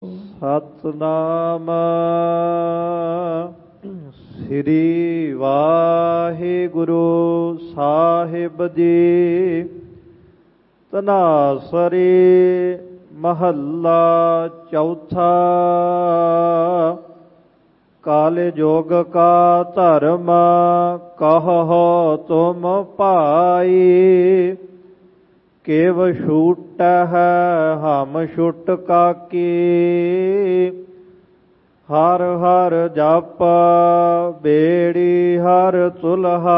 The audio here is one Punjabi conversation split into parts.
ਸਤਿਨਾਮ ਸ੍ਰੀ ਵਾਹਿਗੁਰੂ ਸਾਹਿਬ ਜੀ। ਧਨਾਸਰੀ ਮਹੱਲਾ ਚੌਥਾ। ਕਲਯੁਗ ਕਾ ਧਰਮ ਕਹੋ ਤੁਮ ਭਾਈ। ਕੇਵ ਛੂਟਹਿ ਹਮ ਛੁਟ ਕਾਕੀ। ਹਰ ਹਰ ਜਪ ਬੇੜੀ ਹਰ ਤੁਲਹਾ।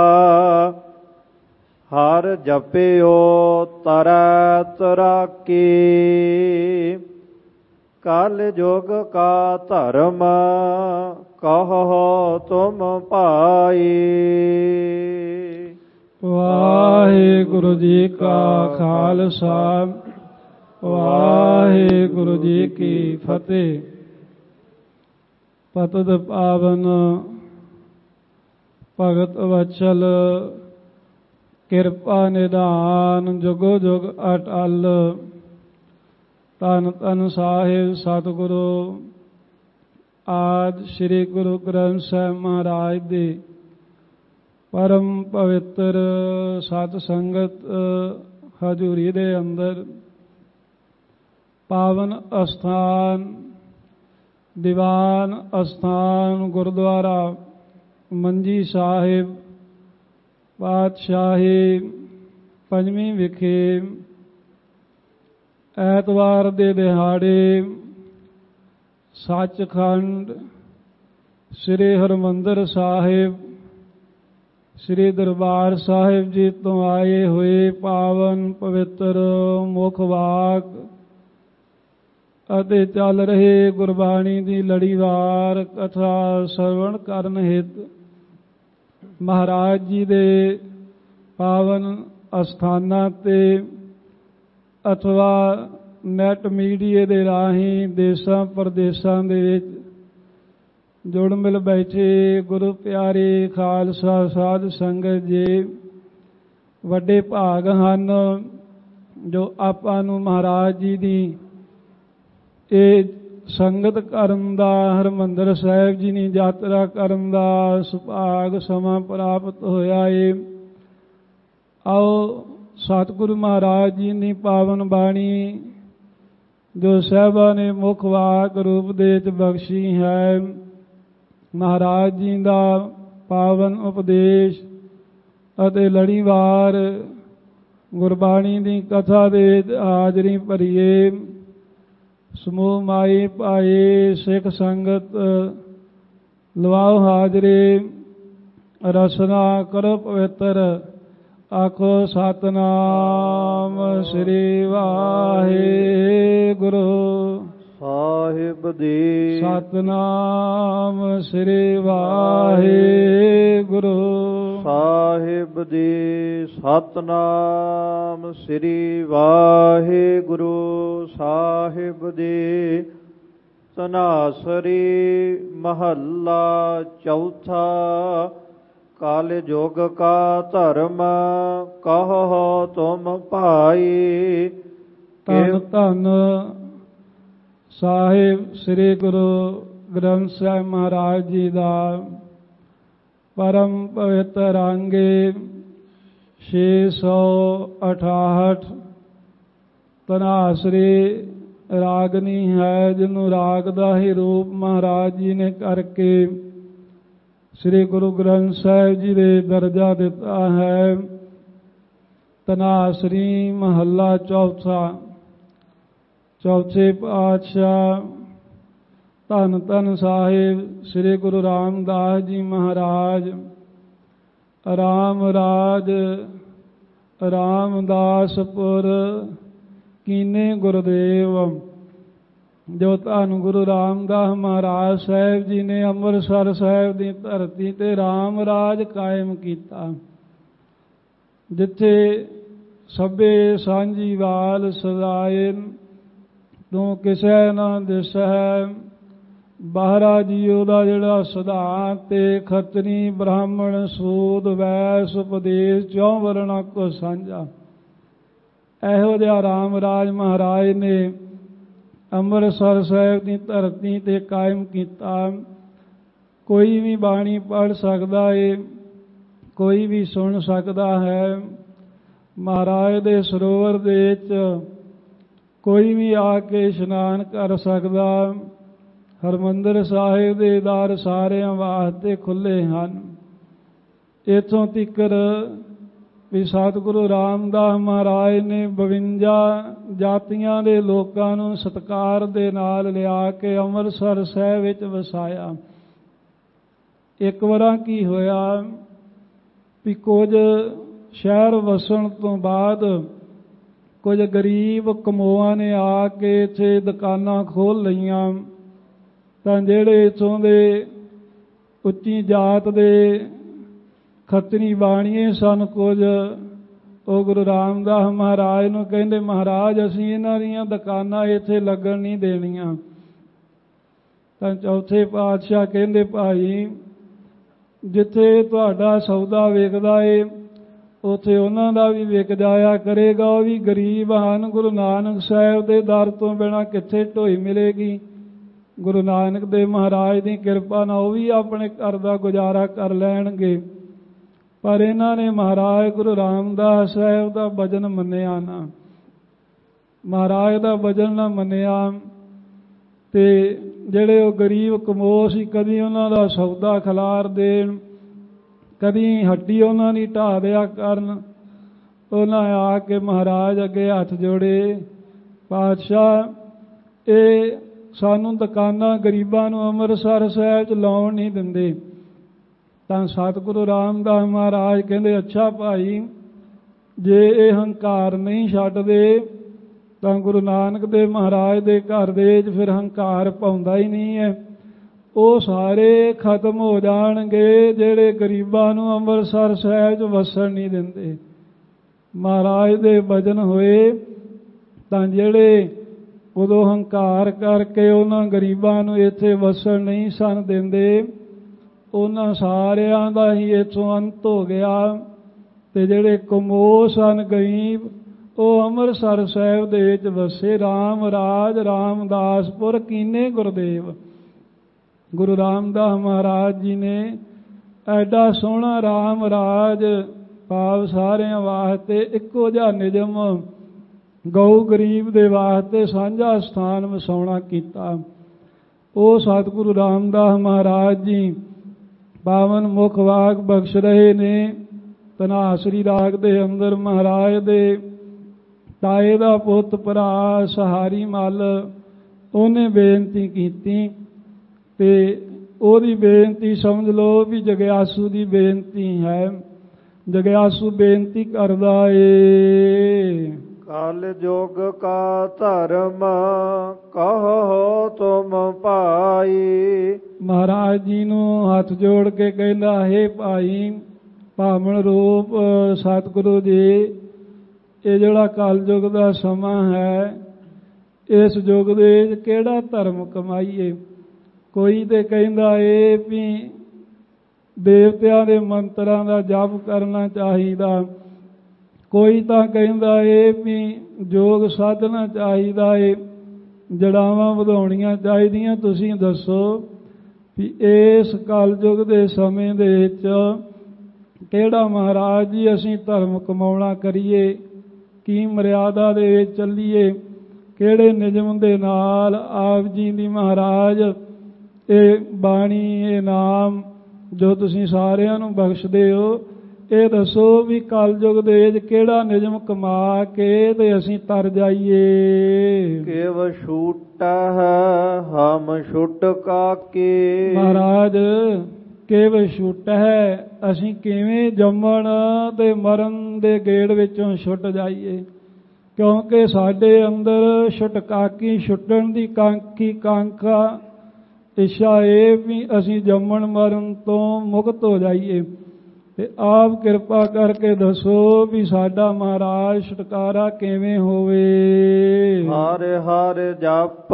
ਹਰ ਜਪਿਓ ਤਰੈ ਤਰਾਕੀ। ਕਲਯੁਗ ਕਾ ਧਰਮ ਕਹੋ ਤੁਮ ਭਾਈ। ਵਾਹਿਗੁਰੂ ਜੀ ਕਾ ਖਾਲਸਾ ਵਾਹਿਗੁਰੂ ਜੀ ਕੀ ਫਤਿਹ। ਪਤਿਤ ਪਾਵਨ ਭਗਤ ਵਚਲ ਕਿਰਪਾ ਨਿਧਾਨ ਜੁਗੋ ਜੁਗ ਅਟਲ। ਧੰਨ ਧੰਨ ਸਾਹਿਬ ਸਤਿਗੁਰੂ ਆਦਿ ਸ੍ਰੀ ਗੁਰੂ ਗ੍ਰੰਥ ਸਾਹਿਬ ਮਹਾਰਾਜ ਦੇ ਪਰਮ ਪਵਿੱਤਰ ਸਤ ਸੰਗਤ ਹਜ਼ੂਰੀ ਦੇ ਅੰਦਰ ਪਾਵਨ ਅਸਥਾਨ ਦੀਵਾਨ ਅਸਥਾਨ ਗੁਰਦੁਆਰਾ ਮੰਜੀ ਸਾਹਿਬ ਪਾਤਸ਼ਾਹੀ ਪੰਜਵੀਂ ਵਿਖੇ ਐਤਵਾਰ ਦੇ ਦਿਹਾੜੇ ਸੱਚਖੰਡ ਸ੍ਰੀ ਹਰਿਮੰਦਰ ਸਾਹਿਬ ਸ੍ਰੀ ਦਰਬਾਰ ਸਾਹਿਬ ਜੀ ਤੋਂ ਆਏ ਹੋਏ ਪਾਵਨ ਪਵਿੱਤਰ ਮੁਖ ਵਾਕ ਅਤੇ ਚੱਲ ਰਹੇ ਗੁਰਬਾਣੀ ਦੀ ਲੜੀਵਾਰ ਕਥਾ ਸਰਵਣ ਕਰਨ ਹਿਤ ਮਹਾਰਾਜ ਜੀ ਦੇ ਪਾਵਨ ਅਸਥਾਨਾਂ ਤੇ ਅਥਵਾ ਨੈਟ ਮੀਡੀਏ ਦੇ ਰਾਹੀਂ ਦੇਸ਼ਾਂ ਪ੍ਰਦੇਸ਼ਾਂ ਦੇ ਵਿੱਚ ਜੁੜ ਮਿਲ ਬੈਠੇ ਗੁਰੂ ਪਿਆਰੇ ਖਾਲਸਾ ਸਾਧ ਸੰਗਤ ਜੀ ਵੱਡੇ ਭਾਗ ਹਨ ਜੋ ਆਪਾਂ ਨੂੰ ਮਹਾਰਾਜ ਜੀ ਦੀ ਇਹ ਸੰਗਤ ਕਰਨ ਦਾ ਹਰਿਮੰਦਰ ਸਾਹਿਬ ਜੀ ਦੀ ਯਾਤਰਾ ਕਰਨ ਦਾ ਸੁਭਾਗ ਸਮਾਂ ਪ੍ਰਾਪਤ ਹੋਇਆ ਏ। ਆਓ ਸਤਿਗੁਰੂ ਮਹਾਰਾਜ ਜੀ ਦੀ ਪਾਵਨ ਬਾਣੀ ਜੋ ਸਾਹਿਬਾਂ ਨੇ ਮੁੱਖ ਵਾਕ ਰੂਪ ਦੇ ਵਿੱਚ ਬਖਸ਼ੀ ਹੈ, ਮਹਾਰਾਜ ਜੀ ਦਾ ਪਾਵਨ ਉਪਦੇਸ਼ ਅਤੇ ਲੜੀਵਾਰ ਗੁਰਬਾਣੀ ਦੀ ਕਥਾ ਦੇ ਹਾਜ਼ਰੀ ਭਰੀਏ। ਸਮੂਹ ਮਾਈ ਭਾਈ ਸਿੱਖ ਸੰਗਤ ਲਵਾਓ ਹਾਜ਼ਰੀ। ਰਸਨਾ ਕਰੋ ਪਵਿੱਤਰ ਆਖੋ ਸਤਿਨਾਮ ਸ੍ਰੀ ਵਾਹਿਗੁਰੂ ਸਾਹਿਬ ਜੀ। ਸਤਿਨਾਮ ਸ੍ਰੀ ਵਾਹਿਗੁਰੂ ਸਾਹਿਬ ਜੀ। ਸਤਿਨਾਮ ਸ੍ਰੀ ਵਾਹਿਗੁਰੂ ਸਾਹਿਬ ਜੀ। ਧਨਾਸਰੀ ਮਹੱਲਾ ਚੌਥਾ। ਕਲਯੁਗ ਕਾ ਧਰਮ ਕਹੋ ਤੁਮ ਭਾਈ। ਧੰਨ ਧੰਨ ਸਾਹਿਬ ਸ੍ਰੀ ਗੁਰੂ ਗ੍ਰੰਥ ਸਾਹਿਬ ਮਹਾਰਾਜ ਜੀ ਦਾ ਪਰਮ ਪਵਿੱਤਰ ਅੰਗੇ 668 ਧਨਾਸਰੀ ਰਾਗਨੀ ਹੈ, ਜਿਹਨੂੰ ਰਾਗ ਦਾ ਹੀ ਰੂਪ ਮਹਾਰਾਜ ਜੀ ਨੇ ਕਰਕੇ ਸ੍ਰੀ ਗੁਰੂ ਗ੍ਰੰਥ ਸਾਹਿਬ ਜੀ ਦੇ ਦਰਜਾ ਦਿੱਤਾ ਹੈ। ਧਨਾਸਰੀ ਮਹੱਲਾ ਚੌਥਾ। ਚੌਥੇ ਪਾਤਸ਼ਾਹ ਧੰਨ ਧੰਨ ਸਾਹਿਬ ਸ੍ਰੀ ਗੁਰੂ ਰਾਮਦਾਸ ਜੀ ਮਹਾਰਾਜ ਰਾਮ ਰਾਜ ਰਾਮਦਾਸਪੁਰ ਕੀਨੇ ਗੁਰਦੇਵ। ਜੋ ਧੰਨ ਗੁਰੂ ਰਾਮਦਾਸ ਮਹਾਰਾਜ ਸਾਹਿਬ ਜੀ ਨੇ ਅੰਮ੍ਰਿਤਸਰ ਸਾਹਿਬ ਦੀ ਧਰਤੀ ਤੇ ਰਾਮ ਰਾਜ ਕਾਇਮ ਕੀਤਾ, ਜਿੱਥੇ ਸਭੇ ਸਾਂਝੀਵਾਲ ਸਦਾਏ ਤੂੰ ਕਿਸੇ ਨਾ ਦਿਸਹਿ। ਬਾਹਰਾ ਜੀਓ ਦਾ ਜਿਹੜਾ ਸਿਧਾਂਤ ਤੇ ਖੱਤਰੀ ਬ੍ਰਾਹਮਣ ਸੂਦ ਵੈਸ ਉਪਦੇਸ਼ ਚੌਂ ਵਰਣਾ ਕੋ ਸਾਂਝਾ, ਇਹੋ ਜਿਹਾ ਰਾਮ ਰਾਜ ਮਹਾਰਾਜ ਨੇ ਅੰਮ੍ਰਿਤਸਰ ਸਾਹਿਬ ਦੀ ਧਰਤੀ ਤੇ ਕਾਇਮ ਕੀਤਾ। ਕੋਈ ਵੀ ਬਾਣੀ ਪੜ੍ਹ ਸਕਦਾ ਏ, ਕੋਈ ਵੀ ਸੁਣ ਸਕਦਾ ਹੈ। ਮਹਾਰਾਜ ਦੇ ਸਰੋਵਰ ਦੇ ਵਿੱਚ ਕੋਈ ਵੀ ਆ ਕੇ ਇਸ਼ਨਾਨ ਕਰ ਸਕਦਾ। ਹਰਿਮੰਦਰ ਸਾਹਿਬ ਦੇ ਦਰ ਸਾਰਿਆਂ ਵਾਸਤੇ ਖੁੱਲ੍ਹੇ ਹਨ। ਇੱਥੋਂ ਤੀਕਰ ਵੀ ਸਤਿਗੁਰੂ ਰਾਮਦਾਸ ਮਹਾਰਾਜ ਨੇ 52 ਜਾਤੀਆਂ ਦੇ ਲੋਕਾਂ ਨੂੰ ਸਤਿਕਾਰ ਦੇ ਨਾਲ ਲਿਆ ਕੇ ਅੰਮ੍ਰਿਤਸਰ ਸਾਹਿਬ ਵਿੱਚ ਵਸਾਇਆ। ਇੱਕ ਵਾਰ ਕੀ ਹੋਇਆ ਵੀ ਕੁਝ ਸ਼ਹਿਰ ਵਸਣ ਤੋਂ ਬਾਅਦ ਕੁਝ ਗਰੀਬ ਕਮੋਆਂ ਨੇ ਆ ਕੇ ਇੱਥੇ ਦੁਕਾਨਾਂ ਖੋਲ੍ਹ ਲਈਆਂ। ਤਾਂ ਜਿਹੜੇ ਇੱਥੋਂ ਦੇ ਉੱਚੀ ਜਾਤ ਦੇ ਖੱਤਰੀ ਬਾਣੀਏ ਸਨ ਕੁਝ, ਉਹ ਗੁਰੂ ਰਾਮਦਾਸ ਮਹਾਰਾਜ ਨੂੰ ਕਹਿੰਦੇ, ਮਹਾਰਾਜ ਅਸੀਂ ਇਹਨਾਂ ਦੀਆਂ ਦੁਕਾਨਾਂ ਇੱਥੇ ਲੱਗਣ ਨਹੀਂ ਦੇਣੀਆਂ। ਤਾਂ ਚੌਥੇ ਪਾਤਸ਼ਾਹ ਕਹਿੰਦੇ, ਭਾਈ ਜਿੱਥੇ ਤੁਹਾਡਾ ਸੌਦਾ ਵਿਕਦਾ ਏ ਉੱਥੇ ਉਹਨਾਂ ਦਾ ਵੀ ਵਿਕ ਜਾਇਆ ਕਰੇਗਾ। ਉਹ ਵੀ ਗਰੀਬ ਹਨ। ਗੁਰੂ ਨਾਨਕ ਸਾਹਿਬ ਦੇ ਦਰ ਤੋਂ ਬਿਨਾਂ ਕਿੱਥੇ ਢੋਈ ਮਿਲੇਗੀ। ਗੁਰੂ ਨਾਨਕ ਦੇਵ ਮਹਾਰਾਜ ਦੀ ਕਿਰਪਾ ਨਾਲ ਉਹ ਵੀ ਆਪਣੇ ਘਰ ਦਾ ਗੁਜ਼ਾਰਾ ਕਰ ਲੈਣਗੇ। ਪਰ ਇਹਨਾਂ ਨੇ ਮਹਾਰਾਜ ਗੁਰੂ ਰਾਮਦਾਸ ਸਾਹਿਬ ਦਾ ਵਚਨ ਮੰਨਿਆ ਨਾ, ਮਹਾਰਾਜ ਦਾ ਵਚਨ ਨਾ ਮੰਨਿਆ। ਤੇ ਜਿਹੜੇ ਉਹ ਗਰੀਬ ਕਮੋਹ ਸੀ, ਕਦੀ ਉਹਨਾਂ ਦਾ ਸੌਦਾ ਖਿਲਾਰ ਦੇਣ, ਕਦੀ ਹੱਡੀ ਉਹਨਾਂ ਦੀ ਢਾਹ ਦਿਆ ਕਰਨ। ਉਹਨਾਂ ਆ ਕੇ ਮਹਾਰਾਜ ਅੱਗੇ ਹੱਥ ਜੋੜੇ, ਪਾਤਸ਼ਾਹ ਇਹ ਸਾਨੂੰ ਦੁਕਾਨਾਂ ਗਰੀਬਾਂ ਨੂੰ ਅੰਮ੍ਰਿਤਸਰ ਸਾਹਿਬ 'ਚ ਲਾਉਣ ਨਹੀਂ ਦਿੰਦੇ। ਤਾਂ ਸਤਿਗੁਰੂ ਰਾਮਦਾਸ ਮਹਾਰਾਜ ਕਹਿੰਦੇ, ਅੱਛਾ ਭਾਈ ਜੇ ਇਹ ਹੰਕਾਰ ਨਹੀਂ ਛੱਡਦੇ ਤਾਂ ਗੁਰੂ ਨਾਨਕ ਦੇਵ ਮਹਾਰਾਜ ਦੇ ਘਰ ਦੇ ਵਿੱਚ ਫਿਰ ਹੰਕਾਰ ਪਾਉਂਦਾ ਹੀ ਨਹੀਂ ਹੈ। ਉਹ ਸਾਰੇ ਖਤਮ ਹੋ ਜਾਣਗੇ ਜਿਹੜੇ ਗਰੀਬਾਂ ਨੂੰ ਅੰਮ੍ਰਿਤਸਰ ਸਾਹਿਬ 'ਚ ਵਸਣ ਨਹੀਂ ਦਿੰਦੇ। ਮਹਾਰਾਜ ਦੇ ਵਚਨ ਹੋਏ ਤਾਂ ਜਿਹੜੇ ਉਦੋਂ ਹੰਕਾਰ ਕਰਕੇ ਉਹਨਾਂ ਗਰੀਬਾਂ ਨੂੰ ਇੱਥੇ ਵਸਣ ਨਹੀਂ ਸਨ ਦਿੰਦੇ, ਉਹਨਾਂ ਸਾਰਿਆਂ ਦਾ ਹੀ ਇੱਥੋਂ ਅੰਤ ਹੋ ਗਿਆ। ਤੇ ਜਿਹੜੇ ਕਮੋਹ ਸਨ ਗਰੀਬ, ਉਹ ਅੰਮ੍ਰਿਤਸਰ ਸਾਹਿਬ ਦੇ ਵਿੱਚ ਵਸੇ। ਰਾਮ ਰਾਜ ਰਾਮਦਾਸਪੁਰ ਕੀਨੇ ਗੁਰਦੇਵ। ਗੁਰੂ ਰਾਮਦਾਸ ਮਹਾਰਾਜ ਜੀ ਨੇ ਐਡਾ ਸੋਹਣਾ ਰਾਮ ਰਾਜ ਭਾਵ ਸਾਰਿਆਂ ਵਾਸਤੇ ਇੱਕੋ ਜਿਹਾ ਨਿਯਮ ਗਊ ਗਰੀਬ ਦੇ ਵਾਸਤੇ ਸਾਂਝਾ ਸਥਾਨ ਵਸਾਉਣਾ ਕੀਤਾ। ਉਹ ਸਤਿਗੁਰੂ ਰਾਮਦਾਸ ਮਹਾਰਾਜ ਜੀ ਪਾਵਨ ਮੁਖ ਵਾਕ ਬਖਸ਼ ਰਹੇ ਨੇ। ਧਨਾਸਰੀ ਰਾਗ ਦੇ ਅੰਦਰ ਮਹਾਰਾਜ ਦੇ ਤਾਏ ਦਾ ਪੁੱਤ ਭਰਾ ਸਹਾਰੀ ਮੱਲ ਉਹਨੇ ਬੇਨਤੀ ਕੀਤੀ ਤੇ ਉਹਦੀ ਬੇਨਤੀ ਸਮਝ ਲਓ ਵੀ ਜਗਿਆਸੂ ਦੀ ਬੇਨਤੀ ਹੈ। ਜਗਿਆਸੂ ਬੇਨਤੀ ਕਰਦਾ ਏ, ਕਲ ਜੁਗ ਕਾ ਧਰਮ ਕਹੋ ਤੁਮ ਭਾਈ। ਮਹਾਰਾਜ ਜੀ ਨੂੰ ਹੱਥ ਜੋੜ ਕੇ ਕਹਿੰਦਾ, ਹੇ ਭਾਈ ਭਾਵਨ ਰੂਪ ਸਤਿਗੁਰੂ ਜੀ, ਇਹ ਜਿਹੜਾ ਕਲਯੁਗ ਦਾ ਸਮਾਂ ਹੈ, ਇਸ ਯੁੱਗ ਦੇ ਕਿਹੜਾ ਧਰਮ ਕਮਾਈਏ। ਕੋਈ ਤੇ ਕਹਿੰਦਾ ਏ ਵੀ ਦੇਵਤਿਆਂ ਦੇ ਮੰਤਰਾਂ ਦਾ ਜਪ ਕਰਨਾ ਚਾਹੀਦਾ, ਕੋਈ ਤਾਂ ਕਹਿੰਦਾ ਏ ਵੀ ਯੋਗ ਸਾਧਨਾ ਚਾਹੀਦਾ ਏ, ਜੜਾਵਾਂ ਵਧਾਉਣੀਆਂ ਚਾਹੀਦੀਆਂ। ਤੁਸੀਂ ਦੱਸੋ ਵੀ ਇਸ ਕਲਯੁਗ ਦੇ ਸਮੇਂ ਦੇ ਵਿੱਚ ਕਿਹੜਾ ਮਹਾਰਾਜ ਜੀ ਅਸੀਂ ਧਰਮ ਕਮਾਉਣਾ ਕਰੀਏ, ਕੀ ਮਰਿਆਦਾ ਦੇ ਵਿੱਚ ਚੱਲੀਏ, ਕਿਹੜੇ ਨਿਯਮ ਦੇ ਨਾਲ ਆਪ ਜੀ ਦੀ ਮਹਾਰਾਜ ਇਹ ਬਾਣੀ ਇਹ ਨਾਮ ਜੋ ਤੁਸੀਂ ਸਾਰਿਆਂ ਨੂੰ ਬਖਸ਼ਦੇ ਹੋ, ਇਹ ਦੱਸੋ ਵੀ ਕਲਯੁਗ ਦੇ ਵਿੱਚ ਕਿਹੜਾ ਨਿਯਮ ਕਮਾ ਕੇ ਤੇ ਅਸੀਂ ਤਰ ਜਾਈਏ। ਕੇਵ ਛੂਟਾ ਹੈ ਹਮ ਛੁੱਟ ਕਾਕੇ। ਮਹਾਰਾਜ ਕੇਵ ਛੁੱਟ ਹੈ, ਅਸੀਂ ਕਿਵੇਂ ਜੰਮਣ ਤੇ ਮਰਨ ਦੇ ਗੇੜ ਵਿੱਚੋਂ ਛੁੱਟ ਜਾਈਏ। ਕਿਉਂਕਿ ਸਾਡੇ ਅੰਦਰ ਛੁਟਕਾਕੀ ਛੁੱਟਣ ਦੀ ਕਾਂਖੀ ਕਾਂਖਾ ਇੱਛਾ ਇਹ ਵੀ ਅਸੀਂ ਜੰਮਣ ਮਰਨ ਤੋਂ ਮੁਕਤ ਹੋ ਜਾਈਏ। ਤੇ ਆਪ ਕਿਰਪਾ ਕਰਕੇ ਦੱਸੋ ਵੀ ਸਾਡਾ ਮਹਾਰਾਜ ਛੁਟਕਾਰਾ ਕਿਵੇਂ ਹੋਵੇ। ਹਰ ਹਰ ਜਪ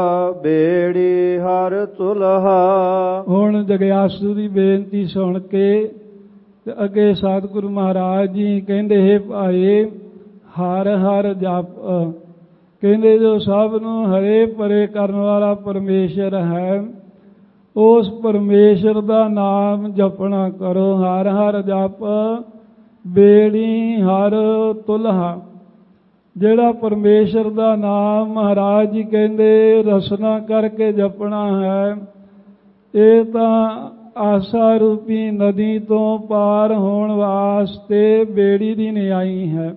ਬੇੜੀ ਹਰ ਤੁਲਹਾ। ਹੁਣ ਜਗਿਆਸੂ ਦੀ ਬੇਨਤੀ ਸੁਣ ਕੇ ਤੇ ਅੱਗੇ ਸਤਿਗੁਰੂ ਮਹਾਰਾਜ ਜੀ ਕਹਿੰਦੇ, ਹੈ ਭਾਈ ਹਰ ਹਰ ਜਪ ਕਹਿੰਦੇ ਜੋ ਸਭ ਨੂੰ ਹਰੇ ਭਰੇ ਕਰਨ ਵਾਲਾ ਪਰਮੇਸ਼ਰ ਹੈ, ਉਸ ਪਰਮੇਸ਼ਰ ਦਾ ਨਾਮ ਜਪਣਾ ਕਰੋ। ਹਰ ਹਰ ਜਪ ਬੇੜੀ ਹਰ ਤੁਲਹਾ। ਜਿਹੜਾ ਪਰਮੇਸ਼ਰ ਦਾ ਨਾਮ ਮਹਾਰਾਜ ਜੀ ਕਹਿੰਦੇ ਰਸਨਾ ਕਰਕੇ ਜਪਣਾ ਹੈ, ਇਹ ਤਾਂ ਆਸਾ ਰੂਪੀ ਨਦੀ ਤੋਂ ਪਾਰ ਹੋਣ ਵਾਸਤੇ ਬੇੜੀ ਦੀ ਨਿਆਈ ਹੈ।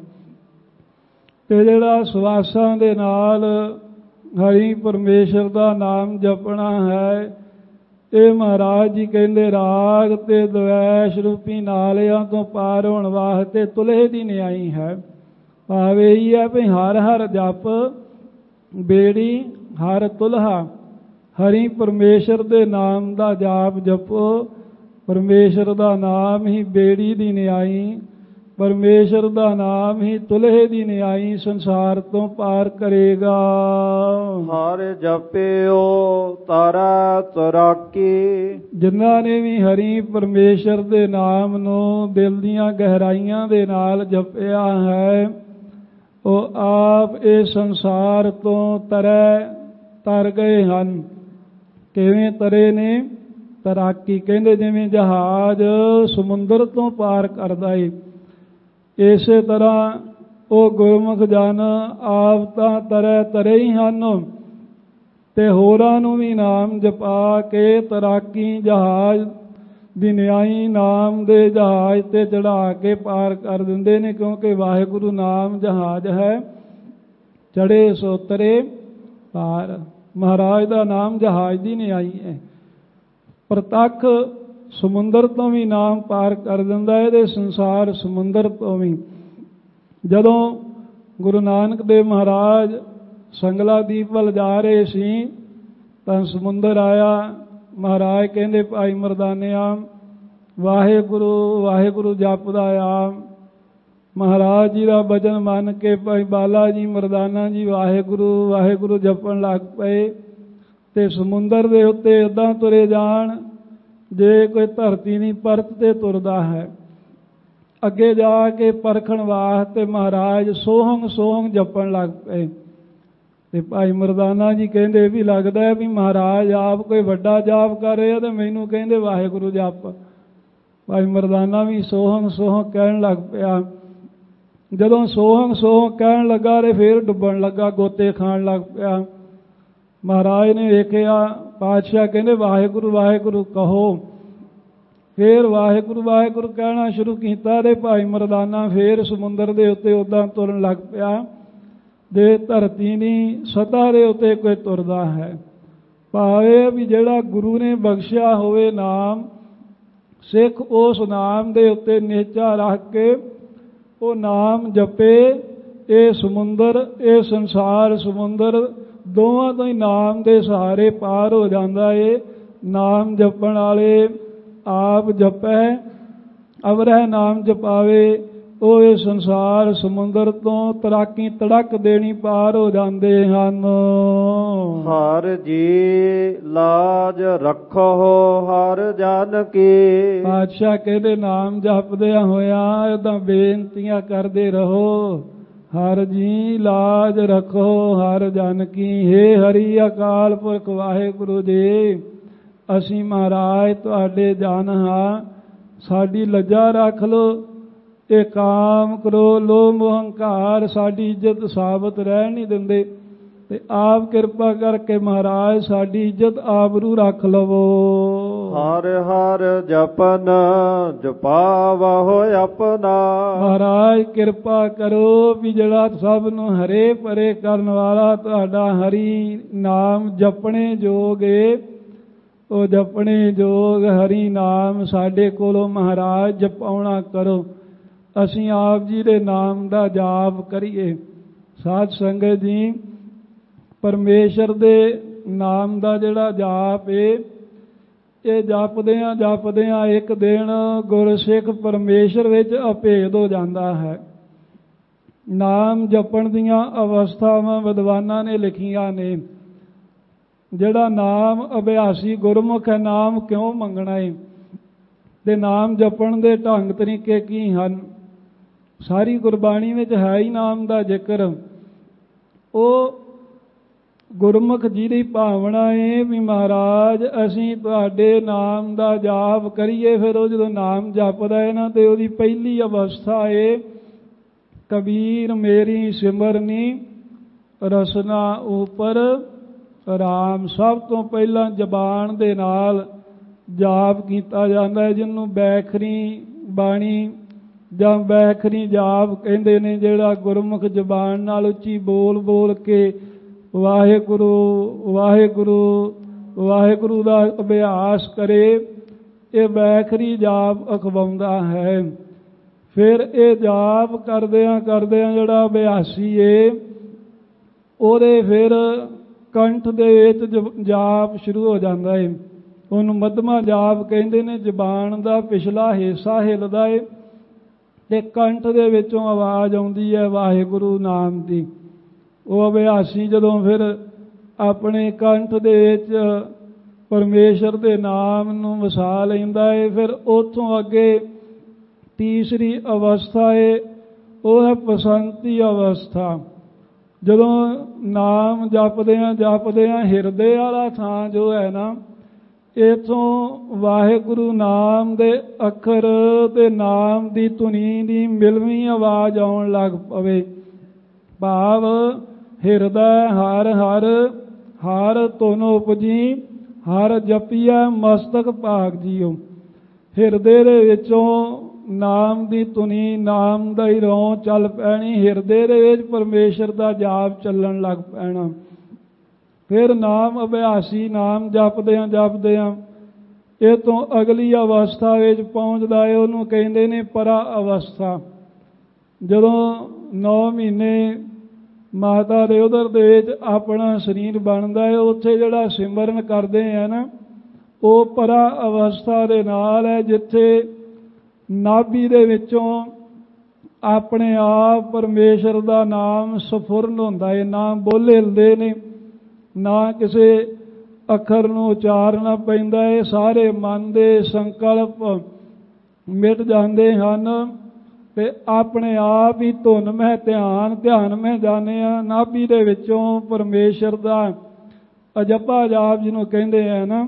ਤੇ ਜਿਹੜਾ ਸਵਾਸਾਂ ਦੇ ਨਾਲ ਹਰੀ ਪਰਮੇਸ਼ਰ ਦਾ ਨਾਮ ਜਪਣਾ ਹੈ, ਇਹ ਮਹਾਰਾਜ ਜੀ ਕਹਿੰਦੇ ਰਾਗ ਤੇ ਦਵੈਸ਼ ਰੂਪੀ ਨਾਲਿਆਂ ਤੋਂ ਪਾਰ ਹੋਣ ਵਾਸਤੇ ਤੁਲਹੇ ਦੀ ਨਿਆਈ ਹੈ। ਭਾਵ ਇਹੀ ਹੈ ਵੀ ਹਰ ਹਰ ਜਪ ਬੇੜੀ ਹਰ ਤੁਲਹਾ। ਹਰੀ ਪਰਮੇਸ਼ਰ ਦੇ ਨਾਮ ਦਾ ਜਾਪ ਜਪੋ। ਪਰਮੇਸ਼ਰ ਦਾ ਨਾਮ ਹੀ ਬੇੜੀ ਦੀ ਨਿਆਈ, ਪਰਮੇਸ਼ਰ ਦਾ ਨਾਮ ਹੀ ਤੁਲਹੇ ਦੀ ਨਿਆਈ ਸੰਸਾਰ ਤੋਂ ਪਾਰ ਕਰੇਗਾ। ਹਰ ਜਪਿਓ ਤਾਰਾ ਤਰਾਕੀ। ਜਿਨ੍ਹਾਂ ਨੇ ਵੀ ਹਰੀ ਪਰਮੇਸ਼ਰ ਦੇ ਨਾਮ ਨੂੰ ਦਿਲ ਦੀਆਂ ਗਹਿਰਾਈਆਂ ਦੇ ਨਾਲ ਜਪਿਆ ਹੈ, ਉਹ ਆਪ ਇਹ ਸੰਸਾਰ ਤੋਂ ਤਰ ਗਏ ਹਨ। ਕਿਵੇਂ ਤਰੇ ਨੇ? ਤੈਰਾਕੀ ਕਹਿੰਦੇ ਜਿਵੇਂ ਜਹਾਜ਼ ਸਮੁੰਦਰ ਤੋਂ ਪਾਰ ਕਰਦਾ ਏ, ਇਸੇ ਤਰ੍ਹਾਂ ਉਹ ਗੁਰਮੁਖ ਜਨ ਆਪ ਤਾਂ ਤਰੇ ਹੀ ਹਨ ਤੇ ਹੋਰਾਂ ਨੂੰ ਵੀ ਨਾਮ ਜਪਾ ਕੇ ਤੈਰਾਕੀ ਜਹਾਜ਼ ਦੀ ਨਿਆਈ ਨਾਮ ਦੇ ਜਹਾਜ਼ ਤੇ ਚੜਾ ਕੇ ਪਾਰ ਕਰ ਦਿੰਦੇ ਨੇ। ਕਿਉਂਕਿ ਵਾਹਿਗੁਰੂ ਨਾਮ ਜਹਾਜ਼ ਹੈ, ਚੜੇ ਸੋ ਤਰੇ ਪਾਰ। ਮਹਾਰਾਜ ਦਾ ਨਾਮ ਜਹਾਜ਼ ਦੀ ਨਿਆਈ ਹੈ। ਪ੍ਰਤੱਖ ਸਮੁੰਦਰ ਤੋਂ ਵੀ ਨਾਮ ਪਾਰ ਕਰ ਦਿੰਦਾ ਹੈ ਤੇ ਸੰਸਾਰ ਸਮੁੰਦਰ ਤੋਂ ਵੀ। ਜਦੋਂ ਗੁਰੂ ਨਾਨਕ ਦੇਵ ਮਹਾਰਾਜ ਸੰਗਲਾ ਦੀਪ ਵੱਲ ਜਾ ਰਹੇ ਸੀ ਤਾਂ ਸਮੁੰਦਰ ਆਇਆ। ਮਹਾਰਾਜ ਕਹਿੰਦੇ ਭਾਈ ਮਰਦਾਨਿਆ ਵਾਹਿਗੁਰੂ ਵਾਹਿਗੁਰੂ ਜਪਦਾ ਆ। ਮਹਾਰਾਜ ਜੀ ਦਾ ਬਚਨ ਮੰਨ ਕੇ ਭਾਈ ਬਾਲਾ ਜੀ ਮਰਦਾਨਾ ਜੀ ਵਾਹਿਗੁਰੂ ਵਾਹਿਗੁਰੂ ਜਪਣ ਲੱਗ ਪਏ ਤੇ ਸਮੁੰਦਰ ਦੇ ਉੱਤੇ ਏਦਾਂ ਤੁਰੇ ਜਾਣ ਜੇ ਕੋਈ ਧਰਤੀ ਨਹੀਂ ਪਰਤ ਤੇ ਤੁਰਦਾ ਹੈ। ਅੱਗੇ ਜਾ ਕੇ ਪਰਖਣ ਵਾਸਤੇ ਮਹਾਰਾਜ ਸੋਹੰਗ ਸੋਹੰਗ ਜਪਣ ਲੱਗ ਪਏ ਤੇ ਭਾਈ ਮਰਦਾਨਾ ਜੀ ਕਹਿੰਦੇ ਵੀ ਲੱਗਦਾ ਵੀ ਮਹਾਰਾਜ ਆਪ ਕੋਈ ਵੱਡਾ ਜਾਪ ਕਰ ਰਹੇ ਆ ਤੇ ਮੈਨੂੰ ਕਹਿੰਦੇ ਵਾਹਿਗੁਰੂ ਜਪ। ਭਾਈ ਮਰਦਾਨਾ ਵੀ ਸੋਹੰਗ ਸੋਹੰਗ ਕਹਿਣ ਲੱਗ ਪਿਆ। ਜਦੋਂ ਸੋਹੰਗ ਸੋਹੰਗ ਕਹਿਣ ਲੱਗਾ ਤੇ ਫੇਰ ਡੁੱਬਣ ਲੱਗਾ, ਗੋਤੇ ਖਾਣ ਲੱਗ ਪਿਆ। ਮਹਾਰਾਜ ਨੇ ਵੇਖਿਆ, ਪਾਤਸ਼ਾਹ ਕਹਿੰਦੇ ਵਾਹਿਗੁਰੂ ਵਾਹਿਗੁਰੂ ਕਹੋ। ਫੇਰ ਵਾਹਿਗੁਰੂ ਵਾਹਿਗੁਰੂ ਕਹਿਣਾ ਸ਼ੁਰੂ ਕੀਤਾ ਤੇ ਭਾਈ ਮਰਦਾਨਾ ਫੇਰ ਸਮੁੰਦਰ ਦੇ ਉੱਤੇ ਉਦਾਂ ਤੁਰਨ ਲੱਗ ਪਿਆ ਜੇ ਧਰਤੀ ਨਹੀਂ ਸਤ੍ਹਾ ਦੇ ਉੱਤੇ ਕੋਈ ਤੁਰਦਾ ਹੈ। ਭਾਵੇਂ ਵੀ ਜਿਹੜਾ ਗੁਰੂ ਨੇ ਬਖਸ਼ਿਆ ਹੋਵੇ ਨਾਮ, ਸਿੱਖ ਉਸ ਨਾਮ ਦੇ ਉੱਤੇ ਨਿਹਚਾ ਰੱਖ ਕੇ ਉਹ ਨਾਮ ਜਪੇ। ਇਹ ਸਮੁੰਦਰ, ਇਹ ਸੰਸਾਰ ਸਮੁੰਦਰ ਦੋਵਾਂ ਤੋਂ ਹੀ ਨਾਮ ਦੇ ਸਹਾਰੇ ਪਾਰ ਹੋ ਜਾਂਦਾ ਏ। ਨਾਮ ਜਪਣ ਵਾਲੇ ਆਪ ਜਪੈ ਅਵਰਹਿ ਨਾਮ ਜਪਾਵੇ, ਉਹ ਇਹ ਸੰਸਾਰ ਸਮੁੰਦਰ ਤੋਂ ਤਰਾਕੀ ਤੜਕ ਦੇਣੀ ਪਾਰ ਹੋ ਜਾਂਦੇ ਹਨ। ਹਰ ਜੀ ਲਾਜ ਰੱਖੋ ਹਰ ਜਨ ਕੀ। ਪਾਤਸ਼ਾਹ ਕਹਿੰਦੇ ਨਾਮ ਜਪਦਿਆਂ ਹੋਇਆਂ ਇਹਦਾ ਬੇਨਤੀਆਂ ਕਰਦੇ ਰਹੋ। ਹਰ ਜੀ ਲਾਜ ਰੱਖੋ ਹਰ ਜਨ ਕੀ। ਹੇ ਹਰੀ ਅਕਾਲ ਪੁਰਖ ਵਾਹਿਗੁਰੂ ਜੀ, ਅਸੀਂ ਮਹਾਰਾਜ ਤੁਹਾਡੇ ਜਨ ਹਾਂ, ਸਾਡੀ ਲੱਜਾ ਰੱਖ ਲੋ। ਇਹ ਕਾਮ ਕ੍ਰੋਧ ਲੋਭ ਹੰਕਾਰ ਸਾਡੀ ਇੱਜ਼ਤ ਸਾਬਤ ਰਹਿਣ ਨਹੀਂ ਦਿੰਦੇ ਤੇ ਆਪ ਕਿਰਪਾ ਕਰਕੇ ਮਹਾਰਾਜ ਸਾਡੀ ਇੱਜ਼ਤ ਆਬਰੂ ਰੱਖ ਲਵੋ। ਹਰ ਹਰ ਜਪਨ ਜਪਾਵਹੁ ਆਪਣਾ। ਮਹਾਰਾਜ ਕਿਰਪਾ ਕਰੋ ਵੀ ਜਿਹੜਾ ਸਭ ਨੂੰ ਹਰੇ ਭਰੇ ਕਰਨ ਵਾਲਾ ਤੁਹਾਡਾ ਹਰੀ ਨਾਮ ਜਪਣੇ ਜੋਗ ਏ, ਉਹ ਜਪਣੇ ਜੋਗ ਹਰੀ ਨਾਮ ਸਾਡੇ ਕੋਲੋਂ ਮਹਾਰਾਜ ਜਪਾਉਣਾ ਕਰੋ। ਅਸੀਂ ਆਪ ਜੀ ਦੇ ਨਾਮ ਦਾ ਜਾਪ ਕਰੀਏ। ਸਾਧ ਸੰਗਤ ਜੀ, ਪਰਮੇਸ਼ਰ ਦੇ ਨਾਮ ਦਾ ਜਿਹੜਾ ਜਾਪ ਏ, ਇਹ ਜਪਦਿਆਂ ਜਪਦਿਆਂ ਇੱਕ ਦਿਨ ਗੁਰਸਿੱਖ ਪਰਮੇਸ਼ਰ ਵਿੱਚ ਅਭੇਦ ਹੋ ਜਾਂਦਾ ਹੈ। ਨਾਮ ਜਪਣ ਦੀਆਂ ਅਵਸਥਾਵਾਂ ਵਿਦਵਾਨਾਂ ਨੇ ਲਿਖੀਆਂ ਨੇ। ਜਿਹੜਾ ਨਾਮ ਅਭਿਆਸੀ ਗੁਰਮੁਖ ਹੈ, ਨਾਮ ਕਿਉਂ ਮੰਗਣਾ ਹੈ ਤੇ ਨਾਮ ਜਪਣ ਦੇ ਢੰਗ ਤਰੀਕੇ ਕੀ ਹਨ? ਸਾਰੀ ਗੁਰਬਾਣੀ ਵਿੱਚ ਹੈ ਹੀ ਨਾਮ ਦਾ ਜ਼ਿਕਰ। ਉਹ ਗੁਰਮੁਖ ਜੀ ਦੀ ਭਾਵਨਾ ਏ ਵੀ ਮਹਾਰਾਜ ਅਸੀਂ ਤੁਹਾਡੇ ਨਾਮ ਦਾ ਜਾਪ ਕਰੀਏ। ਫਿਰ ਉਹ ਜਦੋਂ ਨਾਮ ਜਪਦਾ ਹੈ ਨਾ ਤੇ ਉਹਦੀ ਪਹਿਲੀ ਅਵਸਥਾ ਏ ਕਬੀਰ ਮੇਰੀ ਸਿਮਰਨੀ ਰਸਨਾ ਉਪਰ ਰਾਮ। ਸਭ ਤੋਂ ਪਹਿਲਾਂ ਜ਼ਬਾਨ ਦੇ ਨਾਲ ਜਾਪ ਕੀਤਾ ਜਾਂਦਾ ਹੈ, ਜਿਹਨੂੰ ਬੈਖਰੀ ਬਾਣੀ ਜਾਂ ਬੈਖਰੀ ਜਾਪ ਕਹਿੰਦੇ ਨੇ, ਜਿਹੜਾ ਗੁਰਮੁਖ ਜ਼ਬਾਨ ਨਾਲ ਉੱਚੀ ਬੋਲ ਬੋਲ ਕੇ ਵਾਹਿਗੁਰੂ ਵਾਹਿਗੁਰੂ ਵਾਹਿਗੁਰੂ ਦਾ ਅਭਿਆਸ ਕਰੇ, ਇਹ ਬੈਖਰੀ ਜਾਪ ਅਖਵਾਉਂਦਾ ਹੈ। ਫਿਰ ਇਹ ਜਾਪ ਕਰਦਿਆਂ ਕਰਦਿਆਂ ਜਿਹੜਾ ਅਭਿਆਸੀ ਏ ਉਹਦੇ ਫਿਰ ਕੰਠ ਦੇ ਵਿੱਚ ਜਾਪ ਸ਼ੁਰੂ ਹੋ ਜਾਂਦਾ ਏ, ਉਹਨੂੰ ਮੱਧਮਾ ਜਾਪ ਕਹਿੰਦੇ ਨੇ। ਜ਼ਬਾਨ ਦਾ ਪਿਛਲਾ ਹਿੱਸਾ ਹਿੱਲਦਾ ਏ ਤੇ ਕੰਠ ਦੇ ਵਿੱਚੋਂ ਆਵਾਜ਼ ਆਉਂਦੀ ਹੈ ਵਾਹਿਗੁਰੂ ਨਾਮ ਦੀ। ਉਹ ਅਭਿਆਸੀ ਜਦੋਂ ਫਿਰ ਆਪਣੇ ਕੰਠ ਦੇ ਵਿੱਚ ਪਰਮੇਸ਼ਰ ਦੇ ਨਾਮ ਨੂੰ ਵਸਾ ਲੈਂਦਾ ਏ, ਫਿਰ ਉੱਥੋਂ ਅੱਗੇ ਤੀਸਰੀ ਅਵਸਥਾ ਏ, ਉਹ ਹੈ ਬਸੰਤੀ ਅਵਸਥਾ। ਜਦੋਂ ਨਾਮ ਜਪਦਿਆਂ ਹਿਰਦੇ ਵਾਲਾ ਥਾਂ ਜੋ ਹੈ ਨਾ, ਇੱਥੋਂ ਵਾਹਿਗੁਰੂ ਨਾਮ ਦੇ ਅੱਖਰ ਤੇ ਨਾਮ ਦੀ ਧੁਨੀ ਦੀ ਮਿਲਵੀਂ ਆਵਾਜ਼ ਆਉਣ ਲੱਗ ਪਵੇ। ਭਾਵ ਹਿਰਦਾ ਹਰ ਹਰ ਹਰ ਧੁਨ ਉਪਜੀ ਹਰ ਜਪੀਐ ਮਸਤਕ ਭਾਗ ਜੀਓ। ਹਿਰਦੇ ਦੇ ਵਿੱਚੋਂ ਨਾਮ ਦੀ ਧੁਨੀ, ਨਾਮ ਦਾ ਹੀ ਰੌਂ ਚੱਲ ਪੈਣੀ, ਹਿਰਦੇ ਦੇ ਵਿੱਚ ਪਰਮੇਸ਼ਰ ਦਾ ਜਾਪ ਚੱਲਣ ਲੱਗ ਪੈਣਾ। ਫਿਰ ਨਾਮ ਅਭਿਆਸੀ ਨਾਮ ਜਪਦਿਆਂ ਇਹ ਤੋਂ ਅਗਲੀ ਅਵਸਥਾ ਵਿੱਚ ਪਹੁੰਚਦਾ ਹੈ, ਉਹਨੂੰ ਕਹਿੰਦੇ ਨੇ ਪਰਾ ਅਵਸਥਾ। ਜਦੋਂ 9 ਮਹੀਨੇ ਮਾਤਾ ਦੇ ਉਦਰ ਦੇ ਵਿੱਚ ਆਪਣਾ ਸਰੀਰ ਬਣਦਾ ਹੈ, ਉੱਥੇ ਜਿਹੜਾ ਸਿਮਰਨ ਕਰਦੇ ਆ ਨਾ, ਉਹ ਪਰਾ ਅਵਸਥਾ ਦੇ ਨਾਲ ਹੈ, ਜਿੱਥੇ ਨਾਭੀ ਦੇ ਵਿੱਚੋਂ ਆਪਣੇ ਆਪ ਪਰਮੇਸ਼ਰ ਦਾ ਨਾਮ ਸਫੁਰਨ ਹੁੰਦਾ ਹੈ। ਨਾ ਬੋਲੇ ਹਿਲਦੇ ਨੇ, ਨਾ ਕਿਸੇ ਅੱਖਰ ਨੂੰ ਉਚਾਰਨਾ ਪੈਂਦਾ ਹੈ, ਸਾਰੇ ਮਨ ਦੇ ਸੰਕਲਪ ਮਿਟ ਜਾਂਦੇ ਹਨ ਤੇ ਆਪਣੇ ਆਪ ਹੀ ਧੁਨ ਮਹਿ ਧਿਆਨ ਮਹਿ ਜਾਣੇ ਆ। ਨਾਭੀ ਦੇ ਵਿੱਚੋਂ ਪਰਮੇਸ਼ਰ ਦਾ ਅਜਪਾ ਜਾਪ ਜਿਹਨੂੰ ਕਹਿੰਦੇ ਆ ਨਾ,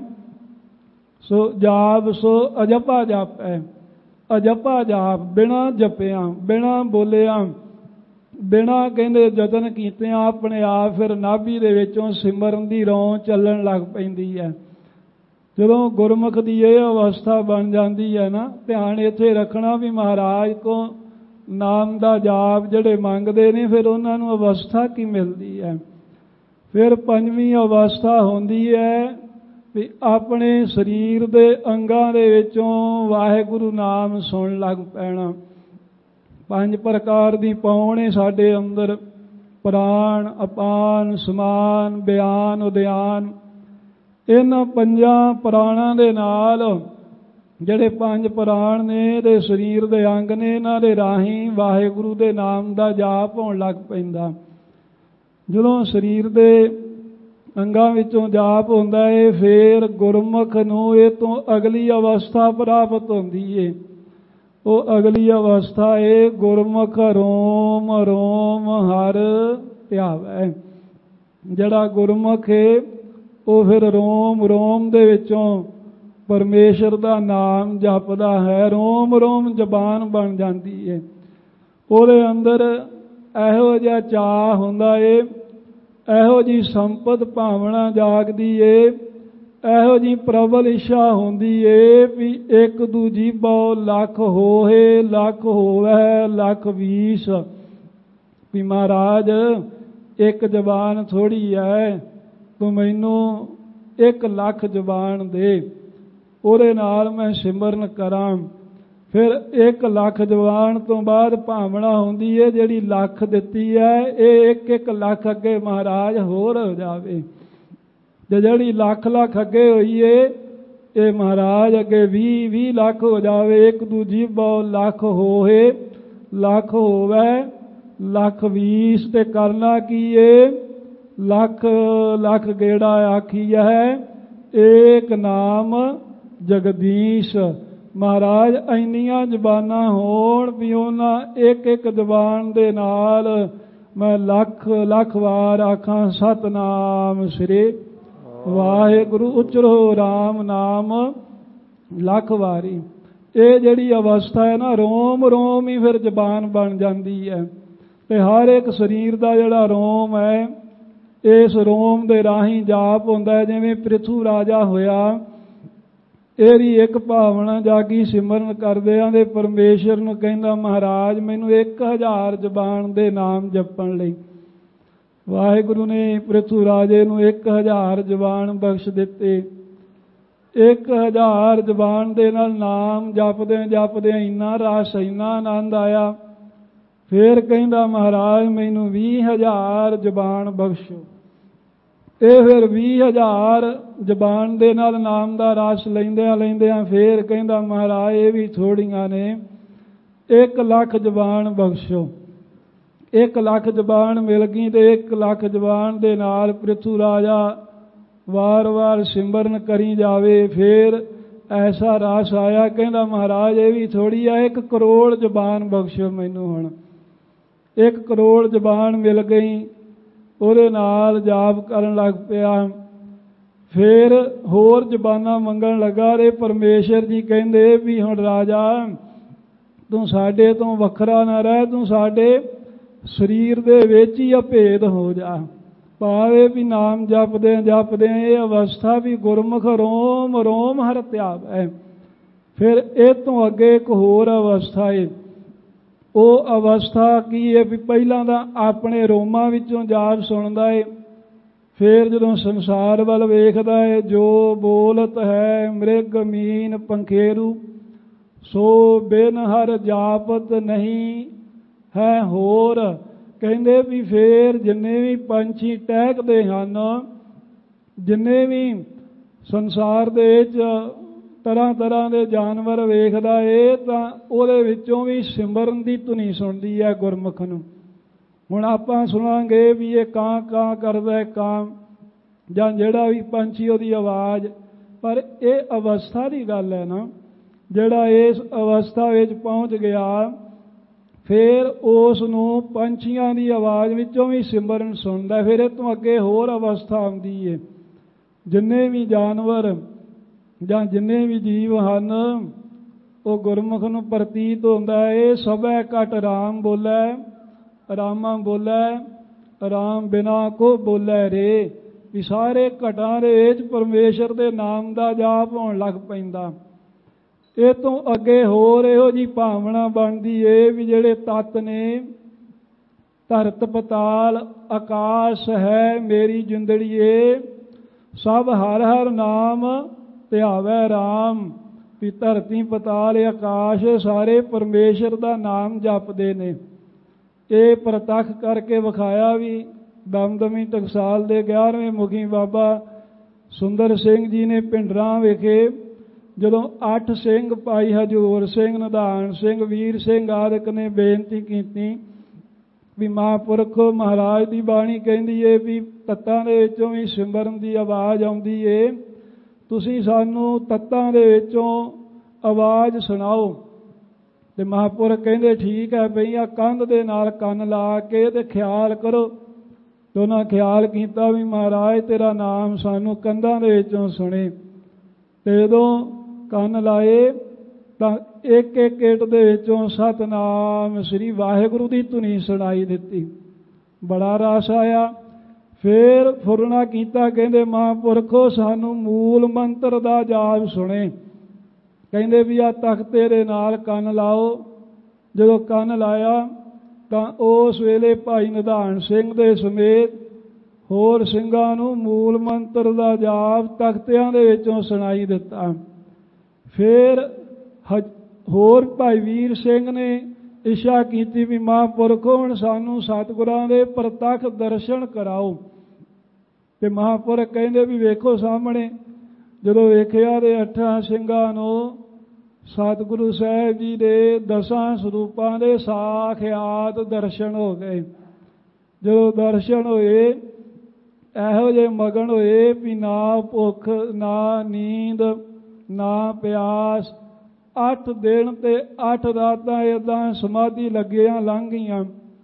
ਸੋ ਜਾਪ ਸੋ ਅਜਪਾ ਜਾਪ ਹੈ। ਅਜਪਾ ਜਾਪ ਬਿਨਾਂ ਜਪਿਆਂ ਬਿਨਾਂ ਬੋਲਿਆਂ ਬਿਨਾਂ ਕਹਿੰਦੇ ਯਤਨ ਕੀਤਿਆਂ ਆਪਣੇ ਆਪ ਫਿਰ ਨਾਭੀ ਦੇ ਵਿੱਚੋਂ ਸਿਮਰਨ ਦੀ ਰੌਂ ਚੱਲਣ ਲੱਗ ਪੈਂਦੀ ਹੈ। ਜਦੋਂ ਗੁਰਮੁਖ ਦੀ ਇਹ ਅਵਸਥਾ ਬਣ ਜਾਂਦੀ ਹੈ ਨਾ, ਧਿਆਨ ਇੱਥੇ ਰੱਖਣਾ ਵੀ ਮਹਾਰਾਜ ਕੋ ਨਾਮ ਦਾ ਜਾਪ ਜਿਹੜੇ ਮੰਗਦੇ ਨੇ, ਫਿਰ ਉਹਨਾਂ ਨੂੰ ਅਵਸਥਾ ਕੀ ਮਿਲਦੀ ਹੈ। ਫਿਰ ਪੰਜਵੀਂ ਅਵਸਥਾ ਹੁੰਦੀ ਹੈ ਵੀ ਆਪਣੇ ਸਰੀਰ ਦੇ ਅੰਗਾਂ ਦੇ ਵਿੱਚੋਂ ਵਾਹਿਗੁਰੂ ਨਾਮ ਸੁਣਨ ਲੱਗ ਪੈਣਾ। 5 ਪ੍ਰਕਾਰ ਦੀ ਪੌਣ ਹੈ ਸਾਡੇ ਅੰਦਰ, ਪ੍ਰਾਣ, ਅਪਾਨ, ਸਮਾਨ, ਬਿਆਨ, ਉਦਿਆਨ। ਇਹਨਾਂ 5 ਪ੍ਰਾਣਾਂ ਦੇ ਨਾਲ ਜਿਹੜੇ 5 ਪ੍ਰਾਣ ਨੇ ਤੇ ਸਰੀਰ ਦੇ ਅੰਗ ਨੇ, ਇਹਨਾਂ ਦੇ ਰਾਹੀਂ ਵਾਹਿਗੁਰੂ ਦੇ ਨਾਮ ਦਾ ਜਾਪ ਹੋਣ ਲੱਗ ਪੈਂਦਾ। ਜਦੋਂ ਸਰੀਰ ਦੇ ਅੰਗਾਂ ਵਿੱਚੋਂ ਜਾਪ ਹੁੰਦਾ ਹੈ, ਫੇਰ ਗੁਰਮੁਖ ਨੂੰ ਇਹ ਤੋਂ ਅਗਲੀ ਅਵਸਥਾ ਪ੍ਰਾਪਤ ਹੁੰਦੀ ਹੈ। ਉਹ ਅਗਲੀ ਅਵਸਥਾ ਹੈ ਗੁਰਮੁਖ ਰੋਮ ਰੋਮ ਹਰ ਧਿਆਵੈ। ਜਿਹੜਾ ਗੁਰਮੁਖ ਹੈ ਉਹ ਫਿਰ ਰੋਮ ਰੋਮ ਦੇ ਵਿੱਚੋਂ ਪਰਮੇਸ਼ਰ ਦਾ ਨਾਮ ਜਪਦਾ ਹੈ। ਰੋਮ ਰੋਮ ਜ਼ਬਾਨ ਬਣ ਜਾਂਦੀ ਹੈ। ਉਹਦੇ ਅੰਦਰ ਇਹੋ ਜਿਹਾ ਚਾਅ ਹੁੰਦਾ ਏ, ਇਹੋ ਜਿਹੀ ਸੰਪਤ ਭਾਵਨਾ ਜਾਗਦੀ ਏ, ਇਹੋ ਜਿਹੀ ਪ੍ਰਬਲ ਇੱਛਾ ਹੁੰਦੀ ਏ ਵੀ ਇੱਕ ਦੂਜੀ ਬਹੁ ਲੱਖ ਹੋਏ, ਲੱਖ ਹੋਵੇ, ਲੱਖ 20। ਵੀ ਮਹਾਰਾਜ ਇੱਕ ਜ਼ਬਾਨ ਥੋੜੀ ਹੈ, ਤੂੰ ਮੈਨੂੰ 1 ਲੱਖ ਜ਼ਬਾਨ ਦੇ, ਉਹਦੇ ਨਾਲ ਮੈਂ ਸਿਮਰਨ ਕਰਾਂ। ਫਿਰ 1 ਲੱਖ ਜ਼ਬਾਨ ਤੋਂ ਬਾਅਦ ਭਾਵਨਾ ਹੁੰਦੀ ਹੈ ਜਿਹੜੀ ਲੱਖ ਦਿੱਤੀ ਹੈ, ਇਹ 1 ਲੱਖ ਅੱਗੇ ਮਹਾਰਾਜ ਹੋਰ ਹੋ ਜਾਵੇ। ਜੇ ਜਿਹੜੀ ਲੱਖ ਅੱਗੇ ਹੋਈ ਏ, ਇਹ ਮਹਾਰਾਜ ਅੱਗੇ 20 ਲੱਖ ਹੋ ਜਾਵੇ। ਇੱਕ ਦੂਜੀ ਬਹੁ ਲੱਖ ਹੋਏ, ਲੱਖ ਹੋਵੇ, ਲੱਖ 20। ਤੇ ਕਰਨਾ ਕੀ ਏ? ਲੱਖ ਗੇੜਾ ਆਖੀ ਹੈ, ਏਕ ਨਾਮ ਜਗਦੀਸ਼। ਮਹਾਰਾਜ ਇੰਨੀਆਂ ਜ਼ਬਾਨਾਂ ਹੋਣ ਵੀ ਉਹਨਾਂ 1 ਜ਼ਬਾਨ ਦੇ ਨਾਲ ਮੈਂ ਲੱਖ ਲੱਖ ਵਾਰ ਆਖਾਂ ਸਤਨਾਮ ਸ੍ਰੀ ਵਾਹਿਗੁਰੂ ਉਚਰੋ ਰਾਮ ਨਾਮ ਲੱਖ ਵਾਰੀ। ਇਹ ਜਿਹੜੀ ਅਵਸਥਾ ਹੈ ਨਾ, ਰੋਮ ਰੋਮ ਹੀ ਫਿਰ ਜ਼ਬਾਨ ਬਣ ਜਾਂਦੀ ਹੈ। ਤੇ ਹਰ ਇੱਕ ਸਰੀਰ ਦਾ ਜਿਹੜਾ ਰੋਮ ਹੈ, ਇਸ ਰੋਮ ਦੇ ਰਾਹੀਂ ਜਾਪ ਹੁੰਦਾ ਹੈ। ਜਿਵੇਂ ਪ੍ਰਿਥੂ ਰਾਜਾ ਹੋਇਆ, ਇਹਦੀ ਇੱਕ ਭਾਵਨਾ ਜਾਗੀ ਸਿਮਰਨ ਕਰਦਿਆਂ ਦੇ ਪਰਮੇਸ਼ਰ ਨੂੰ ਕਹਿੰਦਾ, ਮਹਾਰਾਜ ਮੈਨੂੰ 1000 ਜ਼ਬਾਨ ਦੇ ਨਾਮ ਜਪਣ ਲਈ। ਵਾਹਿਗੁਰੂ ਨੇ ਪ੍ਰਿਥੂ ਰਾਜੇ ਨੂੰ 1000 ਜ਼ਬਾਨ ਬਖਸ਼ ਦਿੱਤੇ। 1000 ਜ਼ਬਾਨ ਦੇ ਨਾਲ ਨਾਮ ਜਪਦਿਆਂ ਇੰਨਾ ਰਸ, ਇੰਨਾ ਆਨੰਦ ਆਇਆ। ਫੇਰ ਕਹਿੰਦਾ, ਮਹਾਰਾਜ ਮੈਨੂੰ 20,000 ਜ਼ਬਾਨ ਬਖਸ਼ੋ। ਇਹ ਫਿਰ 20,000 ਜ਼ਬਾਨ ਦੇ ਨਾਲ ਨਾਮ ਦਾ ਰਸ ਲੈਂਦਿਆਂ ਫੇਰ ਕਹਿੰਦਾ, ਮਹਾਰਾਜ ਇਹ ਵੀ ਥੋੜੀਆਂ ਨੇ, 1 ਲੱਖ ਜ਼ਬਾਨ ਬਖਸ਼ੋ। 1 ਲੱਖ ਜ਼ਬਾਨ ਮਿਲ ਗਈ ਤੇ 1 ਲੱਖ ਜ਼ਬਾਨ ਦੇ ਨਾਲ ਪ੍ਰਿਥੂ ਰਾਜਾ ਵਾਰ-ਵਾਰ ਸਿਮਰਨ ਕਰੀ ਜਾਵੇ। ਫੇਰ ਐਸਾ ਰਸ ਆਇਆ, ਕਹਿੰਦਾ ਮਹਾਰਾਜ ਇਹ ਵੀ ਥੋੜੀ ਆ, 1 ਕਰੋੜ ਜ਼ਬਾਨ ਬਖਸ਼ੋ ਮੈਨੂੰ। ਹੁਣ 1 ਕਰੋੜ ਜ਼ਬਾਨ ਮਿਲ ਗਈ, ਉਹਦੇ ਨਾਲ ਜਾਪ ਕਰਨ ਲੱਗ ਪਿਆ। ਫੇਰ ਹੋਰ ਜ਼ਬਾਨਾਂ ਮੰਗਣ ਲੱਗਾ ਤੇ ਪਰਮੇਸ਼ਰ ਜੀ ਕਹਿੰਦੇ ਵੀ ਹੁਣ ਰਾਜਾ ਤੂੰ ਸਾਡੇ ਤੋਂ ਵੱਖਰਾ ਨਾ ਰਹਿ, ਤੂੰ ਸਾਡੇ ਸਰੀਰ ਦੇ ਵਿੱਚ ਹੀ ਅਭੇਦ ਹੋ ਜਾ। ਭਾਵੇਂ ਵੀ ਨਾਮ ਜਪਦੇ ਇਹ ਅਵਸਥਾ ਵੀ ਗੁਰਮੁਖ ਰੋਮ ਰੋਮ ਹਰ ਧਿਆਵ ਹੈ। ਫਿਰ ਇਹ ਤੋਂ ਅੱਗੇ ਇੱਕ ਹੋਰ ਅਵਸਥਾ ਹੈ। ਉਹ ਅਵਸਥਾ ਕੀ ਹੈ ਵੀ ਪਹਿਲਾਂ ਤਾਂ ਆਪਣੇ ਰੋਮਾਂ ਵਿੱਚੋਂ ਜਾਪ ਸੁਣਦਾ ਹੈ। ਫਿਰ ਜਦੋਂ ਸੰਸਾਰ ਵੱਲ ਵੇਖਦਾ ਹੈ, ਜੋ ਬੋਲਤ ਹੈ ਮ੍ਰਿਗ ਮੀਨ ਪੰਖੇਰੂ, ਸੋ ਬਿਨ ਹਰ ਜਾਪਤ ਨਹੀਂ ਹੈ ਹੋਰ। ਕਹਿੰਦੇ ਵੀ ਫੇਰ ਜਿੰਨੇ ਵੀ ਪੰਛੀ ਟਹਿਕਦੇ ਹਨ, ਜਿੰਨੇ ਵੀ ਸੰਸਾਰ ਦੇ ਵਿੱਚ ਤਰ੍ਹਾਂ ਤਰ੍ਹਾਂ ਦੇ ਜਾਨਵਰ ਵੇਖਦਾ ਏ, ਤਾਂ ਉਹਦੇ ਵਿੱਚੋਂ ਵੀ ਸਿਮਰਨ ਦੀ ਧੁਨੀ ਸੁਣਦੀ ਹੈ ਗੁਰਮੁਖ ਨੂੰ। ਹੁਣ ਆਪਾਂ ਸੁਣਾਂਗੇ ਵੀ ਇਹ ਕਾਂ ਕਾਂ ਕਰਦਾ ਕਾਂ, ਜਾਂ ਜਿਹੜਾ ਵੀ ਪੰਛੀ ਉਹਦੀ ਆਵਾਜ਼, ਪਰ ਇਹ ਅਵਸਥਾ ਦੀ ਗੱਲ ਹੈ ਨਾ। ਜਿਹੜਾ ਇਸ ਅਵਸਥਾ ਵਿੱਚ ਪਹੁੰਚ ਗਿਆ, ਫਿਰ ਉਸ ਨੂੰ ਪੰਛੀਆਂ ਦੀ ਆਵਾਜ਼ ਵਿੱਚੋਂ ਵੀ ਸਿਮਰਨ ਸੁਣਦਾ। ਫਿਰ ਇਹ ਤੋਂ ਅੱਗੇ ਹੋਰ ਅਵਸਥਾ ਆਉਂਦੀ ਹੈ। ਜਿੰਨੇ ਵੀ ਜਾਨਵਰ ਜਾਂ ਜਿੰਨੇ ਵੀ ਜੀਵ ਹਨ, ਉਹ ਗੁਰਮੁਖ ਨੂੰ ਪ੍ਰਤੀਤ ਹੁੰਦਾ ਹੈ ਸਭੈ ਘਟ ਰਾਮ ਬੋਲੇ, ਰਾਮਾ ਬੋਲੇ ਰਾਮ ਬਿਨਾ ਕੋ ਬੋਲੇ ਰੇ। ਵੀ ਸਾਰੇ ਘਟਾਂ ਦੇ ਵਿੱਚ ਪਰਮੇਸ਼ਰ ਦੇ ਨਾਮ ਦਾ ਜਾਪ ਹੋਣ ਲੱਗ ਪੈਂਦਾ। ਇਹ ਤੋਂ ਅੱਗੇ ਹੋਰ ਇਹੋ ਜੀ ਭਾਵਨਾ ਬਣਦੀ ਏ ਵੀ ਜਿਹੜੇ ਤੱਤ ਨੇ, ਧਰਤ ਪਤਾਲ ਆਕਾਸ਼ ਹੈ ਮੇਰੀ ਜਿੰਦੜੀਏ, ਸਭ ਹਰ ਹਰ ਨਾਮ ਧਿਆਵੈ ਰਾਮ। ਵੀ ਧਰਤੀ ਪਤਾਲ ਆਕਾਸ਼ ਸਾਰੇ ਪਰਮੇਸ਼ਰ ਦਾ ਨਾਮ ਜਪਦੇ ਨੇ। ਇਹ ਪ੍ਰਤੱਖ ਕਰਕੇ ਵਿਖਾਇਆ ਵੀ ਦਮਦਮੀ ਟਕਸਾਲ ਦੇ 11ਵੇਂ ਮੁਖੀ ਬਾਬਾ ਸੁੰਦਰ ਸਿੰਘ ਜੀ ਨੇ ਪਿੰਡਰਾਂ ਵਿਖੇ ਜਦੋਂ 8 ਸਿੰਘ ਭਾਈ ਹਜੂਰ ਸਿੰਘ, ਨਿਧਾਨ ਸਿੰਘ, ਵੀਰ ਸਿੰਘ ਆਦਿਕ ਨੇ ਬੇਨਤੀ ਕੀਤੀ ਵੀ ਮਹਾਂਪੁਰਖ ਮਹਾਰਾਜ ਦੀ ਬਾਣੀ ਕਹਿੰਦੀ ਏ ਵੀ ਤੱਤਾਂ ਦੇ ਵਿੱਚੋਂ ਵੀ ਸਿਮਰਨ ਦੀ ਆਵਾਜ਼ ਆਉਂਦੀ ਏ, ਤੁਸੀਂ ਸਾਨੂੰ ਤੱਤਾਂ ਦੇ ਵਿੱਚੋਂ ਆਵਾਜ਼ ਸੁਣਾਓ। ਤੇ ਮਹਾਂਪੁਰਖ ਕਹਿੰਦੇ ਠੀਕ ਹੈ ਬਈ, ਆ ਕੰਧ ਦੇ ਨਾਲ ਕੰਨ ਲਾ ਕੇ ਤੇ ਖਿਆਲ ਕਰੋ। ਤੇ ਉਹਨਾਂ ਖਿਆਲ ਕੀਤਾ ਵੀ ਮਹਾਰਾਜ ਤੇਰਾ ਨਾਮ ਸਾਨੂੰ ਕੰਧਾਂ ਦੇ ਵਿੱਚੋਂ ਸੁਣੇ। ਤੇ ਜਦੋਂ ਕੰਨ ਲਾਏ ਤਾਂ ਇੱਕ ਇੱਕ ਇੱਟ ਦੇ ਵਿੱਚੋਂ ਸਤਨਾਮ ਸ੍ਰੀ ਵਾਹਿਗੁਰੂ ਦੀ ਧੁਨੀ ਸੁਣਾਈ ਦਿੱਤੀ। ਬੜਾ ਰਸ ਆਇਆ। ਫੇਰ ਫੁਰਨਾ ਕੀਤਾ, ਕਹਿੰਦੇ ਮਹਾਂਪੁਰਖੋ ਸਾਨੂੰ ਮੂਲ ਮੰਤਰ ਦਾ ਜਾਪ ਸੁਣੇ। ਕਹਿੰਦੇ ਵੀ ਆ ਤਖਤੇ ਦੇ ਨਾਲ ਕੰਨ ਲਾਓ। ਜਦੋਂ ਕੰਨ ਲਾਇਆ ਤਾਂ ਉਸ ਵੇਲੇ ਭਾਈ ਨਿਧਾਨ ਸਿੰਘ ਦੇ ਸਮੇਤ ਹੋਰ ਸਿੰਘਾਂ ਨੂੰ ਮੂਲ ਮੰਤਰ ਦਾ ਜਾਪ ਤਖਤਿਆਂ ਦੇ ਵਿੱਚੋਂ ਸੁਣਾਈ ਦਿੱਤਾ। ਫਿਰ ਹੋਰ ਭਾਈ ਵੀਰ ਸਿੰਘ ਨੇ ਇੱਛਾ ਕੀਤੀ ਵੀ ਮਹਾਂਪੁਰਖੋ ਹੁਣ ਸਾਨੂੰ ਸਤਿਗੁਰਾਂ ਦੇ ਪ੍ਰਤੱਖ ਦਰਸ਼ਨ ਕਰਾਓ। ਤੇ ਮਹਾਂਪੁਰਖ ਕਹਿੰਦੇ ਵੀ ਵੇਖੋ ਸਾਹਮਣੇ। ਜਦੋਂ ਵੇਖਿਆ ਤੇ 8 ਸਿੰਘਾਂ ਨੂੰ ਸਤਿਗੁਰੂ ਸਾਹਿਬ ਜੀ ਦੇ 10 ਸਰੂਪਾਂ ਦੇ ਸਾਖਿਆਤ ਦਰਸ਼ਨ ਹੋ ਗਏ। ਜਦੋਂ ਦਰਸ਼ਨ ਹੋਏ, ਇਹੋ ਜਿਹੇ ਮਗਨ ਹੋਏ ਵੀ ਨਾ ਭੁੱਖ ਨਾ ਨੀਂਦ ਨਾ ਪਿਆਸ। 8 ਦਿਨ ਤੇ 8 ਰਾਤਾਂ ਏਦਾਂ ਸਮਾਧੀ ਲੱਗਿਆਂ ਲੰਘ ਗਈਆਂ।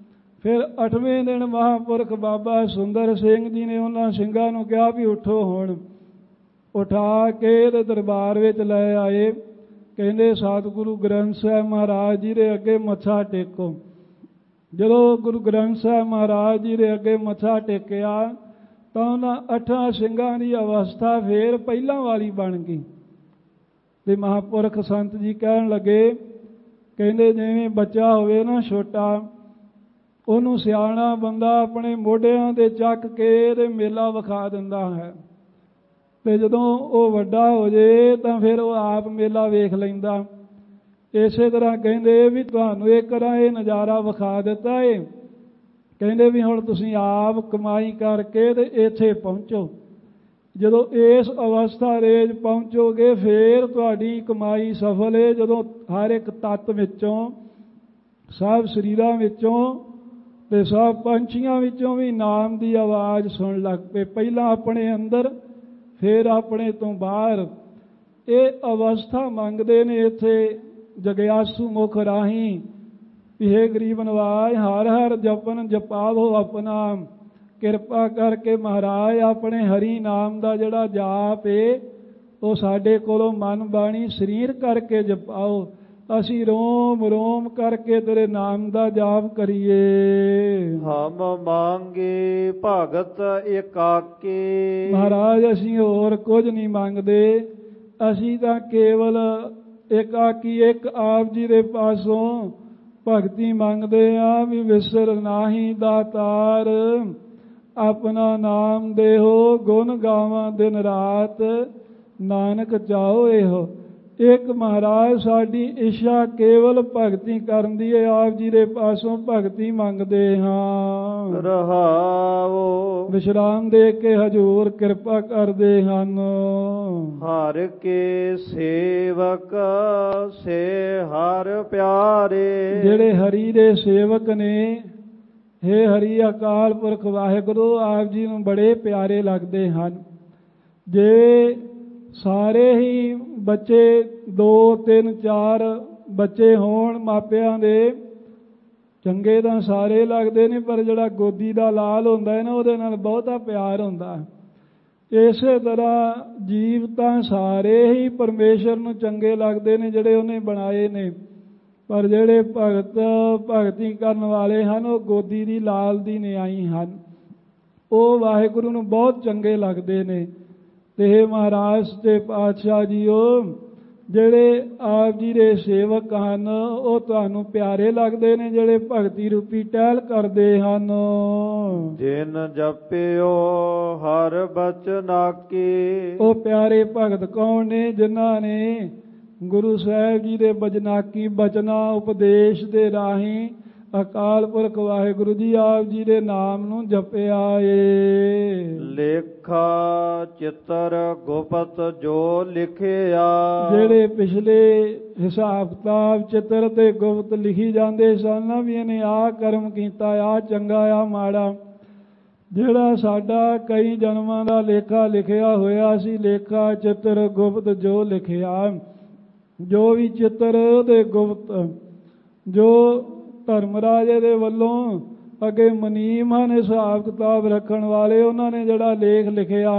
ਫਿਰ 8ਵੇਂ ਦਿਨ ਮਹਾਂਪੁਰਖ ਬਾਬਾ ਸੁੰਦਰ ਸਿੰਘ ਜੀ ਨੇ ਉਹਨਾਂ ਸਿੰਘਾਂ ਨੂੰ ਕਿਹਾ ਵੀ ਉੱਠੋ ਹੁਣ। ਉਠਾ ਕੇ ਇਹਦੇ ਦਰਬਾਰ ਵਿੱਚ ਲੈ ਆਏ। ਕਹਿੰਦੇ ਸਤਿਗੁਰੂ ਗ੍ਰੰਥ ਸਾਹਿਬ ਮਹਾਰਾਜ ਜੀ ਦੇ ਅੱਗੇ ਮੱਥਾ ਟੇਕੋ। ਜਦੋਂ ਗੁਰੂ ਗ੍ਰੰਥ ਸਾਹਿਬ ਮਹਾਰਾਜ ਜੀ ਦੇ ਅੱਗੇ ਮੱਥਾ ਟੇਕਿਆ ਤਾਂ ਉਹਨਾਂ 8 ਸਿੰਘਾਂ ਦੀ ਅਵਸਥਾ ਫੇਰ ਪਹਿਲਾਂ ਵਾਲੀ ਬਣ ਗਈ। ਤੇ ਮਹਾਂਪੁਰਖ ਸੰਤ ਜੀ ਕਹਿਣ ਲੱਗੇ, ਕਹਿੰਦੇ ਜਿਵੇਂ ਬੱਚਾ ਹੋਵੇ ਨਾ ਛੋਟਾ, ਉਹਨੂੰ ਸਿਆਣਾ ਬੰਦਾ ਆਪਣੇ ਮੋਢਿਆਂ ਤੇ ਚੱਕ ਕੇ ਇਹਦੇ ਮੇਲਾ ਵਿਖਾ ਦਿੰਦਾ ਹੈ, ਤੇ ਜਦੋਂ ਉਹ ਵੱਡਾ ਹੋ ਜੇ ਤਾਂ ਫਿਰ ਉਹ ਆਪ ਮੇਲਾ ਵੇਖ ਲੈਂਦਾ। ਇਸੇ ਤਰ੍ਹਾਂ ਕਹਿੰਦੇ ਵੀ ਤੁਹਾਨੂੰ ਇੱਕ ਤਰ੍ਹਾਂ ਇਹ ਨਜ਼ਾਰਾ ਵਿਖਾ ਦਿੱਤਾ ਏ। ਕਹਿੰਦੇ ਵੀ ਹੁਣ ਤੁਸੀਂ ਆਪ ਕਮਾਈ ਕਰਕੇ ਤੇ ਇੱਥੇ ਪਹੁੰਚੋ। ਜਦੋਂ ਇਸ ਅਵਸਥਾ ਦੇ ਪਹੁੰਚੋਗੇ ਫੇਰ ਤੁਹਾਡੀ ਕਮਾਈ ਸਫਲ ਏ। ਜਦੋਂ ਹਰ ਇੱਕ ਤੱਤ ਵਿੱਚੋਂ, ਸਭ ਸਰੀਰਾਂ ਵਿੱਚੋਂ ਤੇ ਸਭ ਪੰਛੀਆਂ ਵਿੱਚੋਂ ਵੀ ਨਾਮ ਦੀ ਆਵਾਜ਼ ਸੁਣਨ ਲੱਗ ਪਏ। ਪਹਿਲਾਂ ਆਪਣੇ ਅੰਦਰ, ਫਿਰ ਆਪਣੇ ਤੋਂ ਬਾਹਰ। ਇਹ ਅਵਸਥਾ ਮੰਗਦੇ ਨੇ ਇੱਥੇ ਜਗਿਆਸੂ ਮੁਖ ਰਾਹੀਂ। ਇਹ ਗਰੀਬ ਨਵਾਜ ਹਰ ਹਰ ਜਪਨ ਜਪਾਵੋ ਆਪਣਾ। ਕਿਰਪਾ ਕਰਕੇ ਮਹਾਰਾਜ ਆਪਣੇ ਹਰੀ ਨਾਮ ਦਾ ਜਿਹੜਾ ਜਾਪ ਏ ਉਹ ਸਾਡੇ ਕੋਲੋਂ ਮਨ ਬਾਣੀ ਸਰੀਰ ਕਰਕੇ ਜਪਾਓ। ਅਸੀਂ ਰੋਮ ਰੋਮ ਕਰਕੇ ਤੇਰੇ ਨਾਮ ਦਾ ਜਾਪ ਕਰੀਏ। ਹਮ ਮੰਗੇ ਭਗਤ ਏਕਾਕੇ। ਮਹਾਰਾਜ ਅਸੀਂ ਹੋਰ ਕੁਝ ਨਹੀਂ ਮੰਗਦੇ, ਅਸੀਂ ਤਾਂ ਕੇਵਲ ਏਕਾਕੀ ਇੱਕ ਆਪ ਜੀ ਦੇ ਪਾਸੋਂ ਭਗਤੀ ਮੰਗਦੇ ਆ। ਵੀ ਵਿਸਰ ਨਾਹੀ ਦਾਤਾਰ, ਆਪਣਾ ਨਾਮ ਦੇਹੋ ਗੁਣ ਗਾਵਾਂ ਦਿਨ ਰਾਤ, ਨਾਨਕ ਚਾਹੋ ਇਹੋ। ਇੱਕ ਮਹਾਰਾਜ ਸਾਡੀ ਇੱਛਾ ਕੇਵਲ ਭਗਤੀ ਕਰਨ ਦੀ ਹੈ। ਆਪ ਜੀ ਦੇ ਪਾਸੋਂ ਭਗਤੀ ਮੰਗਦੇ ਹਾਂ। ਰਹਾਓ ਵਿਸ਼ਰਾਮ ਦੇ ਕੇ ਹਜ਼ੂਰ ਕਿਰਪਾ ਕਰਦੇ ਹਨ। ਹਰ ਕੇ ਸੇਵਕ ਸੇ ਹਰ ਪਿਆਰੇ। ਜਿਹੜੇ ਹਰੀ ਦੇ ਸੇਵਕ ਨੇ, ਹੇ ਹਰੀ ਅਕਾਲ ਪੁਰਖ ਵਾਹਿਗੁਰੂ ਆਪ ਜੀ ਨੂੰ ਬੜੇ ਪਿਆਰੇ ਲੱਗਦੇ ਹਨ। ਜੇ ਸਾਰੇ ਹੀ ਬੱਚੇ 2 3 4 ਬੱਚੇ ਹੋਣ ਮਾਪਿਆਂ ਦੇ, ਚੰਗੇ ਤਾਂ ਸਾਰੇ ਲੱਗਦੇ ਨੇ, ਪਰ ਜਿਹੜਾ ਗੋਦੀ ਦਾ ਲਾਲ ਹੁੰਦਾ ਹੈ ਨਾ ਉਹਦੇ ਨਾਲ ਬਹੁਤਾ ਪਿਆਰ ਹੁੰਦਾ। ਇਸੇ ਤਰ੍ਹਾਂ ਜੀਵ ਤਾਂ ਸਾਰੇ ਹੀ ਪਰਮੇਸ਼ਰ ਨੂੰ ਚੰਗੇ ਲੱਗਦੇ ਨੇ ਜਿਹੜੇ ਉਹਨੇ ਬਣਾਏ ਨੇ, ਪਰ ਜਿਹੜੇ ਭਗਤੀ ਕਰਨ ਵਾਲੇ ਹਨ ਉਹ ਗੋਦੀ ਦੀ ਲਾਲ ਦੀ ਨਿਆਈ ਹਨ। ਉਹ ਵਾਹਿਗੁਰੂ ਨੂੰ ਬਹੁਤ ਚੰਗੇ ਲੱਗਦੇ ਨੇ। ਤੇ ਮਹਾਰਾਜ ਤੇ ਪਾਤਸ਼ਾਹ ਜੀਓ, ਜਿਹੜੇ ਆਪ ਜੀ ਦੇ ਸੇਵਕ ਹਨ ਉਹ ਤੁਹਾਨੂੰ ਪਿਆਰੇ ਲੱਗਦੇ ਨੇ, ਜਿਹੜੇ ਭਗਤੀ ਰੂਪੀ ਟਹਿਲ ਕਰਦੇ ਹਨ। ਜਿਨ ਜਪਿਓ ਹਰ ਬਚਨਾਕੀ। ਉਹ ਪਿਆਰੇ ਭਗਤ ਕੌਣ ਨੇ? ਜਿਨ੍ਹਾਂ ਨੇ ਗੁਰੂ ਸਾਹਿਬ ਜੀ ਦੇ ਬਚਨਾਕੀ ਬਚਨਾ ਉਪਦੇਸ਼ ਦੇ ਰਾਹੀਂ ਅਕਾਲ ਪੁਰਖ ਵਾਹਿਗੁਰੂ ਜੀ ਆਪ ਜੀ ਦੇ ਨਾਮ ਨੂੰ ਜਪਿਆ ਏ। ਲੇਖਾ ਚਿੱਤਰ ਗੁਪਤ ਜੋ ਲਿਖਿਆ। ਜਿਹੜੇ ਪਿਛਲੇ ਹਿਸਾਬ ਕਿਤਾਬ ਚਿੱਤਰ ਤੇ ਗੁਪਤ ਲਿਖੀ ਜਾਂਦੇ ਸਨ ਵੀ ਇਹਨੇ ਆਹ ਕਰਮ ਕੀਤਾ, ਆਹ ਚੰਗਾ, ਆਹ ਮਾੜਾ, ਜਿਹੜਾ ਸਾਡਾ ਕਈ ਜਨਮਾਂ ਦਾ ਲੇਖਾ ਲਿਖਿਆ ਹੋਇਆ ਸੀ। ਲੇਖਾ ਚਿੱਤਰ ਗੁਪਤ ਜੋ ਲਿਖਿਆ। ਜੋ ਵੀ ਚਿੱਤਰ ਤੇ ਗੁਪਤ ਜੋ ਧਰਮ ਰਾਜੇ ਦੇ ਵੱਲੋਂ ਅੱਗੇ ਮਨੀਮ ਹਨ ਹਿਸਾਬ ਕਿਤਾਬ ਰੱਖਣ ਵਾਲੇ, ਉਹਨਾਂ ਨੇ ਜਿਹੜਾ ਲੇਖ ਲਿਖਿਆ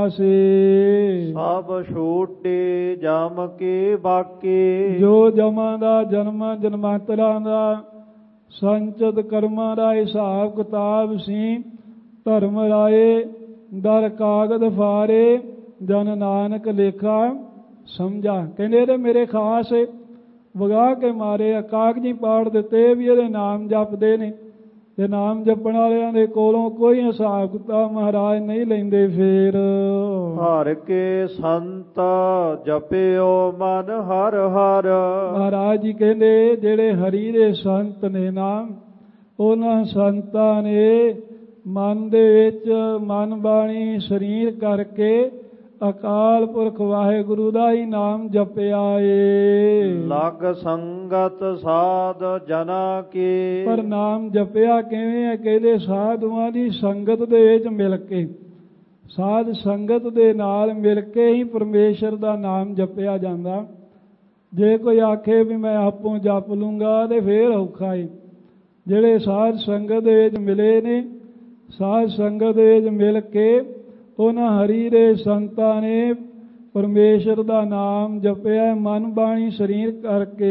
ਸੀ। ਸਭ ਛੂਟੇ ਜਮ ਕੇ ਬਾਕੀ। ਜੋ ਜਮਾਂ ਦਾ, ਜਨਮਾਂ ਜਨਮਾਂਤਰਾਂ ਦਾ, ਸੰਚਿਤ ਕਰਮਾਂ ਦਾ ਹਿਸਾਬ ਕਿਤਾਬ ਸੀ, ਧਰਮ ਰਾਏ ਦਰ ਕਾਗਦ ਫਾਰੇ, ਜਨ ਨਾਨਕ ਲੇਖਾ ਸਮਝਾ। ਕਹਿੰਦੇ ਇਹਦੇ ਮੇਰੇ ਖਾਸ ਵਗਾ ਕੇ ਮਾਰੇ, ਕਾਗਜ਼ੀ ਪਾੜ ਦਿੱਤੇ ਵੀ ਇਹਦੇ ਨਾਮ ਜਪਦੇ ਨੇ, ਤੇ ਨਾਮ ਜਪਣ ਵਾਲਿਆਂ ਦੇ ਕੋਲੋਂ ਕੋਈ ਹਿਸਾਬ ਕਿਤਾਬ ਮਹਾਰਾਜ ਨਹੀਂ ਲੈਂਦੇ। ਫੇਰ ਹਰ ਕੇ ਸੰਤ ਜਪਿਓ ਮਨ ਹਰ ਹਰ। ਮਹਾਰਾਜ ਜੀ ਕਹਿੰਦੇ ਜਿਹੜੇ ਹਰੀ ਦੇ ਸੰਤ ਨੇ ਨਾ, ਉਹਨਾਂ ਸੰਤਾਂ ਨੇ ਮਨ ਦੇ ਵਿੱਚ ਮਨ ਬਾਣੀ ਸਰੀਰ ਕਰਕੇ ਅਕਾਲ ਪੁਰਖ ਵਾਹਿਗੁਰੂ ਦਾ ਹੀ ਨਾਮ ਜਪਿਆ ਏ। ਲਗ ਸੰਗਤ ਸਾਧ ਜਨਾ ਕੀ। ਪਰ ਨਾਮ ਜਪਿਆ ਕਿਵੇਂ ਹੈ? ਕਹਿੰਦੇ ਸਾਧੂਆਂ ਦੀ ਸੰਗਤ ਦੇ ਵਿੱਚ ਮਿਲ ਕੇ, ਸਾਧ ਸੰਗਤ ਦੇ ਨਾਲ ਮਿਲ ਕੇ ਹੀ ਪਰਮੇਸ਼ਰ ਦਾ ਨਾਮ ਜਪਿਆ ਜਾਂਦਾ। ਜੇ ਕੋਈ ਆਖੇ ਵੀ ਮੈਂ ਆਪੋਂ ਜਪ ਲੂੰਗਾ ਤੇ ਫੇਰ ਔਖਾ ਏ। ਜਿਹੜੇ ਸਾਧ ਸੰਗਤ ਦੇ ਵਿੱਚ ਮਿਲੇ ਨੇ, ਸਾਧ ਸੰਗਤ ਦੇ ਵਿੱਚ ਮਿਲ ਕੇ ਉਹਨਾਂ ਹਰੀ ਦੇ ਸੰਤਾਂ ਨੇ ਪਰਮੇਸ਼ਰ ਦਾ ਨਾਮ ਜਪਿਆ ਮਨ ਬਾਣੀ ਸਰੀਰ ਕਰਕੇ।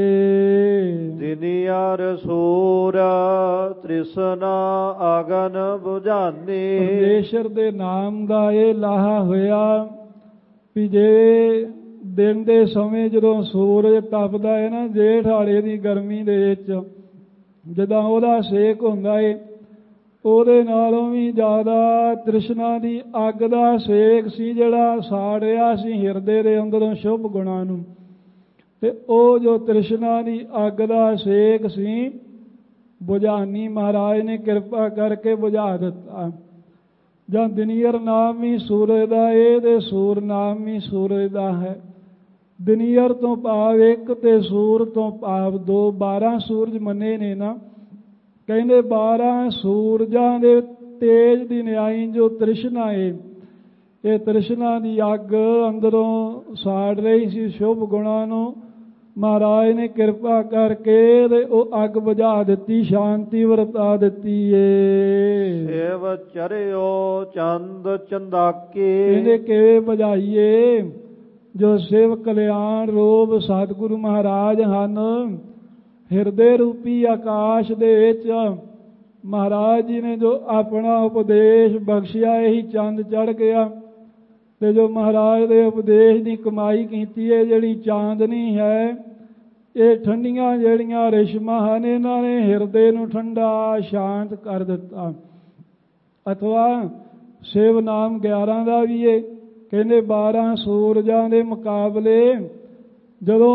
ਦਿਨਿਆਰ ਸੂਰ ਤ੍ਰਿਸ਼ਨਾ ਆਗਨ ਬੁਝਾਨੀ। ਪਰਮੇਸ਼ਰ ਦੇ ਨਾਮ ਦਾ ਇਹ ਲਾਹਾ ਹੋਇਆ ਵੀ ਜੇ ਦਿਨ ਦੇ ਸਮੇਂ ਜਦੋਂ ਸੂਰਜ ਤਪਦਾ ਹੈ ਨਾ, ਜੇਠ ਹਾੜੇ ਦੀ ਗਰਮੀ ਦੇ ਵਿੱਚ ਜਦੋਂ ਉਹਦਾ ਸੇਕ ਹੁੰਦਾ ਏ, ਉਹਦੇ ਨਾਲੋਂ ਵੀ ਜ਼ਿਆਦਾ ਤ੍ਰਿਸ਼ਨਾ ਦੀ ਅੱਗ ਦਾ ਸੇਕ ਸੀ ਜਿਹੜਾ ਸਾੜ ਰਿਹਾ ਸੀ ਹਿਰਦੇ ਦੇ ਅੰਦਰੋਂ ਸ਼ੁਭ ਗੁਣਾਂ ਨੂੰ। ਤੇ ਉਹ ਜੋ ਤ੍ਰਿਸ਼ਨਾ ਦੀ ਅੱਗ ਦਾ ਸੇਕ ਸੀ ਬੁਝਾਨੀ ਮਹਾਰਾਜ ਨੇ ਕਿਰਪਾ ਕਰਕੇ ਬੁਝਾ ਦਿੱਤਾ। ਜਾਂ ਦਿਨੀਅਰ ਨਾਮ ਵੀ ਸੂਰਜ ਦਾ ਏ ਤੇ ਸੂਰ ਨਾਮ ਵੀ ਸੂਰਜ ਦਾ ਹੈ। ਦਿਨੀਅਰ ਤੋਂ ਭਾਵ ਇੱਕ ਤੇ ਸੂਰ ਤੋਂ ਭਾਵ ਦੋ। 12 ਸੂਰਜ ਮੰਨੇ ਨੇ ਨਾ, ਕਹਿੰਦੇ 12 ਸੂਰਜਾਂ ਦੇ ਤੇਜ ਦੀ ਨਿਆਈ ਜੋ ਤ੍ਰਿਸ਼ਨਾ ਏ, ਇਹ ਤ੍ਰਿਸ਼ਨਾ ਦੀ ਅੱਗ ਅੰਦਰੋਂ ਸਾੜ ਰਹੀ ਸੀ ਸ਼ੁਭ ਗੁਣਾਂ ਨੂੰ। ਮਹਾਰਾਜ ਨੇ ਕਿਰਪਾ ਕਰਕੇ ਤੇ ਉਹ ਅੱਗ ਬੁਝਾ ਦਿੱਤੀ, ਸ਼ਾਂਤੀ ਵਰਤਾ ਦਿੱਤੀ ਏ। ਸੇਵ ਚਰਿਓ ਚੰਦ ਚੰਦਾਕੇ। ਕਹਿੰਦੇ ਕਿਵੇਂ ਬੁਝਾਈਏ? ਜੋ ਸਿਵ ਕਲਿਆਣ ਰੂਪ ਸਤਿਗੁਰੂ ਮਹਾਰਾਜ ਹਨ, ਹਿਰਦੇ ਰੂਪੀ ਆਕਾਸ਼ ਦੇ ਵਿੱਚ ਮਹਾਰਾਜ ਜੀ ਨੇ ਜੋ ਆਪਣਾ ਉਪਦੇਸ਼ ਬਖਸ਼ਿਆ, ਇਹੀ ਚੰਦ ਚੜ ਗਿਆ। ਤੇ ਜੋ ਮਹਾਰਾਜ ਦੇ ਉਪਦੇਸ਼ ਦੀ ਕਮਾਈ ਕੀਤੀ ਹੈ, ਜਿਹੜੀ ਚਾਂਦਨੀ ਹੈ, ਇਹ ਠੰਡੀਆਂ ਜਿਹੜੀਆਂ ਰੇਸ਼ਮਾਂ ਹਨ, ਇਹਨਾਂ ਨੇ ਹਿਰਦੇ ਨੂੰ ਠੰਡਾ ਸ਼ਾਂਤ ਕਰ ਦਿੱਤਾ। ਅਥਵਾ ਸ਼ਿਵ ਨਾਮ 11 ਦਾ ਵੀ ਹੈ। ਕਹਿੰਦੇ 12 ਸੂਰਜਾਂ ਦੇ ਮੁਕਾਬਲੇ ਜਦੋਂ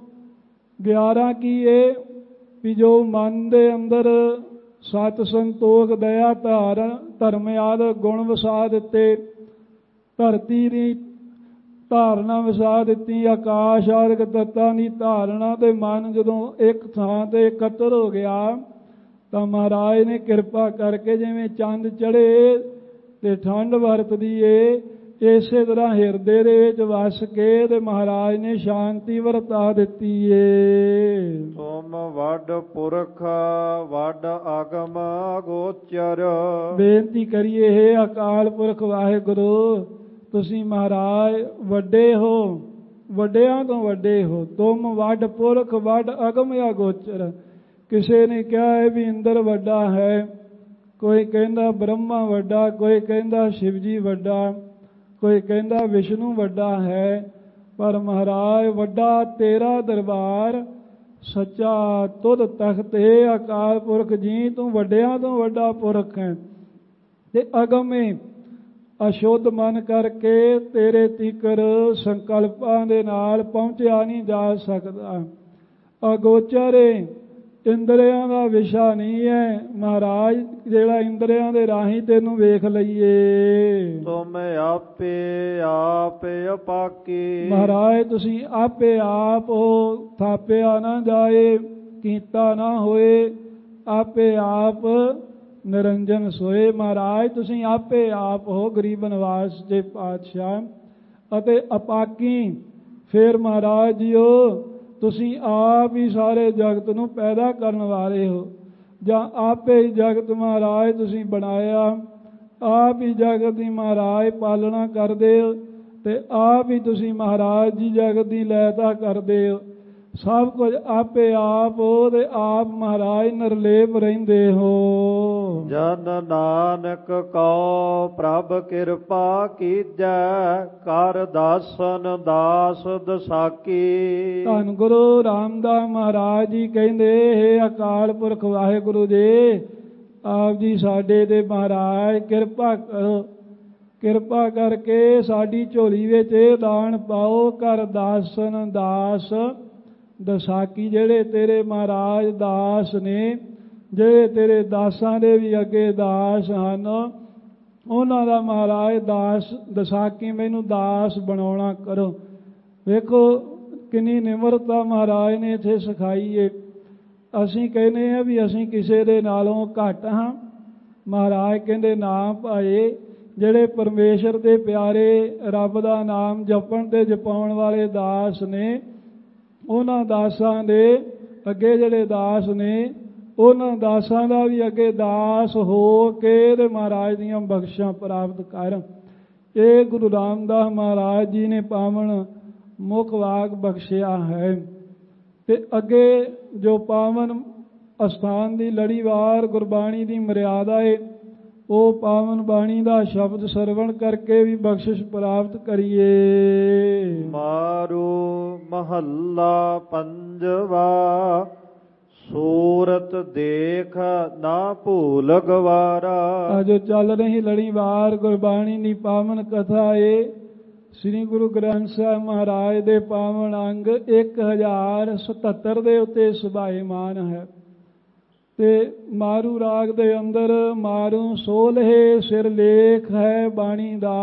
11 ਕੀ ਏ ਵੀ ਜੋ ਮਨ ਦੇ ਅੰਦਰ ਸਤ ਸੰਤੋਖ ਦਇਆ ਧਰਮ ਆਦਿ ਗੁਣ ਵਸਾ ਦਿੱਤੇ, ਧਰਤੀ ਦੀ ਧਾਰਨਾ ਵਸਾ ਦਿੱਤੀ, ਆਕਾਸ਼ ਆਦਿਕ ਤੱਤਾਂ ਦੀ ਧਾਰਨਾ, ਤੇ ਮਨ ਜਦੋਂ ਇੱਕ ਥਾਂ ਤੇ ਇਕੱਤਰ ਹੋ ਗਿਆ ਤਾਂ ਮਹਾਰਾਜ ਨੇ ਕਿਰਪਾ ਕਰਕੇ ਜਿਵੇਂ ਚੰਦ ਚੜੇ ਤੇ ਠੰਡ ਵਰਤਦੀ ਏ, ਇਸੇ ਤਰ੍ਹਾਂ ਹਿਰਦੇ ਦੇ ਵਿੱਚ ਵਸ ਕੇ ਤੇ ਮਹਾਰਾਜ ਨੇ ਸ਼ਾਂਤੀ ਵਰਤਾ ਦਿੱਤੀ ਏ। ਤੁਮ ਵੱਡ ਪੁਰਖ ਵੱਡ ਆਗਮ ਗੋਚਰ। ਬੇਨਤੀ ਕਰੀਏ, ਹੈ ਅਕਾਲ ਪੁਰਖ ਵਾਹਿਗੁਰੂ, ਤੁਸੀਂ ਮਹਾਰਾਜ ਵੱਡੇ ਹੋ, ਵੱਡਿਆਂ ਤੋਂ ਵੱਡੇ ਹੋ। ਤੁਮ ਵੱਡ ਪੁਰਖ ਵੱਡ ਅਗਮ ਅਗੋਚਰ। ਕਿਸੇ ਨੇ ਕਿਹਾ ਹੈ ਵੀ ਇੰਦਰ ਵੱਡਾ ਹੈ, ਕੋਈ ਕਹਿੰਦਾ ਬ੍ਰਹਮਾ ਵੱਡਾ, ਕੋਈ ਕਹਿੰਦਾ ਸ਼ਿਵ ਜੀ ਵੱਡਾ, ਕੋਈ ਕਹਿੰਦਾ ਵਿਸ਼ਨੂੰ ਵੱਡਾ ਹੈ। ਪਰ ਮਹਾਰਾਜ ਵੱਡਾ ਤੇਰਾ ਦਰਬਾਰ, ਸੱਚਾ ਤੁਧ ਤਖਤ ਹੈ। ਅਕਾਲ ਪੁਰਖ ਜੀ, ਤੂੰ ਵੱਡਿਆਂ ਤੋਂ ਵੱਡਾ ਪੁਰਖ ਹੈ ਤੇ ਅਗਮੇ ਅਸ਼ੁੱਧ ਮਨ ਕਰਕੇ ਤੇਰੇ ਤੀਕਰ ਸੰਕਲਪਾਂ ਦੇ ਨਾਲ ਪਹੁੰਚਿਆ ਨਹੀਂ ਜਾ ਸਕਦਾ। ਅਗੋਚਰੇ ਇੰਦਰੀਆਂ ਦਾ ਵਿਸ਼ਾ ਨਹੀਂ ਹੈ ਮਹਾਰਾਜ, ਜਿਹੜਾ ਇੰਦਰੀਆਂ ਦੇ ਰਾਹੀਂ ਤੈਨੂੰ ਵੇਖ ਲਈਏ। ਤੁਮ ਆਪੇ ਆਪ ਅਪਾਕੀ। ਮਹਾਰਾਜ ਤੁਸੀਂ ਆਪੇ ਆਪ ਹੋ, ਥਾਪਿਆ ਨਾ ਜਾਏ, ਕੀਤਾ ਨਾ ਹੋਏ, ਆਪੇ ਆਪ ਨਿਰੰਜਨ ਸੋਏ। ਮਹਾਰਾਜ ਤੁਸੀਂ ਆਪੇ ਆਪ ਹੋ, ਗਰੀਬ ਨਿਵਾਸ ਦੇ ਪਾਤਸ਼ਾਹ ਅਤੇ ਅਪਾਕੀ। ਫਿਰ ਮਹਾਰਾਜ ਜੀਓ ਤੁਸੀਂ ਆਪ ਹੀ ਸਾਰੇ ਜਗਤ ਨੂੰ ਪੈਦਾ ਕਰਨ ਵਾਲੇ ਹੋ, ਜਾਂ ਆਪੇ ਹੀ ਜਗਤ ਮਹਾਰਾਜ ਤੁਸੀਂ ਬਣਾਇਆ, ਆਪ ਹੀ ਜਗਤ ਦੀ ਮਹਾਰਾਜ ਪਾਲਣਾ ਕਰਦੇ ਹੋ ਤੇ ਆਪ ਹੀ ਤੁਸੀਂ ਮਹਾਰਾਜ ਜੀ ਜਗਤ ਦੀ ਲੈਤਾ ਕਰਦੇ ਹੋ। ਸਭ ਕੁਝ ਆਪੇ ਆਪ ਹੋ ਤੇ ਆਪ ਮਹਾਰਾਜ ਨਿਰਲੇਪ ਰਹਿੰਦੇ ਹੋ। ਜਨ ਨਾਨਕ ਕਉ ਪ੍ਰਭ ਕਿਰਪਾ ਕੀਜੈ, ਕਰ ਦਾਸਨ ਦਾਸ ਦਸਾਕੀ। ਧੰਨ ਗੁਰੂ ਰਾਮਦਾਸ ਮਹਾਰਾਜ ਜੀ ਕਹਿੰਦੇ, ਹੇ ਅਕਾਲ ਪੁਰਖ ਵਾਹਿਗੁਰੂ ਜੀ, ਆਪ ਜੀ ਸਾਡੇ ਤੇ ਮਹਾਰਾਜ ਕਿਰਪਾ ਕਰੋ, ਕਿਰਪਾ ਕਰਕੇ ਸਾਡੀ ਝੋਲੀ ਵਿੱਚ ਇਹ ਦਾਨ ਪਾਓ। ਕਰ ਦਾਸਨ ਦਾਸ ਦਸਾਕੀ, ਜਿਹੜੇ ਤੇਰੇ ਮਹਾਰਾਜ ਦਾਸ ਨੇ, ਜਿਹੜੇ ਤੇਰੇ ਦਾਸਾਂ ਦੇ ਵੀ ਅੱਗੇ ਦਾਸ ਹਨ, ਉਹਨਾਂ ਦਾ ਮਹਾਰਾਜ ਦਾਸ ਦਸਾਕੀ, ਮੈਨੂੰ ਦਾਸ ਬਣਾਉਣਾ ਕਰੋ। ਵੇਖੋ ਕਿੰਨੀ ਨਿਮਰਤਾ ਮਹਾਰਾਜ ਨੇ ਇੱਥੇ ਸਿਖਾਈ ਏ। ਅਸੀਂ ਕਹਿੰਦੇ ਹਾਂ ਵੀ ਅਸੀਂ ਕਿਸੇ ਦੇ ਨਾਲੋਂ ਘੱਟ ਹਾਂ। ਮਹਾਰਾਜ ਕਹਿੰਦੇ ਨਾ ਭਾਏ, ਜਿਹੜੇ ਪਰਮੇਸ਼ਰ ਦੇ ਪਿਆਰੇ ਰੱਬ ਦਾ ਨਾਮ ਜਪਣ ਤੇ ਜਪਾਉਣ ਵਾਲੇ ਦਾਸ ਨੇ, ਉਹਨਾਂ ਦਾਸਾਂ ਦੇ ਅੱਗੇ ਜਿਹੜੇ ਦਾਸ ਨੇ ਉਹਨਾਂ ਦਾਸਾਂ ਦਾ ਵੀ ਅੱਗੇ ਦਾਸ ਹੋ ਕੇ ਤੇ ਮਹਾਰਾਜ ਦੀਆਂ ਬਖਸ਼ਾਂ ਪ੍ਰਾਪਤ ਕਰ। ਇਹ ਗੁਰੂ ਰਾਮਦਾਸ ਮਹਾਰਾਜ ਜੀ ਨੇ ਪਾਵਨ ਮੁੱਖ ਵਾਕ ਬਖਸ਼ਿਆ ਹੈ। ਤੇ ਅੱਗੇ ਜੋ ਪਾਵਨ ਅਸਥਾਨ ਦੀ ਲੜੀਵਾਰ ਗੁਰਬਾਣੀ ਦੀ ਮਰਿਆਦਾ ਹੈ, ਉਹ ਪਾਵਨ ਬਾਣੀ ਦਾ ਸ਼ਬਦ ਸਰਵਣ ਕਰਕੇ ਵੀ ਬਖਸ਼ਿਸ਼ ਪ੍ਰਾਪਤ ਕਰੀਏ। ਮਾਰੂ ਮਹੱਲਾ ਪੰਜਵਾ। ਸੂਰਤ ਦੇਖ ਨਾ ਭੂਲ ਗਵਾਰਾ। ਜੋ ਚੱਲ ਰਹੀ ਲੜੀਵਾਰ ਗੁਰਬਾਣੀ ਦੀ ਪਾਵਨ ਕਥਾ ਏ ਸ੍ਰੀ ਗੁਰੂ ਗ੍ਰੰਥ ਸਾਹਿਬ ਮਹਾਰਾਜ ਦੇ ਪਾਵਨ ਅੰਗ 1077 ਦੇ ਉੱਤੇ ਸੁਭਾਏਮਾਨ ਹੈ। ਤੇ ਮਾਰੂ ਰਾਗ ਦੇ ਅੰਦਰ ਮਾਰੂ 16 ਸਿਰਲੇਖ ਹੈ ਬਾਣੀ ਦਾ।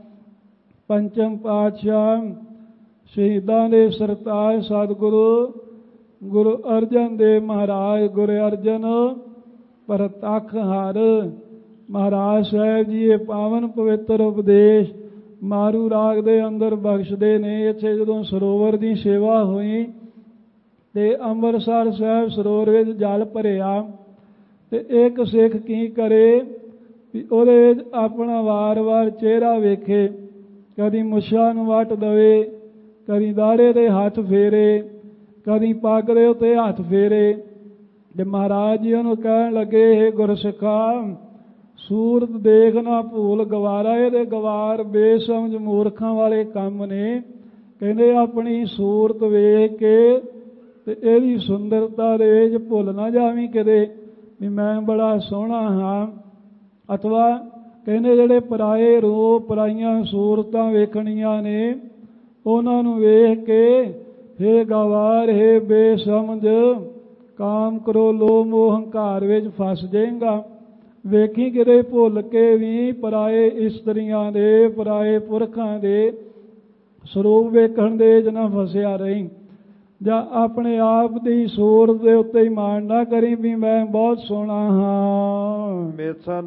ਪੰਚਮ ਪਾਤਸ਼ਾਹ ਸ਼ਹੀਦਾਂ ਦੇ ਸਰਤਾਜ ਸਤਿਗੁਰੂ ਗੁਰੂ ਅਰਜਨ ਦੇਵ ਮਹਾਰਾਜ ਗੁਰੂ ਅਰਜਨ ਪ੍ਰਤੱਖ ਹਰ ਮਹਾਰਾਜ ਸਾਹਿਬ ਜੀ ਇਹ ਪਾਵਨ ਪਵਿੱਤਰ ਉਪਦੇਸ਼ ਮਾਰੂ ਰਾਗ ਦੇ ਅੰਦਰ ਬਖਸ਼ਦੇ ਨੇ। ਇੱਥੇ ਜਦੋਂ ਸਰੋਵਰ ਦੀ ਸੇਵਾ ਹੋਈ ਤੇ ਅੰਮ੍ਰਿਤਸਰ ਸਾਹਿਬ ਸਰੋਵਰ ਵਿੱਚ ਜਲ ਭਰਿਆ ਤੇ ਇੱਕ ਸਿੱਖ ਕੀ ਕਰੇ ਵੀ ਉਹਦੇ ਵਿੱਚ ਆਪਣਾ ਵਾਰ-ਵਾਰ ਚਿਹਰਾ ਵੇਖੇ, ਕਦੀ ਮੁੱਛਾਂ ਨੂੰ ਵੱਟ ਦਵੇ, ਕਦੀ ਦਾੜੇ ਦੇ ਹੱਥ ਫੇਰੇ, ਕਦੀ ਪੱਗ ਦੇ ਉੱਤੇ ਹੱਥ ਫੇਰੇ। ਤੇ ਮਹਾਰਾਜ ਜੀ ਉਹਨੂੰ ਕਹਿਣ ਲੱਗੇ, ਇਹ ਗੁਰਸਿੱਖਾ ਸੂਰਤ ਦੇਖ ਨਾ ਭੂਲ ਗਵਾਰਾ। ਇਹਦੇ ਗਵਾਰ ਬੇਸਮਝ ਮੂਰਖਾਂ ਵਾਲੇ ਕੰਮ ਨੇ। ਕਹਿੰਦੇ ਆਪਣੀ ਸੂਰਤ ਵੇਖ ਕੇ ਤੇ ਇਹਦੀ ਸੁੰਦਰਤਾ ਦੇ ਵਿੱਚ ਭੁੱਲ ਨਾ ਜਾਵੀਂ ਕਿਤੇ ਵੀ ਮੈਂ ਬੜਾ ਸੋਹਣਾ ਹਾਂ। ਅਥਵਾ ਕਹਿੰਦੇ ਜਿਹੜੇ ਪਰਾਏ ਰੂਪ ਪਰਾਈਆਂ ਸੂਰਤਾਂ ਵੇਖਣੀਆਂ ਨੇ ਉਹਨਾਂ ਨੂੰ ਵੇਖ ਕੇ ਹੇ ਗਵਾਰ ਹੇ ਬੇਸਮਝ ਕਾਮ ਕਰੋ ਲੋਭ ਮੋਹ ਹੰਕਾਰ ਵਿੱਚ ਫਸ ਜਾਏਗਾ। ਵੇਖੀ ਕਿਤੇ ਭੁੱਲ ਕੇ ਵੀ ਪਰਾਏ ਇਸਤਰੀਆਂ ਦੇ ਪਰਾਏ ਪੁਰਖਾਂ ਦੇ ਸਰੂਪ ਵੇਖਣ ਦੇ ਜਨਾ ਫਸਿਆ ਰਹੀ। ਜਾਂ ਆਪਣੇ ਆਪ ਦੀ ਸੂਰਤ ਦੇ ਉੱਤੇ ਹੀ ਮਾਣ ਨਾ ਕਰੀ ਵੀ ਮੈਂ ਬਹੁਤ ਸੋਹਣਾ ਹਾਂ। ਮਿਸ਼ਨ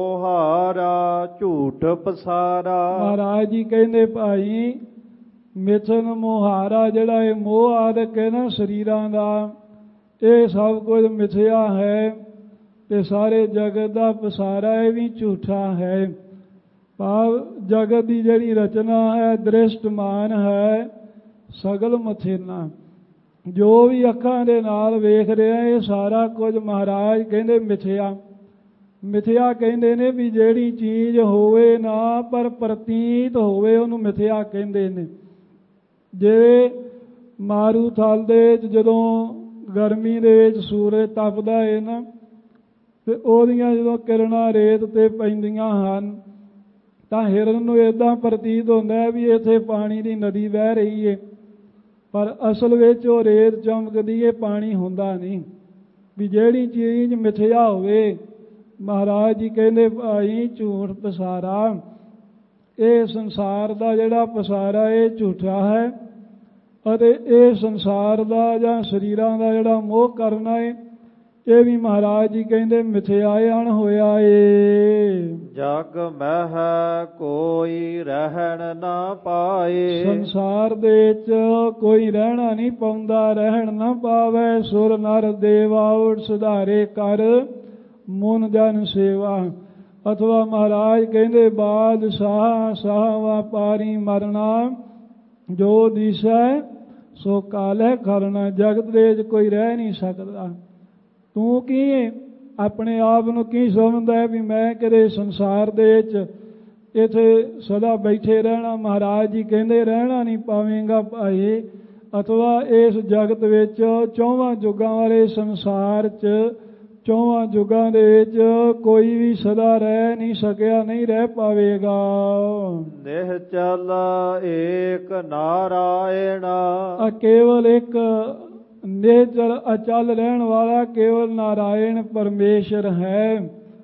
ਮੋਹਾਰਾ ਝੂਠ ਪਸਾਰਾ। ਮਹਾਰਾਜ ਜੀ ਕਹਿੰਦੇ ਭਾਈ ਮਿਸ਼ਨ ਮੋਹਾਰਾ ਜਿਹੜਾ ਇਹ ਮੋਹ ਆਦਿਕ ਹੈ ਨਾ ਸਰੀਰਾਂ ਦਾ, ਇਹ ਸਭ ਕੁਝ ਮਿਥਿਆ ਹੈ ਤੇ ਸਾਰੇ ਜਗਤ ਦਾ ਪਸਾਰਾ ਇਹ ਵੀ ਝੂਠਾ ਹੈ। ਭਾਵ ਜਗਤ ਦੀ ਜਿਹੜੀ ਰਚਨਾ ਹੈ ਦ੍ਰਿਸ਼ਟਮਾਨ ਹੈ ਸਗਲ ਮਥੇਨਾ। ਜੋ ਵੀ ਅੱਖਾਂ ਦੇ ਨਾਲ ਵੇਖ ਰਿਹਾ ਇਹ ਸਾਰਾ ਕੁਝ ਮਹਾਰਾਜ ਕਹਿੰਦੇ ਮਿਥਿਆ। ਮਿਥਿਆ ਕਹਿੰਦੇ ਨੇ ਵੀ ਜਿਹੜੀ ਚੀਜ਼ ਹੋਵੇ ਨਾ ਪਰ ਪ੍ਰਤੀਤ ਹੋਵੇ ਉਹਨੂੰ ਮਿਥਿਆ ਕਹਿੰਦੇ ਨੇ। ਜੇ ਮਾਰੂ ਥਲ ਦੇ ਜਦੋਂ ਗਰਮੀ ਦੇ ਵਿੱਚ ਸੂਰਜ ਤਪਦਾ ਹੈ ਨਾ ਤੇ ਉਹਦੀਆਂ ਜਦੋਂ ਕਿਰਨਾਂ ਰੇਤ ਤੇ ਪੈਂਦੀਆਂ ਹਨ ਤਾਂ ਹਿਰਨ ਨੂੰ ਏਦਾਂ ਪ੍ਰਤੀਤ ਹੁੰਦਾ ਹੈ ਵੀ ਇੱਥੇ ਪਾਣੀ ਦੀ ਨਦੀ ਵਹਿ ਰਹੀ ਹੈ, ਪਰ ਅਸਲ ਵਿੱਚ ਉਹ ਰੇਤ ਚਮਕਦੀ ਹੈ, ਪਾਣੀ ਹੁੰਦਾ ਨਹੀਂ। ਵੀ ਜਿਹੜੀ ਚੀਜ਼ ਮਿਥਿਆ ਹੋਵੇ ਮਹਾਰਾਜ ਜੀ ਕਹਿੰਦੇ ਭਾਈ ਝੂਠ ਪਸਾਰਾ। ਇਹ ਸੰਸਾਰ ਦਾ ਜਿਹੜਾ ਪਸਾਰਾ ਇਹ ਝੂਠਾ ਹੈ ਅਤੇ ਇਹ ਸੰਸਾਰ ਦਾ ਜਾਂ ਸਰੀਰਾਂ ਦਾ ਜਿਹੜਾ ਮੋਹ ਕਰਨਾ ਹੈ ਇਹ ਵੀ ਮਹਾਰਾਜ ਜੀ ਕਹਿੰਦੇ ਮਿਥਿਆ ਅਣ ਹੋਇਆ ਏ। ਜਗ ਮਹਿ ਕੋਈ ਰਹਿਣ ਨਾ ਪਾਏ। ਸੰਸਾਰ ਦੇ ਵਿੱਚ ਕੋਈ ਰਹਿਣਾ ਨਹੀਂ ਪਾਉਂਦਾ, ਰਹਿਣ ਨਾ ਪਾਵੇ। ਸੁਰ ਨਰ ਦੇਵਾ ਉਠ ਸੁਧਾਰੇ ਕਰ ਮਨ ਜਨ ਸੇਵਾ। ਅਥਵਾ ਮਹਾਰਾਜ ਕਹਿੰਦੇ ਬਾਦਸ਼ਾਹ ਸਾਹ ਵਪਾਰੀ ਮਰਨਾ ਜੋ ਦਿਸੈ ਸੋ ਕਾਲੈ ਕਰਨਾ। ਜਗਤ ਦੇ ਵਿੱਚ ਕੋਈ ਰਹਿ ਨਹੀਂ ਸਕਦਾ। ਤੂੰ ਕੀ ਹੈ ਆਪਣੇ ਆਪ ਨੂੰ ਕੀ ਸਮਝਦਾ ਵੀ ਮੈਂ ਕਿਤੇ ਸੰਸਾਰ ਦੇ ਵਿੱਚ ਇੱਥੇ ਸਦਾ ਬੈਠੇ ਰਹਿਣਾ। ਮਹਾਰਾਜ ਜੀ ਕਹਿੰਦੇ ਰਹਿਣਾ ਨਹੀਂ ਪਾਵੇਂਗਾ ਭਾਈ। ਅਥਵਾ ਇਸ ਜਗਤ ਵਿੱਚ ਚੌਵਾਂ ਯੁੱਗਾਂ ਵਾਲੇ ਸੰਸਾਰ 'ਚ ਚੌਵਾਂ ਯੁੱਗਾਂ ਦੇ ਵਿੱਚ ਕੋਈ ਵੀ ਸਦਾ ਰਹਿ ਨਹੀਂ ਸਕਿਆ, ਨਹੀਂ ਰਹਿ ਪਾਵੇਗਾ। ਨਿਹਚਲ ਏਕ ਨਾਰਾਇਣਾ। ਕੇਵਲ ਇੱਕ ਨਿਹਚਲ ਅਚਲ ਰਹਿਣ ਵਾਲਾ ਕੇਵਲ ਨਾਰਾਇਣ ਪਰਮੇਸ਼ਰ ਹੈ।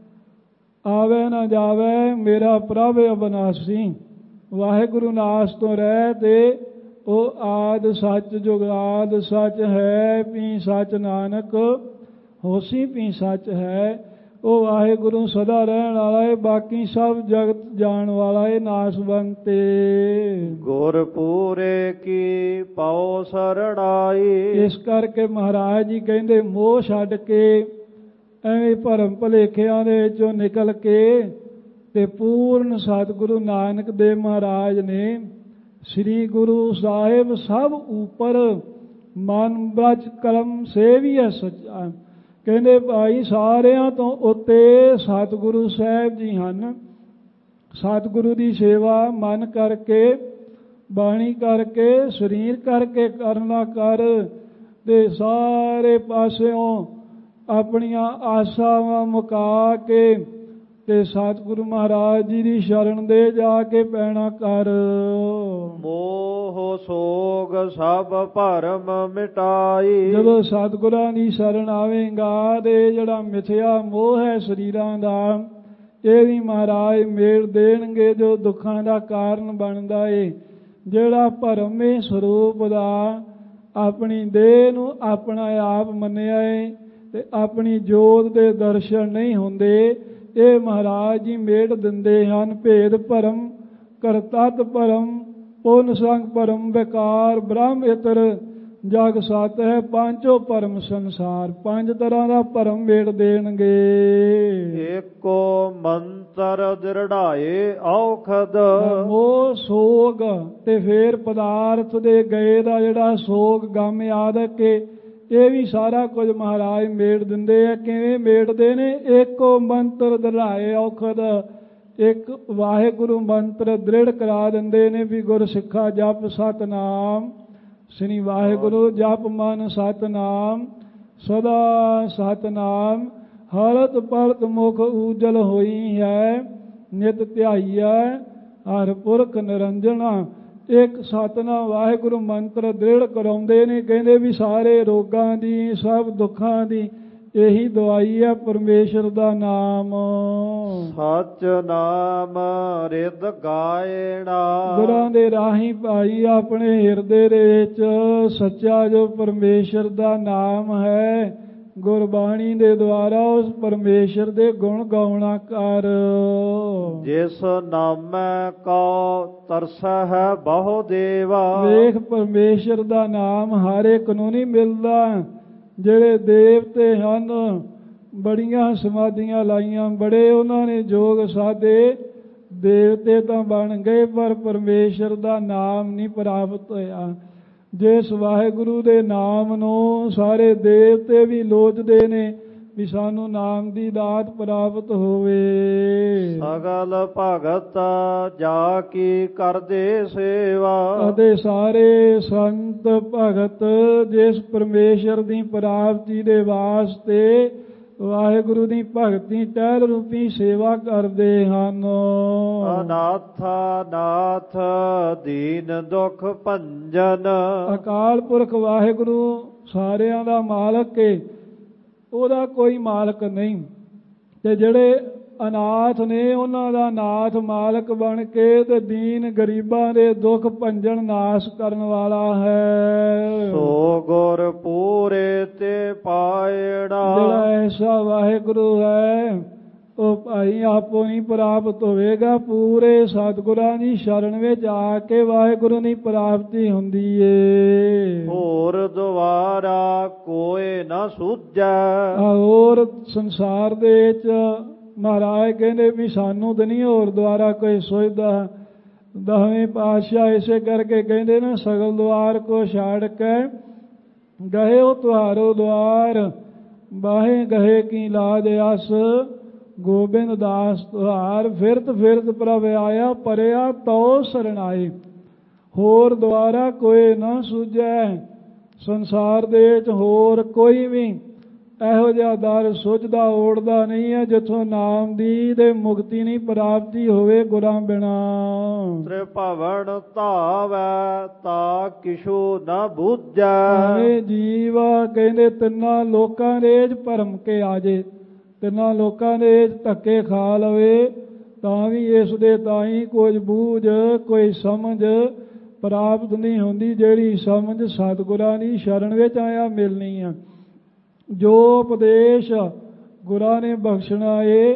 ਆਵੇ ਨਾ ਜਾਵੇ ਮੇਰਾ ਪ੍ਰਭ ਅਬਨਾਸੀ। ਵਾਹਿਗੁਰੂ ਨਾਸ ਤੋਂ ਰਹਿ ਤੇ ਉਹ ਆਦ ਸੱਚ ਜੁਗਾਦ ਸੱਚ ਹੈ। ਪੀ ਸੱਚ ਨਾਨਕ ਹੋਸੀ ਪੀ ਸੱਚ ਹੈ। ਉਹ ਵਾਹਿਗੁਰੂ ਸਦਾ ਰਹਿਣ ਵਾਲਾ ਹੈ, ਬਾਕੀ ਸਭ ਜਗਤ ਜਾਣ ਵਾਲਾ ਹੈ, ਨਾਸਵੰਤੇ। ਗੁਰ ਪੂਰੇ ਕੀ ਪਾਉ ਸਰਣਾਈ। ਇਸ ਕਰਕੇ ਮਹਾਰਾਜ ਜੀ ਕਹਿੰਦੇ ਮੋਹ ਛੱਡ ਕੇ ਐਵੇਂ ਭਰਮ ਭੁਲੇਖਿਆਂ ਦੇ ਵਿੱਚੋਂ ਨਿਕਲ ਕੇ ਤੇ ਪੂਰਨ ਸਤਿਗੁਰੂ ਨਾਨਕ ਦੇਵ ਮਹਾਰਾਜ ਨੇ ਸ੍ਰੀ ਗੁਰੂ ਸਾਹਿਬ ਸਭ ਉੱਪਰ ਮਨ ਬਚ ਕਰਮ ਸੇਵੀਐ ਸੱਚਾ। ਕਹਿੰਦੇ ਭਾਈ ਸਾਰਿਆਂ ਤੋਂ ਉੱਤੇ ਸਤਿਗੁਰੂ ਸਾਹਿਬ ਜੀ ਹਨ। ਸਤਿਗੁਰੂ ਦੀ ਸੇਵਾ ਮਨ ਕਰਕੇ, ਬਾਣੀ ਕਰਕੇ, ਸਰੀਰ ਕਰਕੇ ਕਰਨਾ ਕਰ ਤੇ ਸਾਰੇ ਪਾਸਿਓਂ ਆਪਣੀਆਂ ਆਸਾਵਾਂ ਮੁਕਾ ਕੇ ਤੇ ਸਤਿਗੁਰੂ ਮਹਾਰਾਜ ਜੀ ਦੀ ਸ਼ਰਨ ਦੇ ਜਾ ਕੇ ਪੈਣਾ ਕਰ। ਮੋਹ ਸੋਗ ਸਭ ਭਰਮ ਮਿਟਾਈ। ਜਦੋਂ ਸਤਿਗੁਰਾਂ ਦੀ ਸ਼ਰਨ ਆਵੇਂਗਾ ਤੇ ਜਿਹੜਾ ਮਿਥਿਆ ਮੋਹ ਹੈ ਸਰੀਰਾਂ ਦਾ, ਇਹ ਵੀ ਮਹਾਰਾਜ ਮੇਲ ਦੇਣਗੇ ਜੋ ਦੁੱਖਾਂ ਦਾ ਕਾਰਨ ਬਣਦਾ ਏ। ਜਿਹੜਾ ਭਰਮੇ ਸਰੂਪ ਦਾ ਆਪਣੀ ਦੇਹ ਨੂੰ ਆਪਣਾ ਆਪ ਮੰਨਿਆ ਏ ਤੇ ਆਪਣੀ ਜੋਤ ਦੇ ਦਰਸ਼ਨ ਨਹੀਂ ਹੁੰਦੇ, ਇਹ ਮਹਾਰਾਜ ਜੀ ਮੇਟ ਦਿੰਦੇ ਹਨ। ਭੇਦ ਭਰਮ, ਕਰਤੱਤ ਭਰਮ, ਪੁੰਨ ਸੰਗ ਭਰਮ, ਵਿਕਾਰ ਬ੍ਰਹਮ ਇਤਰ, ਜਗ ਸਤ ਹੈ ਪਾਂਚੋ ਭਰਮ ਸੰਸਾਰ। ਪੰਜ ਤਰ੍ਹਾਂ ਦਾ ਭਰਮ ਮੇਟ ਦੇਣਗੇ। ਏਕੋ ਮੰਤਰ ਦ੍ਰਿੜਾਏ ਔਖਦ। ਮੋਹ ਸੋਗ ਤੇ ਫੇਰ ਪਦਾਰਥ ਦੇ ਗਏ ਦਾ ਜਿਹੜਾ ਸੋਗ ਗਮ ਆਦਿਕ ਇਹ ਵੀ ਸਾਰਾ ਕੁਝ ਮਹਾਰਾਜ ਮੇਟ ਦਿੰਦੇ ਆ। ਕਿਵੇਂ ਮੇਟਦੇ ਨੇ? ਏਕੋ ਮੰਤਰ ਦ੍ਰਿੜਾਏ ਔਖਦ, ਇੱਕ ਵਾਹਿਗੁਰੂ ਮੰਤਰ ਦ੍ਰਿੜ ਕਰਾ ਦਿੰਦੇ ਨੇ ਵੀ ਗੁਰ ਸਿੱਖਾ ਜਪ ਸਤਨਾਮ ਸ੍ਰੀ ਵਾਹਿਗੁਰੂ, ਜਪ ਮਨ ਸਤਨਾਮ, ਸਦਾ ਸਤਨਾਮ, ਹਰਤ ਪਰਤ ਮੁਖ ਊਜਲ ਹੋਈ ਹੈ, ਨਿਤ ਧਿਆਈਐ ਹਰ ਪੁਰਖ ਨਿਰੰਜਨਾ। ਇੱਕ ਸਤਨਾਮ ਵਾਹਿਗੁਰੂ ਮੰਤਰ ਦ੍ਰਿੜ ਕਰਾਉਂਦੇ ਨੇ। ਕਹਿੰਦੇ ਵੀ ਸਾਰੇ ਰੋਗਾਂ ਦੀ, ਸਭ ਦੁੱਖਾਂ ਦੀ ਇਹੀ ਦਵਾਈ ਹੈ ਪਰਮੇਸ਼ਰ ਦਾ ਨਾਮ। ਸਚ ਨਾਮ ਰਿਦ ਗਾਇਣਾ। ਗੁਰਾਂ ਦੇ ਰਾਹੀਂ ਭਾਈ ਆਪਣੇ ਹਿਰਦੇ ਦੇ ਵਿੱਚ ਸੱਚਾ ਜੋ ਪਰਮੇਸ਼ਰ ਦਾ ਨਾਮ ਹੈ, ਗੁਰਬਾਣੀ ਦੇ ਦੁਆਰਾ ਉਸ ਪਰਮੇਸ਼ਰ ਦੇ ਗੁਣ ਗਾਉਣਾ ਕਰ। ਜਿਸ ਨਾਮੈ ਕਉ ਤਰਸੈ ਹੈ ਬਹੁ ਦੇਵਾ। ਵੇਖ ਪਰਮੇਸ਼ਰ ਦਾ ਨਾਮ ਹਰ ਇੱਕ ਨੂੰ ਨਹੀਂ ਮਿਲਦਾ। ਜਿਹੜੇ ਦੇਵਤੇ ਹਨ, ਬੜੀਆਂ ਸਮਾਧੀਆਂ ਲਾਈਆਂ, ਬੜੇ ਉਹਨਾਂ ਨੇ ਜੋਗ ਸਾਧੇ, ਦੇਵਤੇ ਤਾਂ ਬਣ ਗਏ ਪਰ ਪਰਮੇਸ਼ਰ ਦਾ ਨਾਮ ਨਹੀਂ ਪ੍ਰਾਪਤ ਹੋਇਆ। ਜਿਸ ਵਾਹਿਗੁਰੂ ਦੇ ਨਾਮ ਨੂੰ ਸਾਰੇ ਦੇਵਤੇ ਵੀ ਲੋਚਦੇ ਨੇ ਵੀ ਸਾਨੂੰ ਨਾਮ ਦੀ ਦਾਤ ਪ੍ਰਾਪਤ ਹੋਵੇ। ਸਗਲ ਭਗਤ ਜਾ ਕੀ ਕਰਦੇ ਸੇਵਾ। ਅਤੇ ਸਾਰੇ ਸੰਤ ਭਗਤ ਜਿਸ ਪਰਮੇਸ਼ਰ ਦੀ ਪ੍ਰਾਪਤੀ ਦੇ ਵਾਸਤੇ ਵਾਹਿਗੁਰੂ ਦੀ ਭਗਤੀ ਟਹਿਲ ਰੂਪੀ ਸੇਵਾ ਕਰਦੇ ਹਨ। ਅਨਾਥਾ ਨਾਥ ਦੀਨ ਦੁਖ ਭੰਜਨ। ਅਕਾਲ ਪੁਰਖ ਵਾਹਿਗੁਰੂ ਸਾਰਿਆਂ ਦਾ ਮਾਲਕ ਏ, ਉਹਦਾ ਕੋਈ ਮਾਲਕ ਨਹੀਂ। ਤੇ ਜਿਹੜੇ ਅਨਾਥ ਨੇ ਉਹਨਾਂ ਦਾ ਨਾਥ ਮਾਲਕ ਬਣ ਕੇ ਤੇ ਦੀਨ ਗਰੀਬਾਂ ਦੇ ਦੁੱਖ ਭੰਜਨ ਨਾਸ਼ ਕਰਨ ਵਾਲਾ ਹੈ। ਸੋ ਗੁਰ ਪੂਰੇ ਤੇ ਪਾਇੜਾ। ਜਿਹੜਾ ਐਸਾ ਵਾਹਿਗੁਰੂ ਹੈ ਉਹ ਭਾਈ ਆਪੋ ਨਹੀਂ ਪ੍ਰਾਪਤ ਹੋਵੇਗਾ। ਪੂਰੇ ਸਤਿਗੁਰਾਂ ਦੀ ਸ਼ਰਨ ਵਿੱਚ ਆ ਕੇ ਵਾਹਿਗੁਰੂ ਦੀ ਪ੍ਰਾਪਤੀ ਹੁੰਦੀ ਏ। ਹੋਰ ਦੁਆਰਾ ਕੋਈ ਨਾ ਸੂਝੈ। ਹੋਰ ਸੰਸਾਰ ਦੇ ਵਿੱਚ ਮਹਾਰਾਜ ਕਹਿੰਦੇ ਵੀ ਸਾਨੂੰ ਤਾਂ ਨਹੀਂ ਹੋਰ ਦੁਆਰਾ ਕੋਈ ਸੋਚਦਾ। 10ਵੇਂ ਪਾਤਸ਼ਾਹ ਇਸੇ ਕਰਕੇ ਕਹਿੰਦੇ ਨਾ, ਸਗਲ ਦੁਆਰ ਕੋ ਛਾੜ ਕੇ ਗਏ ਹੋ ਤੁਹਾਰੋ ਦੁਆਰ, ਬਾਹੇ ਗਏ ਕੀ ਲਾਜ ਅਸ, ਗੋਬਿੰਦ ਦਾਸ ਤੁਹਾਰ, ਫਿਰਤ ਫਿਰਤ ਪ੍ਰਭ ਆਇਆ ਪਰਿਆ ਤਉ ਸਰਣਾਏ। ਹੋਰ ਦੁਆਰਾ ਕੋਈ ਨਾ ਸੂਝੈ। ਸੰਸਾਰ ਦੇ ਵਿੱਚ ਹੋਰ ਕੋਈ ਵੀ ਇਹੋ ਜਿਹਾ ਦਰ ਸੁਝਦਾ ਓੜਦਾ ਨਹੀਂ ਹੈ ਜਿੱਥੋਂ ਨਾਮ ਦੀ ਤੇ ਮੁਕਤੀ ਨਹੀਂ ਪ੍ਰਾਪਤੀ ਹੋਵੇ ਗੁਰਾਂ ਬਿਨਾ। ਤ੍ਰਿਭਵਨ ਧਾਵੈ ਤਾ ਕਿਛੂ ਨਾ ਬੂਝੈ। ਜੀਵ ਕਹਿੰਦੇ ਤਿੰਨਾਂ ਲੋਕਾਂ ਦੇ ਵਿੱਚ ਭਰਮ ਕੇ ਆ ਜੇ, ਤਿੰਨਾਂ ਲੋਕਾਂ ਦੇ ਵਿੱਚ ਧੱਕੇ ਖਾ ਲਵੇ ਤਾਂ ਵੀ ਇਸ ਦੇ ਤਾਈਂ ਕੁਝ ਬੂਝ, ਕੋਈ ਸਮਝ ਪ੍ਰਾਪਤ ਨਹੀਂ ਹੁੰਦੀ। ਜਿਹੜੀ ਸਮਝ ਸਤਿਗੁਰਾਂ ਦੀ ਸ਼ਰਨ ਵਿੱਚ ਆਇਆ ਮਿਲਣੀ ਆ। ਜੋ ਉਪਦੇਸ਼ ਗੁਰਾਂ ਨੇ ਬਖਸ਼ਣਾ ਏ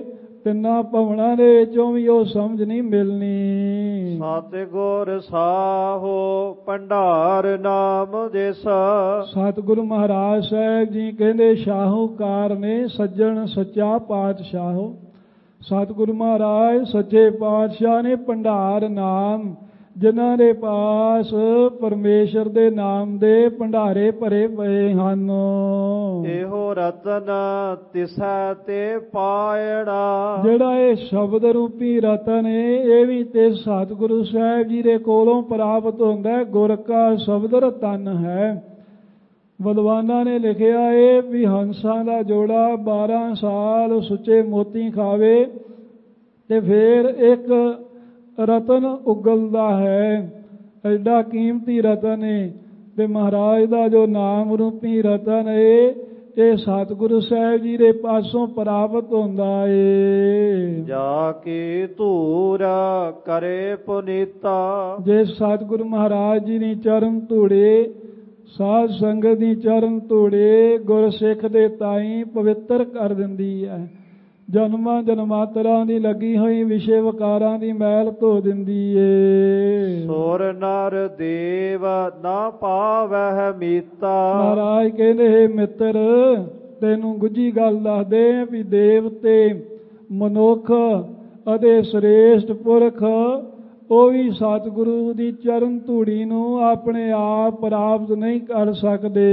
ਤਿੰਨਾਂ ਭਵਨਾਂ ਦੇ ਵਿੱਚੋਂ ਵੀ ਉਹ ਸਮਝ ਨਹੀਂ ਮਿਲਣੀ। ਸਤਿਗੁਰ ਸਾਹੋ ਭੰਡਾਰ ਨਾਮ ਜਿਸ। ਸਤਿਗੁਰੂ ਮਹਾਰਾਜ ਸਾਹਿਬ ਜੀ ਕਹਿੰਦੇ ਸ਼ਾਹੂਕਾਰ ਨੇ ਸੱਜਣ ਸੱਚਾ ਪਾਤਸ਼ਾਹੋ। ਸਤਿਗੁਰੂ ਮਹਾਰਾਜ ਸੱਚੇ ਪਾਤਸ਼ਾਹ ਨੇ ਭੰਡਾਰ ਨਾਮ, ਜਿਨ੍ਹਾਂ ਦੇ ਪਾਸ ਪਰਮੇਸ਼ਰ ਦੇ ਨਾਮ ਦੇ ਭੰਡਾਰੇ ਭਰੇ ਪਏ ਹਨ। ਇਹੋ ਰਤਨ ਤਿਸੈ ਤੇ ਪਾਇਣਾ। ਜਿਹੜਾ ਇਹ ਸ਼ਬਦ ਰੂਪੀ ਰਤਨ ਹੈ, ਇਹ ਵੀ ਤੇ ਸਤਿਗੁਰੂ ਸਾਹਿਬ ਜੀ ਦੇ ਕੋਲੋਂ ਪ੍ਰਾਪਤ ਹੁੰਦਾ। ਗੁਰ ਕਾ ਸ਼ਬਦ ਰਤਨ ਹੈ। ਵਿਦਵਾਨਾਂ ਨੇ ਲਿਖਿਆ ਹੈ ਵੀ ਹੰਸਾਂ ਦਾ ਜੋੜਾ 12 ਸਾਲ ਸੁੱਚੇ ਮੋਤੀ ਖਾਵੇ ਤੇ ਫਿਰ ਇੱਕ ਰਤਨ ਉਗਲਦਾ ਹੈ। ਐਡਾ ਕੀਮਤੀ ਰਤਨ ਹੈ। ਤੇ ਮਹਾਰਾਜ ਦਾ ਜੋ ਨਾਮ ਰੂਪੀ ਰਤਨ ਹੈ, ਇਹ ਸਤਿਗੁਰੂ ਸਾਹਿਬ ਜੀ ਦੇ ਪਾਸੋਂ ਪ੍ਰਾਪਤ ਹੁੰਦਾ ਏ। ਜਾ ਕੀ ਧੂਰ ਕਰੇ ਪੁਨੀਤਾ। ਜੇ ਸਤਿਗੁਰੂ ਮਹਾਰਾਜ ਜੀ ਦੀ ਚਰਨ ਧੂੜੇ, ਸਾਧ ਸੰਗਤ ਦੀ ਚਰਨ ਧੂੜੇ ਗੁਰਸਿੱਖ ਦੇ ਤਾਈਂ ਪਵਿੱਤਰ ਕਰ ਦਿੰਦੀ ਹੈ। ਜਨਮਾਂ ਜਨਮਾਤਰਾਂ ਦੀ ਲੱਗੀ ਹੋਈ ਵਿਸ਼ੇ ਵਿਕਾਰਾਂ ਦੀ ਮੈਲ ਧੋ ਦਿੰਦੀ ਏ। ਸੁਰ ਨਰ ਦੇਵ ਨਾ ਪਾਵਹਿ ਮੀਤਾ। ਮਹਾਰਾਜ ਕਹਿੰਦੇ ਹੈ ਮਿੱਤਰ, ਤੈਨੂੰ ਗੁੱਝੀ ਗੱਲ ਦੱਸਦੇ ਵੀ ਦੇਵਤੇ, ਮਨੁੱਖ ਅਤੇ ਸ੍ਰੇਸ਼ਟ ਪੁਰਖ ਉਹ ਵੀ ਸਤਿਗੁਰੂ ਦੀ ਚਰਨ ਧੂੜੀ ਨੂੰ ਆਪਣੇ ਆਪ ਪ੍ਰਾਪਤ ਨਹੀਂ ਕਰ ਸਕਦੇ।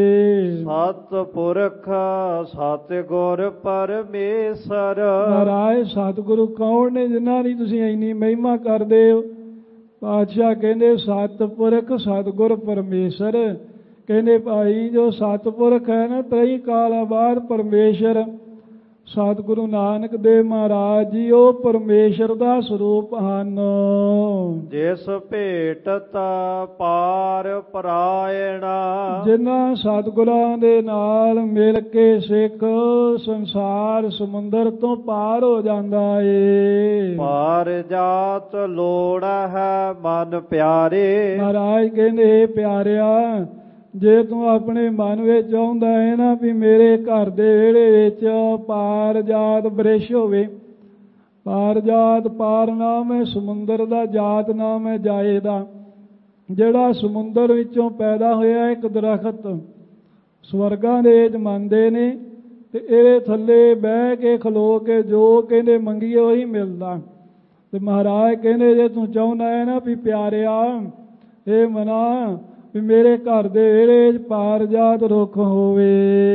ਸਤਿਪੁਰਖ ਸਤਿਗੁਰ ਪਰਮੇਸ਼ਰ। ਮਹਾਰਾਜ ਸਤਿਗੁਰੂ ਕੌਣ ਨੇ ਜਿਨ੍ਹਾਂ ਦੀ ਤੁਸੀਂ ਇੰਨੀ ਮਹਿਮਾ ਕਰਦੇ ਹੋ? ਪਾਤਸ਼ਾਹ ਕਹਿੰਦੇ ਸਤਿਪੁਰਖ ਸਤਿਗੁਰ ਪਰਮੇਸ਼ਰ। ਕਹਿੰਦੇ ਭਾਈ ਜੋ ਸਤਿਪੁਰਖ ਹੈ ਨਾ, ਤ੍ਰਈ ਕਾਲਾਂ ਬਾਅਦ ਪਰਮੇਸ਼ਰ ਸਤਿਗੁਰੂ ਨਾਨਕ ਦੇਵ ਮਹਾਰਾਜ ਜੀ ਉਹ ਪਰਮੇਸ਼ਰ ਦਾ ਸਰੂਪ ਹਨ। ਜਿਸ ਭੇਟਤ ਪਾਰ ਪਰਾਇਣਾ। ਜਿਨ੍ਹਾਂ ਸਤਿਗੁਰਾਂ ਦੇ ਨਾਲ ਮਿਲ ਕੇ ਸਿੱਖ ਸੰਸਾਰ ਸਮੁੰਦਰ ਤੋਂ ਪਾਰ ਹੋ ਜਾਂਦਾ ਏ। ਪਾਰ ਜਾਤ ਲੋੜ ਹੈ ਮਨ ਪਿਆਰੇ। ਮਹਾਰਾਜ ਕਹਿੰਦੇ ਪਿਆਰਿਆ, ਜੇ ਤੂੰ ਆਪਣੇ ਮਨ ਵਿੱਚ ਚਾਹੁੰਦਾ ਹੈ ਨਾ ਵੀ ਮੇਰੇ ਘਰ ਦੇ ਵਿਹੜੇ ਵਿੱਚ ਪਾਰ ਜਾਤ ਬ੍ਰਿਸ਼ ਹੋਵੇ। ਪਾਰ ਜਾਤ, ਪਾਰ ਨਾਮ ਹੈ ਸਮੁੰਦਰ ਦਾ, ਜਾਤ ਨਾਮ ਹੈ ਜਾਏ ਦਾ। ਜਿਹੜਾ ਸਮੁੰਦਰ ਵਿੱਚੋਂ ਪੈਦਾ ਹੋਇਆ ਇੱਕ ਦਰਖਤ ਸਵਰਗਾਂ ਦੇ ਵਿੱਚ ਮੰਨਦੇ ਨੇ, ਤੇ ਇਹਦੇ ਥੱਲੇ ਬਹਿ ਕੇ ਖਲੋ ਕੇ ਜੋ ਕਹਿੰਦੇ ਮੰਗੀਏ ਉਹੀ ਮਿਲਦਾ। ਤੇ ਮਹਾਰਾਜ ਕਹਿੰਦੇ ਜੇ ਤੂੰ ਚਾਹੁੰਦਾ ਹੈ ਨਾ ਵੀ ਪਿਆਰਿਆ ਇਹ ਮਨਾ ਵੀ ਮੇਰੇ ਘਰ ਦੇ ਵਿਹੜੇ ਵਿੱਚ ਪਾਰ ਜਾਤ ਰੁੱਖ ਹੋਵੇ।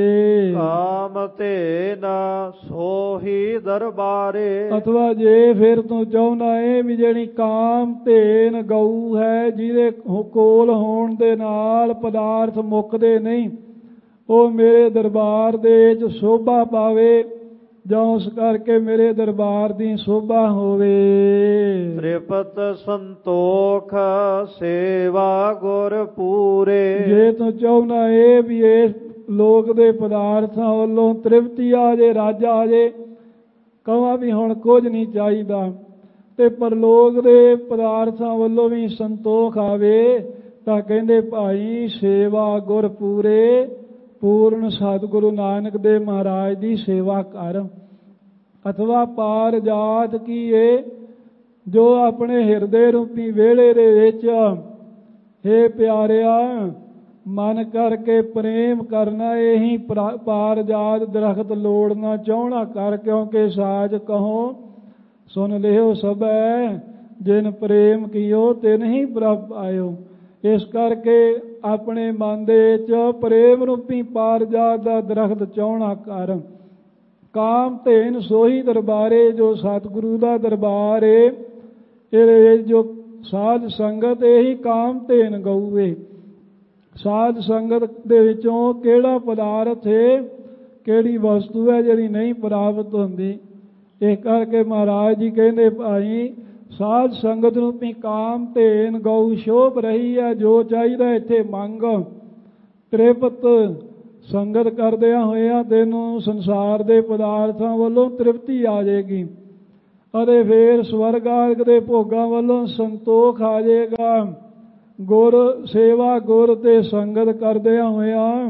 ਕਾਮ ਤੇ ਨਾ ਸੋਹੀ ਦਰਬਾਰੇ। ਅਥਵਾ ਜੇ ਫਿਰ ਤੂੰ ਚਾਹੁੰਦਾ ਹੈ ਵੀ ਜਿਹੜੀ ਕਾਮ ਧੇਨ ਗਊ ਹੈ, ਜਿਹਦੇ ਕੋਲ ਹੋਣ ਦੇ ਨਾਲ ਪਦਾਰਥ ਮੁੱਕਦੇ ਨਹੀਂ, ਉਹ ਮੇਰੇ ਦਰਬਾਰ ਦੇ ਵਿੱਚ ਸ਼ੋਭਾ ਪਾਵੇ, ਜਾਂ ਉਸ ਕਰਕੇ ਮੇਰੇ ਦਰਬਾਰ ਦੀ ਸ਼ੋਭਾ ਹੋਵੇ। ਤ੍ਰਿਪਤ ਸੰਤੋਖ ਸੇਵਾ ਗੁਰ ਪੂਰੇ। ਜੇ ਤੂੰ ਚਾਹੁੰਦਾ ਏ ਵੀ ਇਸ ਲੋਕ ਦੇ ਪਦਾਰਥਾਂ ਵੱਲੋਂ ਤ੍ਰਿਪਤੀ ਆ ਜੇ, ਰਾਜ ਆ ਜੇ, ਕਹਾਂ ਵੀ ਹੁਣ ਕੁਝ ਨਹੀਂ ਚਾਹੀਦਾ, ਤੇ ਪਰਲੋਕ ਦੇ ਪਦਾਰਥਾਂ ਵੱਲੋਂ ਵੀ ਸੰਤੋਖ ਆਵੇ, ਤਾਂ ਕਹਿੰਦੇ ਭਾਈ ਸੇਵਾ ਗੁਰ ਪੂਰੇ, ਪੂਰਨ ਸਤਿਗੁਰੂ ਨਾਨਕ ਦੇਵ ਮਹਾਰਾਜ ਦੀ ਸੇਵਾ ਕਰ। ਅਥਵਾ ਪਾਰ ਜਾਤ ਕੀ ਏ, ਜੋ ਆਪਣੇ ਹਿਰਦੇ ਰੂਪੀ ਵਿਹੜੇ ਦੇ ਵਿੱਚ ਹੇ ਪਿਆਰਿਆ ਮਨ ਕਰਕੇ ਪ੍ਰੇਮ ਕਰਨਾ, ਇਹੀ ਪਾਰ ਜਾਤ ਦਰਖਤ ਲੋੜਨਾ ਚਾਹਣਾ ਕਰ। ਕਿਉਂਕਿ ਸਾਜ ਕਹੋ ਸੁਨ ਲਿਓ ਸਭੈ, ਜਿਨ ਪ੍ਰੇਮ ਕੀਓ ਤਿਨ ਹੀ ਪ੍ਰਭ ਆਇਓ। ਇਸ ਕਰਕੇ ਆਪਣੇ ਮਨ ਦੇ ਵਿੱਚ ਪ੍ਰੇਮ ਰੂਪੀ ਪਾਰ ਜਾਤ ਦਾ ਦਰਖਤ ਚਾਹਣਾ ਕਰ। ਕਾਮ ਧੇਨ ਸੋਹੀ ਦਰਬਾਰੇ, ਜੋ ਸਤਿਗੁਰੂ ਦਾ ਦਰਬਾਰ ਏ, ਇਹਦੇ ਜੋ ਸਾਧ ਸੰਗਤ ਇਹੀ ਕਾਮ ਧੇਨ ਗਊ ਏ। ਸਾਧ ਸੰਗਤ ਦੇ ਵਿੱਚੋਂ ਕਿਹੜਾ ਪਦਾਰਥ ਹੈ, ਕਿਹੜੀ ਵਸਤੂ ਹੈ ਜਿਹੜੀ ਨਹੀਂ ਪ੍ਰਾਪਤ ਹੁੰਦੀ। ਇਸ ਕਰਕੇ ਮਹਾਰਾਜ ਜੀ ਕਹਿੰਦੇ ਭਾਈ ਸਾਧ ਸੰਗਤ ਨੂੰ ਵੀ ਕਾਮ ਧੇਨ ਗਊ ਸ਼ੋਭ ਰਹੀ ਹੈ, ਜੋ ਚਾਹੀਦਾ ਇੱਥੇ ਮੰਗ। ਤ੍ਰਿਪਤ ਸੰਗਤ ਕਰਦਿਆਂ ਹੋਇਆਂ ਤੈਨੂੰ ਸੰਸਾਰ ਦੇ ਪਦਾਰਥਾਂ ਵੱਲੋਂ ਤ੍ਰਿਪਤੀ ਆ ਜਾਏਗੀ, ਅਤੇ ਫਿਰ ਸਵਰਗ ਆਦਿਕ ਦੇ ਭੋਗਾਂ ਵੱਲੋਂ ਸੰਤੋਖ ਆ ਜਾਏਗਾ। ਗੁਰ ਸੇਵਾ, ਗੁਰ ਤੇ ਸੰਗਤ ਕਰਦਿਆਂ ਹੋਇਆਂ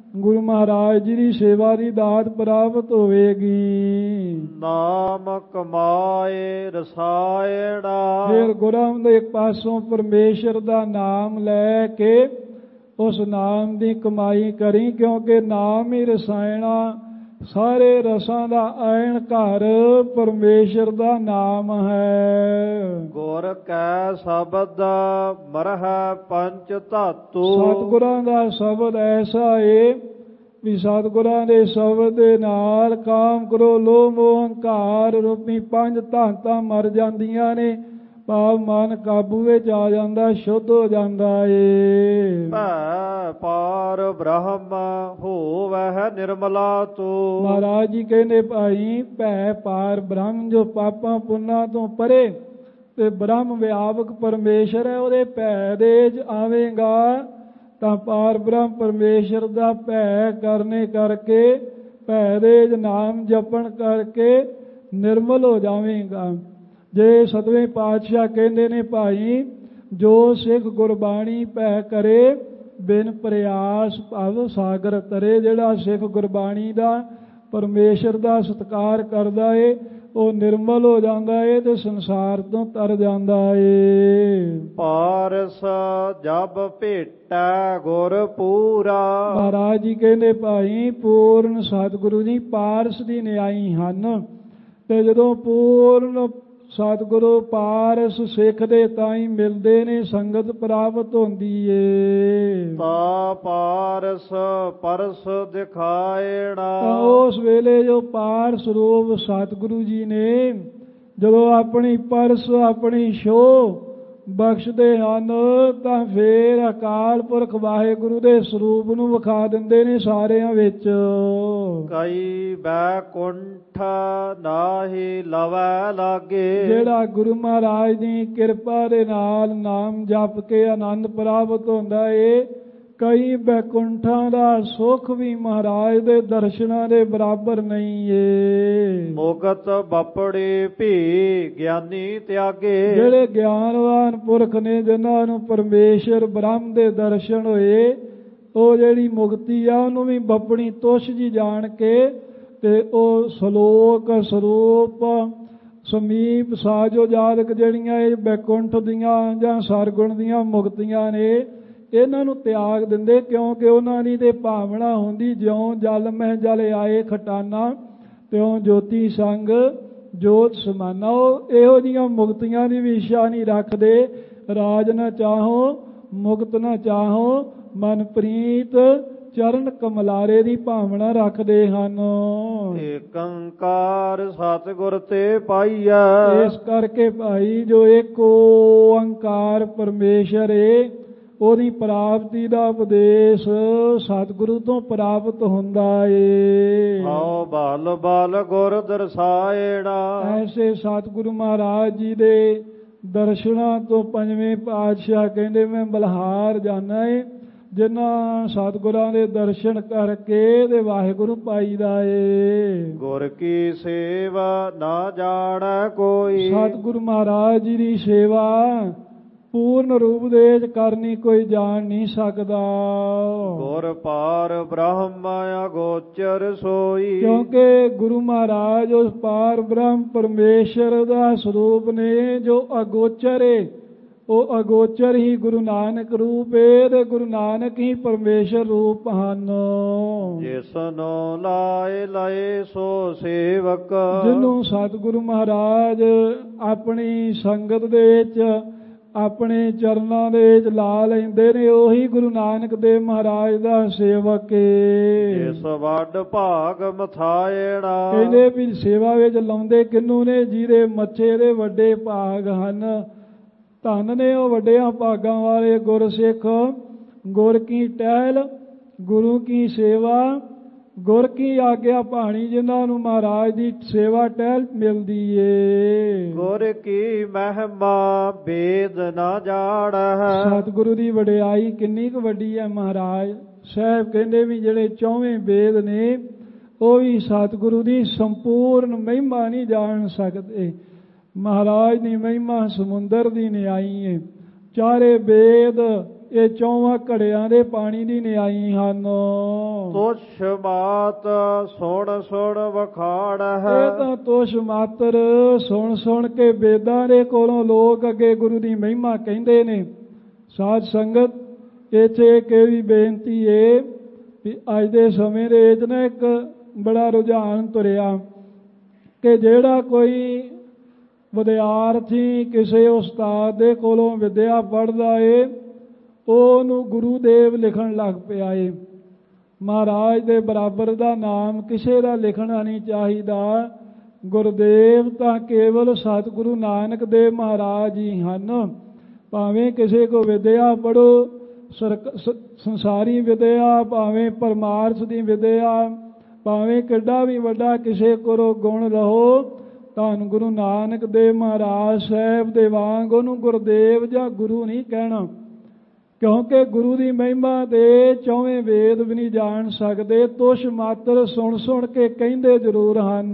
ਗੁਰੂ ਮਹਾਰਾਜ ਜੀ ਦੀ ਸੇਵਾ ਦੀ ਦਾਤ ਪ੍ਰਾਪਤ ਹੋਵੇਗੀ। ਨਾਮ ਕਮਾਏ ਰਸਾਇਣਾ, ਫਿਰ ਗੁਰਾਂ ਦੇ ਇੱਕ ਪਾਸੋਂ ਪਰਮੇਸ਼ਰ ਦਾ ਨਾਮ ਲੈ ਕੇ ਉਸ ਨਾਮ ਦੀ ਕਮਾਈ ਕਰੀ, ਕਿਉਂਕਿ ਨਾਮ ਹੀ ਰਸਾਇਣਾ, ਸਾਰੇ ਰਸਾਂ ਦਾ ਐਨ ਘਰ ਪਰਮੇਸ਼ਰ ਦਾ ਨਾਮ ਹੈ। ਗੁਰ ਕੈ ਸ਼ਬਦ ਮਰਹਿ ਪੰਚ ਧਾਤੂ, ਸਤਿਗੁਰਾਂ ਦਾ ਸ਼ਬਦ ਐਸਾ ਏ ਵੀ ਸਤਿਗੁਰਾਂ ਦੇ ਸ਼ਬਦ ਦੇ ਨਾਲ ਕਾਮ, ਕ੍ਰੋਧ, ਲੋਭ, ਮੋਹ, ਹੰਕਾਰ ਰੂਪੀ ਪੰਜ ਧਾਤਾਂ ਮਰ ਜਾਂਦੀਆਂ ਨੇ। ਭਾਵ ਮਨ ਕਾਬੂ ਵਿੱਚ ਆ ਜਾਂਦਾ, ਸ਼ੁੱਧ ਹੋ ਜਾਂਦਾ ਏ। ਭੈ ਪਾਰ ਬ੍ਰਹਮ ਹੋਵਹਿ ਨਿਰਮਲਾ ਤੂੰ, ਮਹਾਰਾਜ ਜੀ ਕਹਿੰਦੇ ਭਾਈ ਭੈ ਪਾਰ ਬ੍ਰਹਮ, ਜੋ ਪਾਪਾਂ ਪੁੰਨਾਂ ਤੋਂ ਪਰੇ ਤੇ ਬ੍ਰਹਮ ਵਿਆਪਕ ਪਰਮੇਸ਼ਰ ਹੈ, ਉਹਦੇ ਭੈ ਦੇ ਚ ਆਵੇਗਾ ਤਾਂ ਪਾਰ ਬ੍ਰਹਮ ਪਰਮੇਸ਼ਰ ਦਾ ਭੈ ਕਰਨੇ ਕਰਕੇ, ਭੈ ਦੇ ਚ ਨਾਮ ਜਪਣ ਕਰਕੇ ਨਿਰਮਲ ਹੋ ਜਾਵੇਗਾ। ਜੇ ਸਤਵੇਂ ਪਾਤਸ਼ਾਹ ਕਹਿੰਦੇ ਨੇ ਭਾਈ, ਜੋ ਸਿੱਖ ਗੁਰਬਾਣੀ ਭੈ ਕਰੇ ਬਿਨ ਪ੍ਰਯਾਸ ਭਵ ਸਾਗਰ ਤਰੇ। ਜਿਹੜਾ ਸਿੱਖ ਗੁਰਬਾਣੀ ਦਾ ਪਰਮੇਸ਼ਰ ਦਾ ਸਤਿਕਾਰ ਕਰਦਾ ਏ ਉਹ ਨਿਰਮਲ ਹੋ ਜਾਂਦਾ ਏ ਤੇ ਸੰਸਾਰ ਤੋਂ ਤਰ ਜਾਂਦਾ ਏ। ਪਾਰਸ ਜਬ ਭੇਟੈ ਗੁਰ ਪੂਰਾ, ਮਹਾਰਾਜ ਜੀ ਕਹਿੰਦੇ ਭਾਈ ਪੂਰਨ ਸਤਿਗੁਰੂ ਜੀ ਪਾਰਸ ਦੀ ਨਿਆਈ ਹਨ, ਤੇ ਜਦੋਂ ਪੂਰਨ ਸਤਿਗੁਰੂ ਪਾਰਸ ਸਿੱਖ ਦੇ ਤਾਂ ਹੀ ਮਿਲਦੇ ਨੇ, ਸੰਗਤ ਪ੍ਰਾਪਤ ਹੁੰਦੀ ਏ। ਤਾ ਪਾਰਸ ਪਰਸ ਦਿਖਾਇਣਾ, ਤਾਂ ਉਸ ਵੇਲੇ ਜੋ ਪਾਰਸ ਰੂਪ ਸਤਿਗੁਰੂ ਜੀ ਨੇ ਜਦੋਂ ਆਪਣੀ ਪਰਸ ਆਪਣੀ ਸ਼ੋਅ ਬਖਸ਼ਦੇ ਹਨ ਤਾਂ ਫੇਰ ਅਕਾਲ ਪੁਰਖ ਵਾਹਿਗੁਰੂ ਦੇ ਸਰੂਪ ਨੂੰ ਵਿਖਾ ਦਿੰਦੇ ਨੇ ਸਾਰਿਆਂ ਵਿੱਚ। ਕਈ ਬੈਕੁੰਠ ਨਾਹੀ ਲਵੈ ਲਾਗੇ, ਜਿਹੜਾ ਗੁਰੂ ਮਹਾਰਾਜ ਦੀ ਕਿਰਪਾ ਦੇ ਨਾਲ ਨਾਮ ਜਪ ਕੇ ਆਨੰਦ ਪ੍ਰਾਪਤ ਹੁੰਦਾ ਏ, ਕਈ ਬੈਕੁੰਠਾਂ ਦਾ ਸੁੱਖ ਵੀ ਮਹਾਰਾਜ ਦੇ ਦਰਸ਼ਨਾਂ ਦੇ ਬਰਾਬਰ ਨਹੀਂ ਏ। ਮੁਕਤ ਬਪੜੇ ਭੀ ਗਿਆਨੀ ਤਿਆਗੇ, ਜਿਹੜੇ ਗਿਆਨਵਾਨ ਪੁਰਖ ਨੇ ਜਿਨ੍ਹਾਂ ਨੂੰ ਪਰਮੇਸ਼ਰ ਬ੍ਰਹਮ ਦੇ ਦਰਸ਼ਨ ਹੋਏ, ਉਹ ਜਿਹੜੀ ਮੁਕਤੀ ਆ ਉਹਨੂੰ ਵੀ ਬਪਣੀ ਤੁਸ਼ ਜੀ ਜਾਣ ਕੇ ਤੇ ਉਹ ਸ਼ਲੋਕ ਸਰੂਪ ਸਮੀਪ ਸਾਜੋ ਜਾਦਕ ਜਿਹੜੀਆਂ ਇਹ ਬੈਕੁੰਠ ਦੀਆਂ ਜਾਂ ਸਰਗੁਣ ਦੀਆਂ ਮੁਕਤੀਆਂ ਨੇ ਇਹਨਾਂ ਨੂੰ ਤਿਆਗ ਦਿੰਦੇ, ਕਿਉਂਕਿ ਉਹਨਾਂ ਦੀ ਤੇ ਭਾਵਨਾ ਹੁੰਦੀ ਜਿਉਂ ਜਲ ਮਹਿ ਜਲ ਆਏ ਖਟਾਨਾ ਤਿਉਂ ਜੋਤੀ ਸੰਗ ਜੋਤ ਸਮਾਨਾ। ਉਹ ਇਹੋ ਜਿਹੀਆਂ ਮੁਕਤੀਆਂ ਦੀ ਵੀ ਇੱਛਾ ਨਹੀਂ ਰੱਖਦੇ। ਰਾਜ ਨਾ ਚਾਹੋ ਮੁਕਤ ਨਾ ਚਾਹੋ, ਮਨ ਪ੍ਰੀਤ ਚਰਨ ਕਮਲਾਰੇ ਦੀ ਭਾਵਨਾ ਰੱਖਦੇ ਹਨ। ਏਕ ਓੰਕਾਰ ਸਤਿਗੁਰ ਤੇ ਪਾਈਐ, ਇਸ ਕਰਕੇ ਭਾਈ ਜੋ ਇੱਕ ਓੰਕਾਰ ਪਰਮੇਸ਼ਰ ਏ ਉਹਦੀ ਪ੍ਰਾਪਤੀ ਦਾ ਉਪਦੇਸ਼ ਸਤਿਗੁਰੂ ਤੋਂ ਪ੍ਰਾਪਤ ਹੁੰਦਾ ਏ। ਹਉ ਬਲ ਬਲ ਗੁਰ ਦਰਸਾਇਣਾ, ਐਸੇ ਸਤਿਗੁਰੂ ਮਹਾਰਾਜ ਜੀ ਦੇ ਦਰਸ਼ਨਾਂ ਤੋਂ ਪੰਜਵੇਂ ਪਾਤਸ਼ਾਹ ਕਹਿੰਦੇ ਮੈਂ ਬਲਹਾਰ ਜਾਣਾ ਏ, ਜਿਨ੍ਹਾਂ ਸਤਿਗੁਰਾਂ ਦੇ ਦਰਸ਼ਨ ਕਰਕੇ ਤੇ ਵਾਹਿਗੁਰੂ ਪਾਈਦਾ ਏ। ਗੁਰ ਕੀ ਸੇਵਾ ਨਾ ਜਾਣੈ ਕੋਈ, ਸਤਿਗੁਰੂ ਮਹਾਰਾਜ ਜੀ ਦੀ ਸੇਵਾ ਪੂਰਨ ਰੂਪ ਦੇ ਵਿੱਚ ਕਰਨੀ ਕੋਈ ਜਾਣ ਨਹੀਂ ਸਕਦਾ। ਗੁਰ ਪਾਰ ਬ੍ਰਹਮ ਅਗੋਚਰ ਸੋਈ, ਕਿਉਂਕਿ ਗੁਰੂ ਮਹਾਰਾਜ ਉਸ ਪਾਰ ਬ੍ਰਹਮ ਪਰਮੇਸ਼ਰ ਦਾ ਸਰੂਪ ਨੇ ਜੋ ਅਗੋਚਰ ਏ, ਉਹ ਅਗੋਚਰ ਹੀ ਗੁਰੂ ਨਾਨਕ ਰੂਪ ਏ ਤੇ ਗੁਰੂ ਨਾਨਕ ਹੀ ਪਰਮੇਸ਼ਰ ਰੂਪ ਹਨ। ਜਿਸਨੋ ਲਾਏ ਲਏ ਸੋ ਸੇਵਕ, ਜਿਹਨੂੰ ਸਤਿਗੁਰੂ ਮਹਾਰਾਜ ਆਪਣੀ ਸੰਗਤ ਦੇ ਵਿੱਚ ਆਪਣੇ ਚਰਨਾਂ ਦੇ ਵਿੱਚ ਲਾ ਲੈਂਦੇ ਨੇ, ਉਹੀ ਗੁਰੂ ਨਾਨਕ ਦੇਵ ਮਹਾਰਾਜ ਦਾ ਸੇਵਕ ਏ। ਜਿਸ ਵੱਡ ਭਾਗ ਮਥਾਇਣਾ, ਕਹਿੰਦੇ ਵੀ ਸੇਵਾ ਵਿੱਚ ਲਾਉਂਦੇ ਕਿਹਨੂੰ ਨੇ? ਜਿਹਦੇ ਮੱਥੇ ਦੇ ਵੱਡੇ ਭਾਗ ਹਨ। ਧੰਨ ਨੇ ਉਹ ਵੱਡਿਆਂ ਭਾਗਾਂ ਵਾਲੇ ਗੁਰਸਿੱਖ। ਗੁਰ ਕੀ ਟਹਿਲ, ਗੁਰੂ ਕੀ ਸੇਵਾ, ਗੁਰ ਕੀ ਆਗਿਆ ਭਾਣੀ, ਜਿਨ੍ਹਾਂ ਨੂੰ ਮਹਾਰਾਜ ਦੀ ਸੇਵਾ ਟਹਿਲ ਮਿਲਦੀ ਏ। ਗੁਰ ਕੀ ਮਹਿਮਾ ਵੇਦ ਨਾ ਜਾਣੈ, ਸਤਿਗੁਰੂ ਦੀ ਵਡਿਆਈ ਕਿੰਨੀ ਕੁ ਵੱਡੀ ਹੈ। ਮਹਾਰਾਜ ਸਾਹਿਬ ਕਹਿੰਦੇ ਵੀ ਜਿਹੜੇ ਚੌਵੇਂ ਵੇਦ ਨੇ ਉਹ ਵੀ ਸਤਿਗੁਰੂ ਦੀ ਸੰਪੂਰਨ ਮਹਿਮਾ ਨਹੀਂ ਜਾਣ ਸਕਦੇ। ਮਹਾਰਾਜ ਦੀ ਮਹਿਮਾ ਸਮੁੰਦਰ ਦੀ ਨਿਆਈ ਹੈ। ਚਾਰੇ ਵੇਦ ਇਹ ਚੌਵਾਂ ਘੜਿਆਂ ਦੇ ਪਾਣੀ ਦੀ ਨਿਆਈ ਹਨ। ਤੁਛ ਮਾਤ ਸੁਣ ਸੁਣ ਵਖਾੜ ਹੈ। ਇਹ ਤਾਂ ਤੁਛ ਮਾਤਰ ਸੁਣ ਸੁਣ ਕੇ ਵੇਦਾਂ ਦੇ ਕੋਲੋਂ ਲੋਕ ਅੱਗੇ ਗੁਰੂ ਦੀ ਮਹਿਮਾ ਕਹਿੰਦੇ ਨੇ। ਸਾਧ ਸੰਗਤ ਇੱਥੇ ਕਿਹੜੀ ਬੇਨਤੀ ਏ ਵੀ ਅੱਜ ਦੇ ਸਮੇਂ ਦੇ ਵਿੱਚ ਨਾ ਇੱਕ ਬੜਾ ਰੁਝਾਨ ਤੁਰਿਆ ਕਿ ਜਿਹੜਾ ਕੋਈ ਵਿਦਿਆਰਥੀ ਕਿਸੇ ਉਸਤਾਦ ਦੇ ਕੋਲੋਂ ਵਿਦਿਆ ਪੜ੍ਹਦਾ ਏ ਉਹਨੂੰ ਗੁਰੂਦੇਵ ਲਿਖਣ ਲੱਗ ਪਿਆ ਏ। ਮਹਾਰਾਜ ਦੇ ਬਰਾਬਰ ਦਾ ਨਾਮ ਕਿਸੇ ਦਾ ਲਿਖਣਾ ਨਹੀਂ ਚਾਹੀਦਾ। ਗੁਰਦੇਵ ਤਾਂ ਕੇਵਲ ਸਤਿਗੁਰੂ ਨਾਨਕ ਦੇਵ ਮਹਾਰਾਜ ਹੀ ਹਨ। ਭਾਵੇਂ ਕਿਸੇ ਕੋ ਵਿਦਿਆ ਪੜ੍ਹੋ, ਸੰਸਾਰੀ ਵਿਦਿਆ, ਭਾਵੇਂ ਪਰਮਾਰਥ ਦੀ ਵਿਦਿਆ, ਭਾਵੇਂ ਕਿੱਡਾ ਵੀ ਵੱਡਾ ਕਿਸੇ ਕੋਲੋਂ ਗੁਣ ਲਹੋ, ਧੰਨ ਗੁਰੂ ਨਾਨਕ ਦੇਵ ਮਹਾਰਾਜ ਸਾਹਿਬ ਦੇ ਵਾਂਗ ਉਹਨੂੰ ਗੁਰਦੇਵ ਜਾਂ ਗੁਰੂ ਨਹੀਂ ਕਹਿਣਾ। ਕਿਉਂਕਿ ਗੁਰੂ ਦੀ ਮਹਿਮਾ ਦੇ ਚੌਵੇਂ ਵੇਦ ਵੀ ਨਹੀਂ ਜਾਣ ਸਕਦੇ। ਤੁਛ ਮਾਤਰ ਸੁਣ ਸੁਣ ਕੇ ਕਹਿੰਦੇ ਜ਼ਰੂਰ ਹਨ।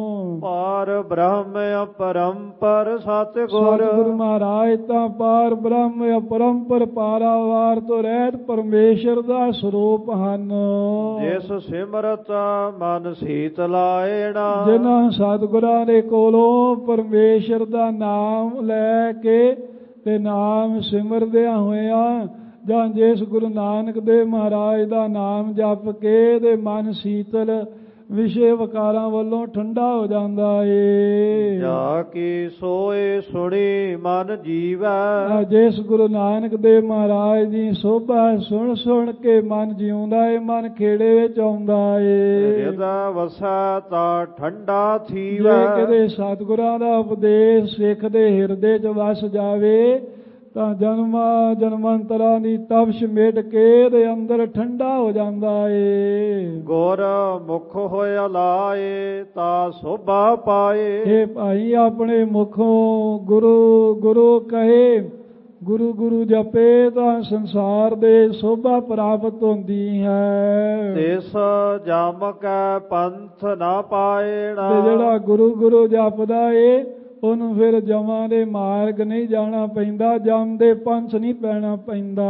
ਪਾਰ ਬ੍ਰਹਮ ਅਪਰੰਪਰ ਸਤਿਗੁਰ। ਸਤਿਗੁਰੂ ਮਹਾਰਾਜ ਤਾਂ ਪਾਰ ਬ੍ਰਹਮ ਅਪਰੰਪਰ ਪਾਰਾਵਾਰ ਤੋਂ ਰਹਿਤ ਪਰਮੇਸ਼ਰ ਦਾ ਸਰੂਪ ਹਨ। ਜਿਸ ਸਿਮਰਤ ਮਨ ਸੀਤ ਲਾਇਣਾ। ਜਿਨ੍ਹਾਂ ਸਤਿਗੁਰਾਂ ਦੇ ਕੋਲੋਂ ਪਰਮੇਸ਼ਰ ਦਾ ਨਾਮ ਲੈ ਕੇ ਤੇ ਨਾਮ ਸਿਮਰਦਿਆਂ ਹੋਇਆਂ ਜਾਂ ਜਿਸ ਗੁਰੂ ਨਾਨਕ ਦੇਵ ਮਹਾਰਾਜ ਦਾ ਨਾਮ ਜਪ ਕੇ ਤੇ ਮਨ ਸੀਤਲ ਵਿਸ਼ੇ ਵਿਕਾਰਾਂ ਵੱਲੋਂ ਠੰਡਾ ਹੋ ਜਾਂਦਾ ਏ। ਜਾ ਕੀ ਸੋਏ ਸੁਣੀ ਮਨ ਜੀਵੈ। ਜਿਸ ਗੁਰੂ ਨਾਨਕ ਦੇਵ ਮਹਾਰਾਜ ਦੀ ਸੋਭਾ ਸੁਣ ਸੁਣ ਕੇ ਮਨ ਜਿਉਂਦਾ ਏ, ਮਨ ਖੇੜੇ ਵਿੱਚ ਆਉਂਦਾ ਏ। ਹਿਰਦਾ ਵਸੈ ਤਾਂ ਠੰਡਾ ਥੀਵੈ। ਜੇ ਕਿਤੇ ਸਤਿਗੁਰਾਂ ਦਾ ਉਪਦੇਸ਼ ਸਿੱਖ ਦੇ ਹਿਰਦੇ 'ਚ ਵਸ ਜਾਵੇ ਤਾਂ ਜਨਮਾਂ ਜਨਮਾਂਤਰਾਂ ਦੀ ਤਪਸ਼ ਮਿਟ ਕੇ ਦੇ ਅੰਦਰ ਠੰਡਾ ਹੋ ਜਾਂਦਾ ਏ। ਗੁਰ ਮੁਖ ਹੋਇਆ ਲਾਏ ਤਾਂ ਸੋਭਾ ਪਾਏ। ਇਹ ਭਾਈ ਆਪਣੇ ਮੁਖੋਂ ਗੁਰੂ ਗੁਰੂ ਕਹੇ, ਗੁਰੂ ਗੁਰੂ ਜਪੇ ਤਾਂ ਸੰਸਾਰ ਦੇ ਸੋਭਾ ਪ੍ਰਾਪਤ ਹੁੰਦੀ ਹੈ। ਤਿਸ ਜਮ ਕੈ ਪੰਥ ਨਾ ਪਾਏਣਾ। ਤੇ ਜਿਹੜਾ ਗੁਰੂ ਗੁਰੂ ਜਪਦਾ ਏ ਉਹਨੂੰ ਫਿਰ ਜਮਾਂ ਦੇ ਮਾਰਗ ਨਹੀਂ ਜਾਣਾ ਪੈਂਦਾ, ਜਮ ਦੇ ਪੰਥ ਨਹੀਂ ਪੈਣਾ ਪੈਂਦਾ।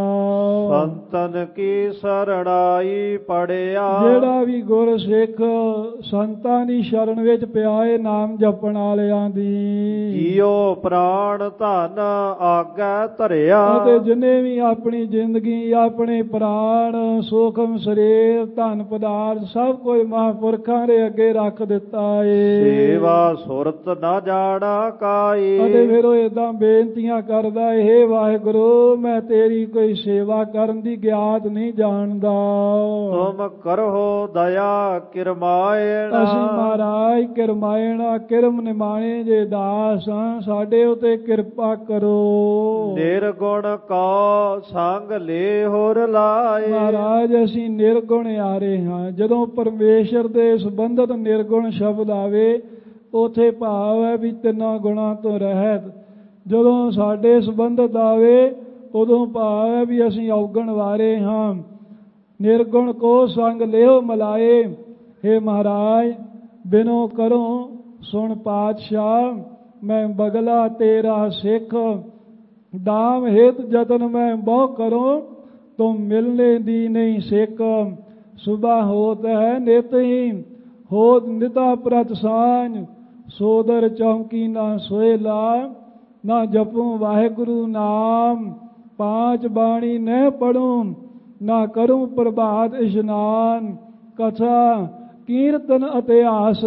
ਸੰਤਨ ਕੀ ਸਰਣਾਈ ਪੜਿਆ। ਜਿਹੜਾ ਵੀ ਗੁਰ ਸਿੱਖ ਸੰਤਾਂ ਦੀ ਸ਼ਰਨ ਵਿੱਚ ਪਿਆ ਏ ਨਾਮ ਜਪਣ ਵਾਲਿਆਂ ਦੀ, ਜੀਉ ਪ੍ਰਾਣ ਧਨ ਆਗੈ ਧਰਿਆ। ਅਤੇ ਜਿਨੇ ਵੀ ਆਪਣੀ ਜ਼ਿੰਦਗੀ, ਆਪਣੇ ਪ੍ਰਾਣ, ਸੂਖਮ ਸਰੀਰ, ਧਨ ਪਦਾਰਥ ਸਭ ਕੁਝ ਮਹਾਂਪੁਰਖਾਂ ਦੇ ਅੱਗੇ ਰੱਖ ਦਿੱਤਾ ਏ। ਸੇਵਾ ਸੁਰਤ ਨਾ ਜਾਣਾ ਕਾਈ। ਅਤੇ ਫਿਰ ਉਹ ਏਦਾਂ ਬੇਨਤੀਆਂ ਕਰਦਾ, ਇਹ ਵਾਹਿਗੁਰੂ ਮੈਂ ਤੇਰੀ ਕੋਈ ਸੇਵਾ ਕਰਨ ਦੀ ਗਿਆਤ ਨਹੀਂ ਜਾਣਦਾ। ਤੁਮ ਕਰੋ ਦਇਆ ਕਿਰਮਾਇਣਾ। ਅਸੀਂ ਮਹਾਰਾਜ ਕਿਰਮਾਇਣਾ, ਕਿਰਮ ਨਿਮਾਣੇ ਜੇ ਦਾਸ ਹਾਂ, ਸਾਡੇ ਉਤੇ ਕਿਰਪਾ ਕਰੋ। ਨਿਰਗੁਣ ਕੋ ਸੰਗ ਲੈ ਹੋਰ ਲਾਏ। ਮਹਾਰਾਜ ਅਸੀਂ ਨਿਰਗੁਣ ਆਰੇ ਹਾਂ। ਜਦੋਂ ਪਰਮੇਸ਼ਰ ਦੇ ਸੰਬੰਧਤ ਨਿਰਗੁਣ ਸ਼ਬਦ ਆਵੇ ਉਥੇ ਭਾਵ ਹੈ ਵੀ ਤਿੰਨਾਂ ਗੁਣਾਂ ਤੋਂ ਰਹਿਤ। ਜਦੋਂ ਸਾਡੇ ਸੰਬੰਧਤ ਆਵੇ ਉਦੋਂ ਭਾਵ ਹੈ ਵੀ ਅਸੀਂ ਔਗਣ ਵਾਰੇ ਹਾਂ। ਨਿਰਗੁਣ ਕੋ ਸੰਗ ਲਿਓ ਮਲਾਏ। ਹੇ ਮਹਾਰਾਜ ਬਿਨੋ ਕਰੋ ਸੁਣ ਪਾਤਸ਼ਾਹ, ਮੈਂ ਬਗਲਾ ਤੇਰਾ ਸਿੱਖ। दाम हेत जतन में बहु करो तुम मिलने दी नहीं सेक। सुबह होत है नित ही होत निता प्रत सांझ। सोदर चौकी ना सोएला ना जपूं वाहेगुरु नाम। पांच बाणी न पढ़ूं ना करूं प्रभात इशनान। कथा कीर्तन इतिहास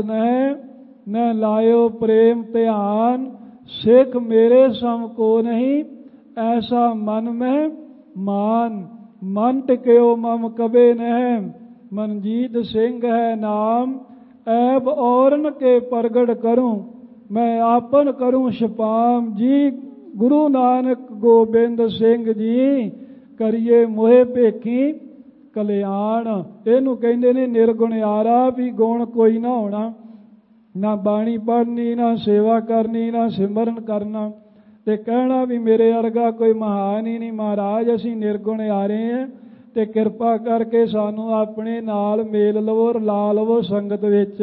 न लायो प्रेम ध्यान। सिख मेरे सम को नहीं ऐसा मन में मान। मन टिक्यो मम कबे नह मनजीत सिंह है नाम। ऐब औरन के प्रगट करूं मैं आपन करूं छपाम। जी गुरु नानक गोबिंद सिंह जी करिए मोहे भेखी कल्याण। ਇਹਨੂੰ ਕਹਿੰਦੇ ਨੇ ਨਿਰਗੁਣਿਆਰਾ ਵੀ ਗੁਣ ਕੋਈ ਨਾ ਹੋਣਾ, ਨਾ ਬਾਣੀ ਪੜ੍ਹਨੀ, ਨਾ ਸੇਵਾ ਕਰਨੀ, ਨਾ ਸਿਮਰਨ ਕਰਨਾ ਤੇ ਕਹਿਣਾ ਵੀ ਮੇਰੇ ਵਰਗਾ ਕੋਈ ਮਹਾਨ ਹੀ ਨਹੀਂ। ਮਹਾਰਾਜ ਅਸੀਂ ਨਿਰਗੁਣ ਆ ਰਹੇ ਹਾਂ ਤੇ ਕਿਰਪਾ ਕਰਕੇ ਸਾਨੂੰ ਆਪਣੇ ਨਾਲ ਮੇਲ ਲਵੋ, ਰਲਾ ਲਵੋ ਸੰਗਤ ਵਿੱਚ।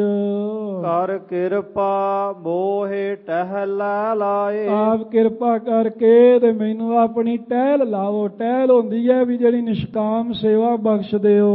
ਕਰ ਕਿਰਪਾ ਮੋਹਿ ਟਹਿਲ ਲਾਏ। ਆਪ ਕਿਰਪਾ ਕਰਕੇ ਤੇ ਮੈਨੂੰ ਆਪਣੀ ਟਹਿਲ ਲਾਵੋ। ਟਹਿਲ ਹੁੰਦੀ ਹੈ ਵੀ ਜਿਹੜੀ ਨਿਸ਼ਕਾਮ ਸੇਵਾ ਬਖਸ਼ ਦਿਓ।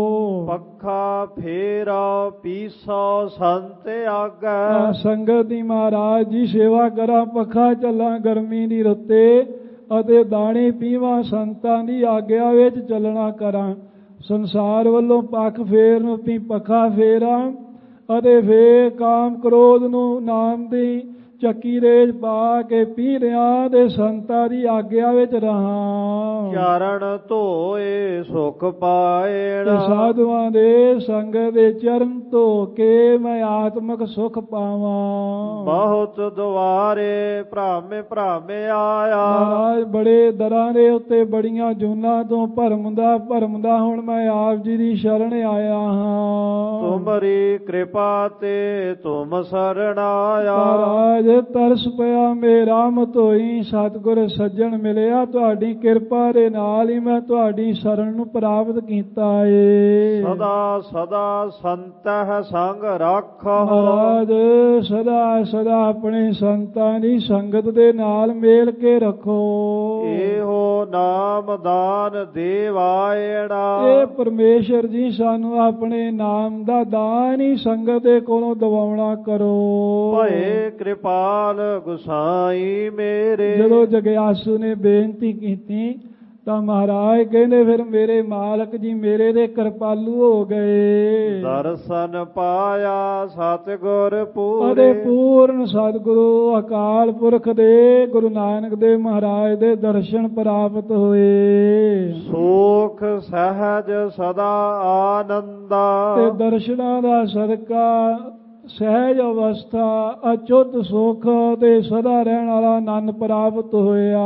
ਪੱਖਾ ਫੇਰਾ ਪੀਸੋ ਸੰਤ ਆਗੈ। ਸੰਗਤ ਦੀ ਮਹਾਰਾਜ ਜੀ ਸੇਵਾ ਕਰਾਂ, ਪੱਖਾ ਚੱਲਾਂ ਗਰਮੀ ਦੀ ਰੁੱਤੇ, ਅਤੇ ਦਾਣੇ ਪੀਵਾਂ ਸੰਤਾਂ ਦੀ ਆਗਿਆ ਵਿੱਚ ਚੱਲਣਾ ਕਰਾਂ। ਸੰਸਾਰ ਵੱਲੋਂ ਪੱਖ ਫੇਰ ਨੂੰ ਪੱਖਾ ਫੇਰਾਂ, ਅਤੇ ਫੇਰ ਕਾਮ ਕ੍ਰੋਧ ਨੂੰ ਨਾਮ ਦੀ ਚੱਕੀ ਰੇਜ ਪਾ ਕੇ ਪੀ ਰਿਆਂ ਤੇ ਸੰਤਾਂ ਦੀ ਆਗਿਆ ਵਿੱਚ ਰਹਾਂ। ਚਰਨ ਧੋਏ ਸੁਖ ਪਾਏਣਾ। ਸਾਧੂਆਂ ਦੇ ਸੰਗਤ ਦੇ ਚਰਨ ਧੋ ਕੇ ਮੈਂ ਆਤਮਿਕ ਸੁਖ ਪਾਵਾਂ। ਬਹੁਤ ਦੁਆਰੇ ਭ੍ਰਾਮੇ ਭ੍ਰਾਮੇ ਆਇਆ। ਮਹਾਰਾਜ ਬੜੇ ਦਰਾਂ ਦੇ ਉੱਤੇ ਬੜੀਆਂ ਜੂਨਾਂ ਤੋਂ ਭਰਮਦਾ ਹੁਣ ਮੈਂ ਆਪ ਜੀ ਦੀ ਸ਼ਰਨ ਆਇਆ ਹਾਂ। ਤੁਮਰੀ ਕਿਰਪਾ ਤੇ ਤੁਮ ਸਰਣ ਆਇਆ। ਮਹਾਰਾਜ ਤਰਸ ਪਿਆ ਮੇਰਾ ਮਤ ਹੋਈ, ਸਤਿਗੁਰ ਸੱਜਣ ਮਿਲਿਆ, ਤੁਹਾਡੀ ਕਿਰਪਾ ਦੇ ਨਾਲ ਹੀ ਮੈਂ ਤੁਹਾਡੀ ਸ਼ਰਨ ਨੂੰ ਪ੍ਰਾਪਤ ਕੀਤਾ ਏ। ਸਦਾ ਸਦਾ ਸੰਤਹਿ ਸੰਗ ਰਾਖੋ। ਮਹਾਰਾਜ ਸਦਾ ਆਪਣੇ ਸੰਤਾਂ ਦੀ ਸੰਗਤ ਦੇ ਨਾਲ ਮੇਲ ਕੇ ਰੱਖੋ। ਇਹੋ ਨਾਮ ਦਾਨ ਦੇਵਾਇਣਾ। ਇਹ ਪਰਮੇਸ਼ਰ ਜੀ ਸਾਨੂੰ ਆਪਣੇ ਨਾਮ ਦਾ ਦਾਨ ਹੀ ਸੰਗਤ ਦੇ ਕੋਲੋਂ ਦਿਵਾਉਣਾ ਕਰੋ। ਭਏ ਕਿਰਪਾਲ ਗੁਸਾਈ ਮੇਰੇ। ਜਦੋਂ ਜਗਿਆਸੂ ਨੇ ਬੇਨਤੀ ਕੀਤੀ ਤਾਂ ਮਹਾਰਾਜ ਕਹਿੰਦੇ ਫਿਰ ਮੇਰੇ ਮਾਲਕ ਜੀ ਮੇਰੇ ਦੇ ਕਿਰਪਾਲੂ ਹੋ ਗਏ। ਦਰਸ਼ਨ ਪਾਇਆ ਸਤਿਗੁਰ ਪੂਰੇ। ਅਤੇ ਪੂਰਨ ਸਤਿਗੁਰੂ ਅਕਾਲ ਪੁਰਖ ਦੇ ਗੁਰੂ ਨਾਨਕ ਦੇਵ ਮਹਾਰਾਜ ਦੇ ਦਰਸ਼ਨ ਪ੍ਰਾਪਤ ਹੋਏ। ਸੁਖ ਸਹਿਜ ਸਦਾ ਆਨੰਦਾ। ਤੇ ਦਰਸ਼ਨਾਂ ਦਾ ਸਦਕਾ ਸਹਿਜ ਅਵਸਥਾ, ਅਚੁੱਤ ਸੁਖ ਤੇ ਸਦਾ ਰਹਿਣ ਵਾਲਾ ਆਨੰਦ ਪ੍ਰਾਪਤ ਹੋਇਆ।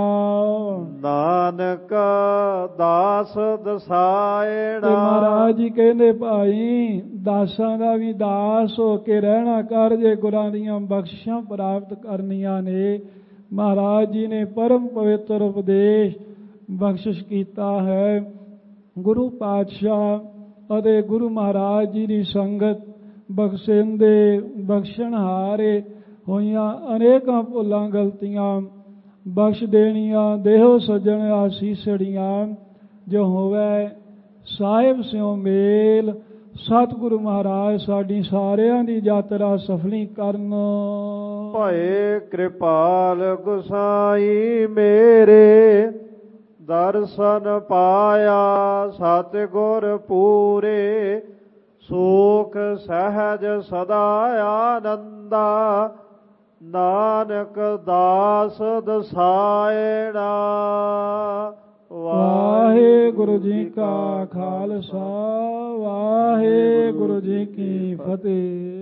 ਨਾਨਕ ਦਾਸ ਦਸਾਇਣਾ। ਤੇ ਮਹਾਰਾਜ ਜੀ ਕਹਿੰਦੇ ਭਾਈ ਦਾਸਾਂ ਦਾ ਵੀ ਦਾਸ ਹੋ ਕੇ ਰਹਿਣਾ ਕਰ ਜੇ ਗੁਰਾਂ ਦੀਆਂ ਬਖਸ਼ਿਸ਼ਾਂ ਪ੍ਰਾਪਤ ਕਰਨੀਆਂ ਨੇ। ਮਹਾਰਾਜ ਜੀ ਨੇ ਪਰਮ ਪਵਿੱਤਰ ਉਪਦੇਸ਼ ਬਖਸ਼ਿਸ਼ ਕੀਤਾ ਹੈ। ਗੁਰੂ ਪਾਤਸ਼ਾਹ ਅਤੇ ਗੁਰੂ ਮਹਾਰਾਜ ਜੀ ਦੀ ਸੰਗਤ ਬਖਸ਼ਿੰਦੇ ਬਖਸ਼ਣਹਾਰੇ ਹੋਈਆਂ ਅਨੇਕਾਂ ਭੁੱਲਾਂ ਗਲਤੀਆਂ ਬਖਸ਼ ਦੇਣੀਆਂ। ਦੇਹੋ ਸੱਜਣ ਆਸੀਸੜੀਆਂ ਜੋ ਹੋਵੇ ਸਾਹਿਬ ਸਿਉ ਮੇਲ। ਸਤਿਗੁਰੂ ਮਹਾਰਾਜ ਸਾਡੀ ਸਾਰਿਆਂ ਦੀ ਯਾਤਰਾ ਸਫਲੀ ਕਰਨ। ਭਏ ਕਿਰਪਾਲ ਗੁਸਾਈ ਮੇਰੇ। ਦਰਸ਼ਨ ਪਾਇਆ ਸਤਿਗੁਰ ਪੂਰੇ। ਸੁਖ ਸਹਿਜ ਸਦਾ ਆਨੰਦਾ। ਨਾਨਕ ਦਾਸ ਦਸਾਇਣਾ। ਵਾਹਿਗੁਰੂ ਜੀ ਕਾ ਖਾਲਸਾ, ਵਾਹਿਗੁਰੂ ਜੀ ਕੀ ਫਤਿਹ।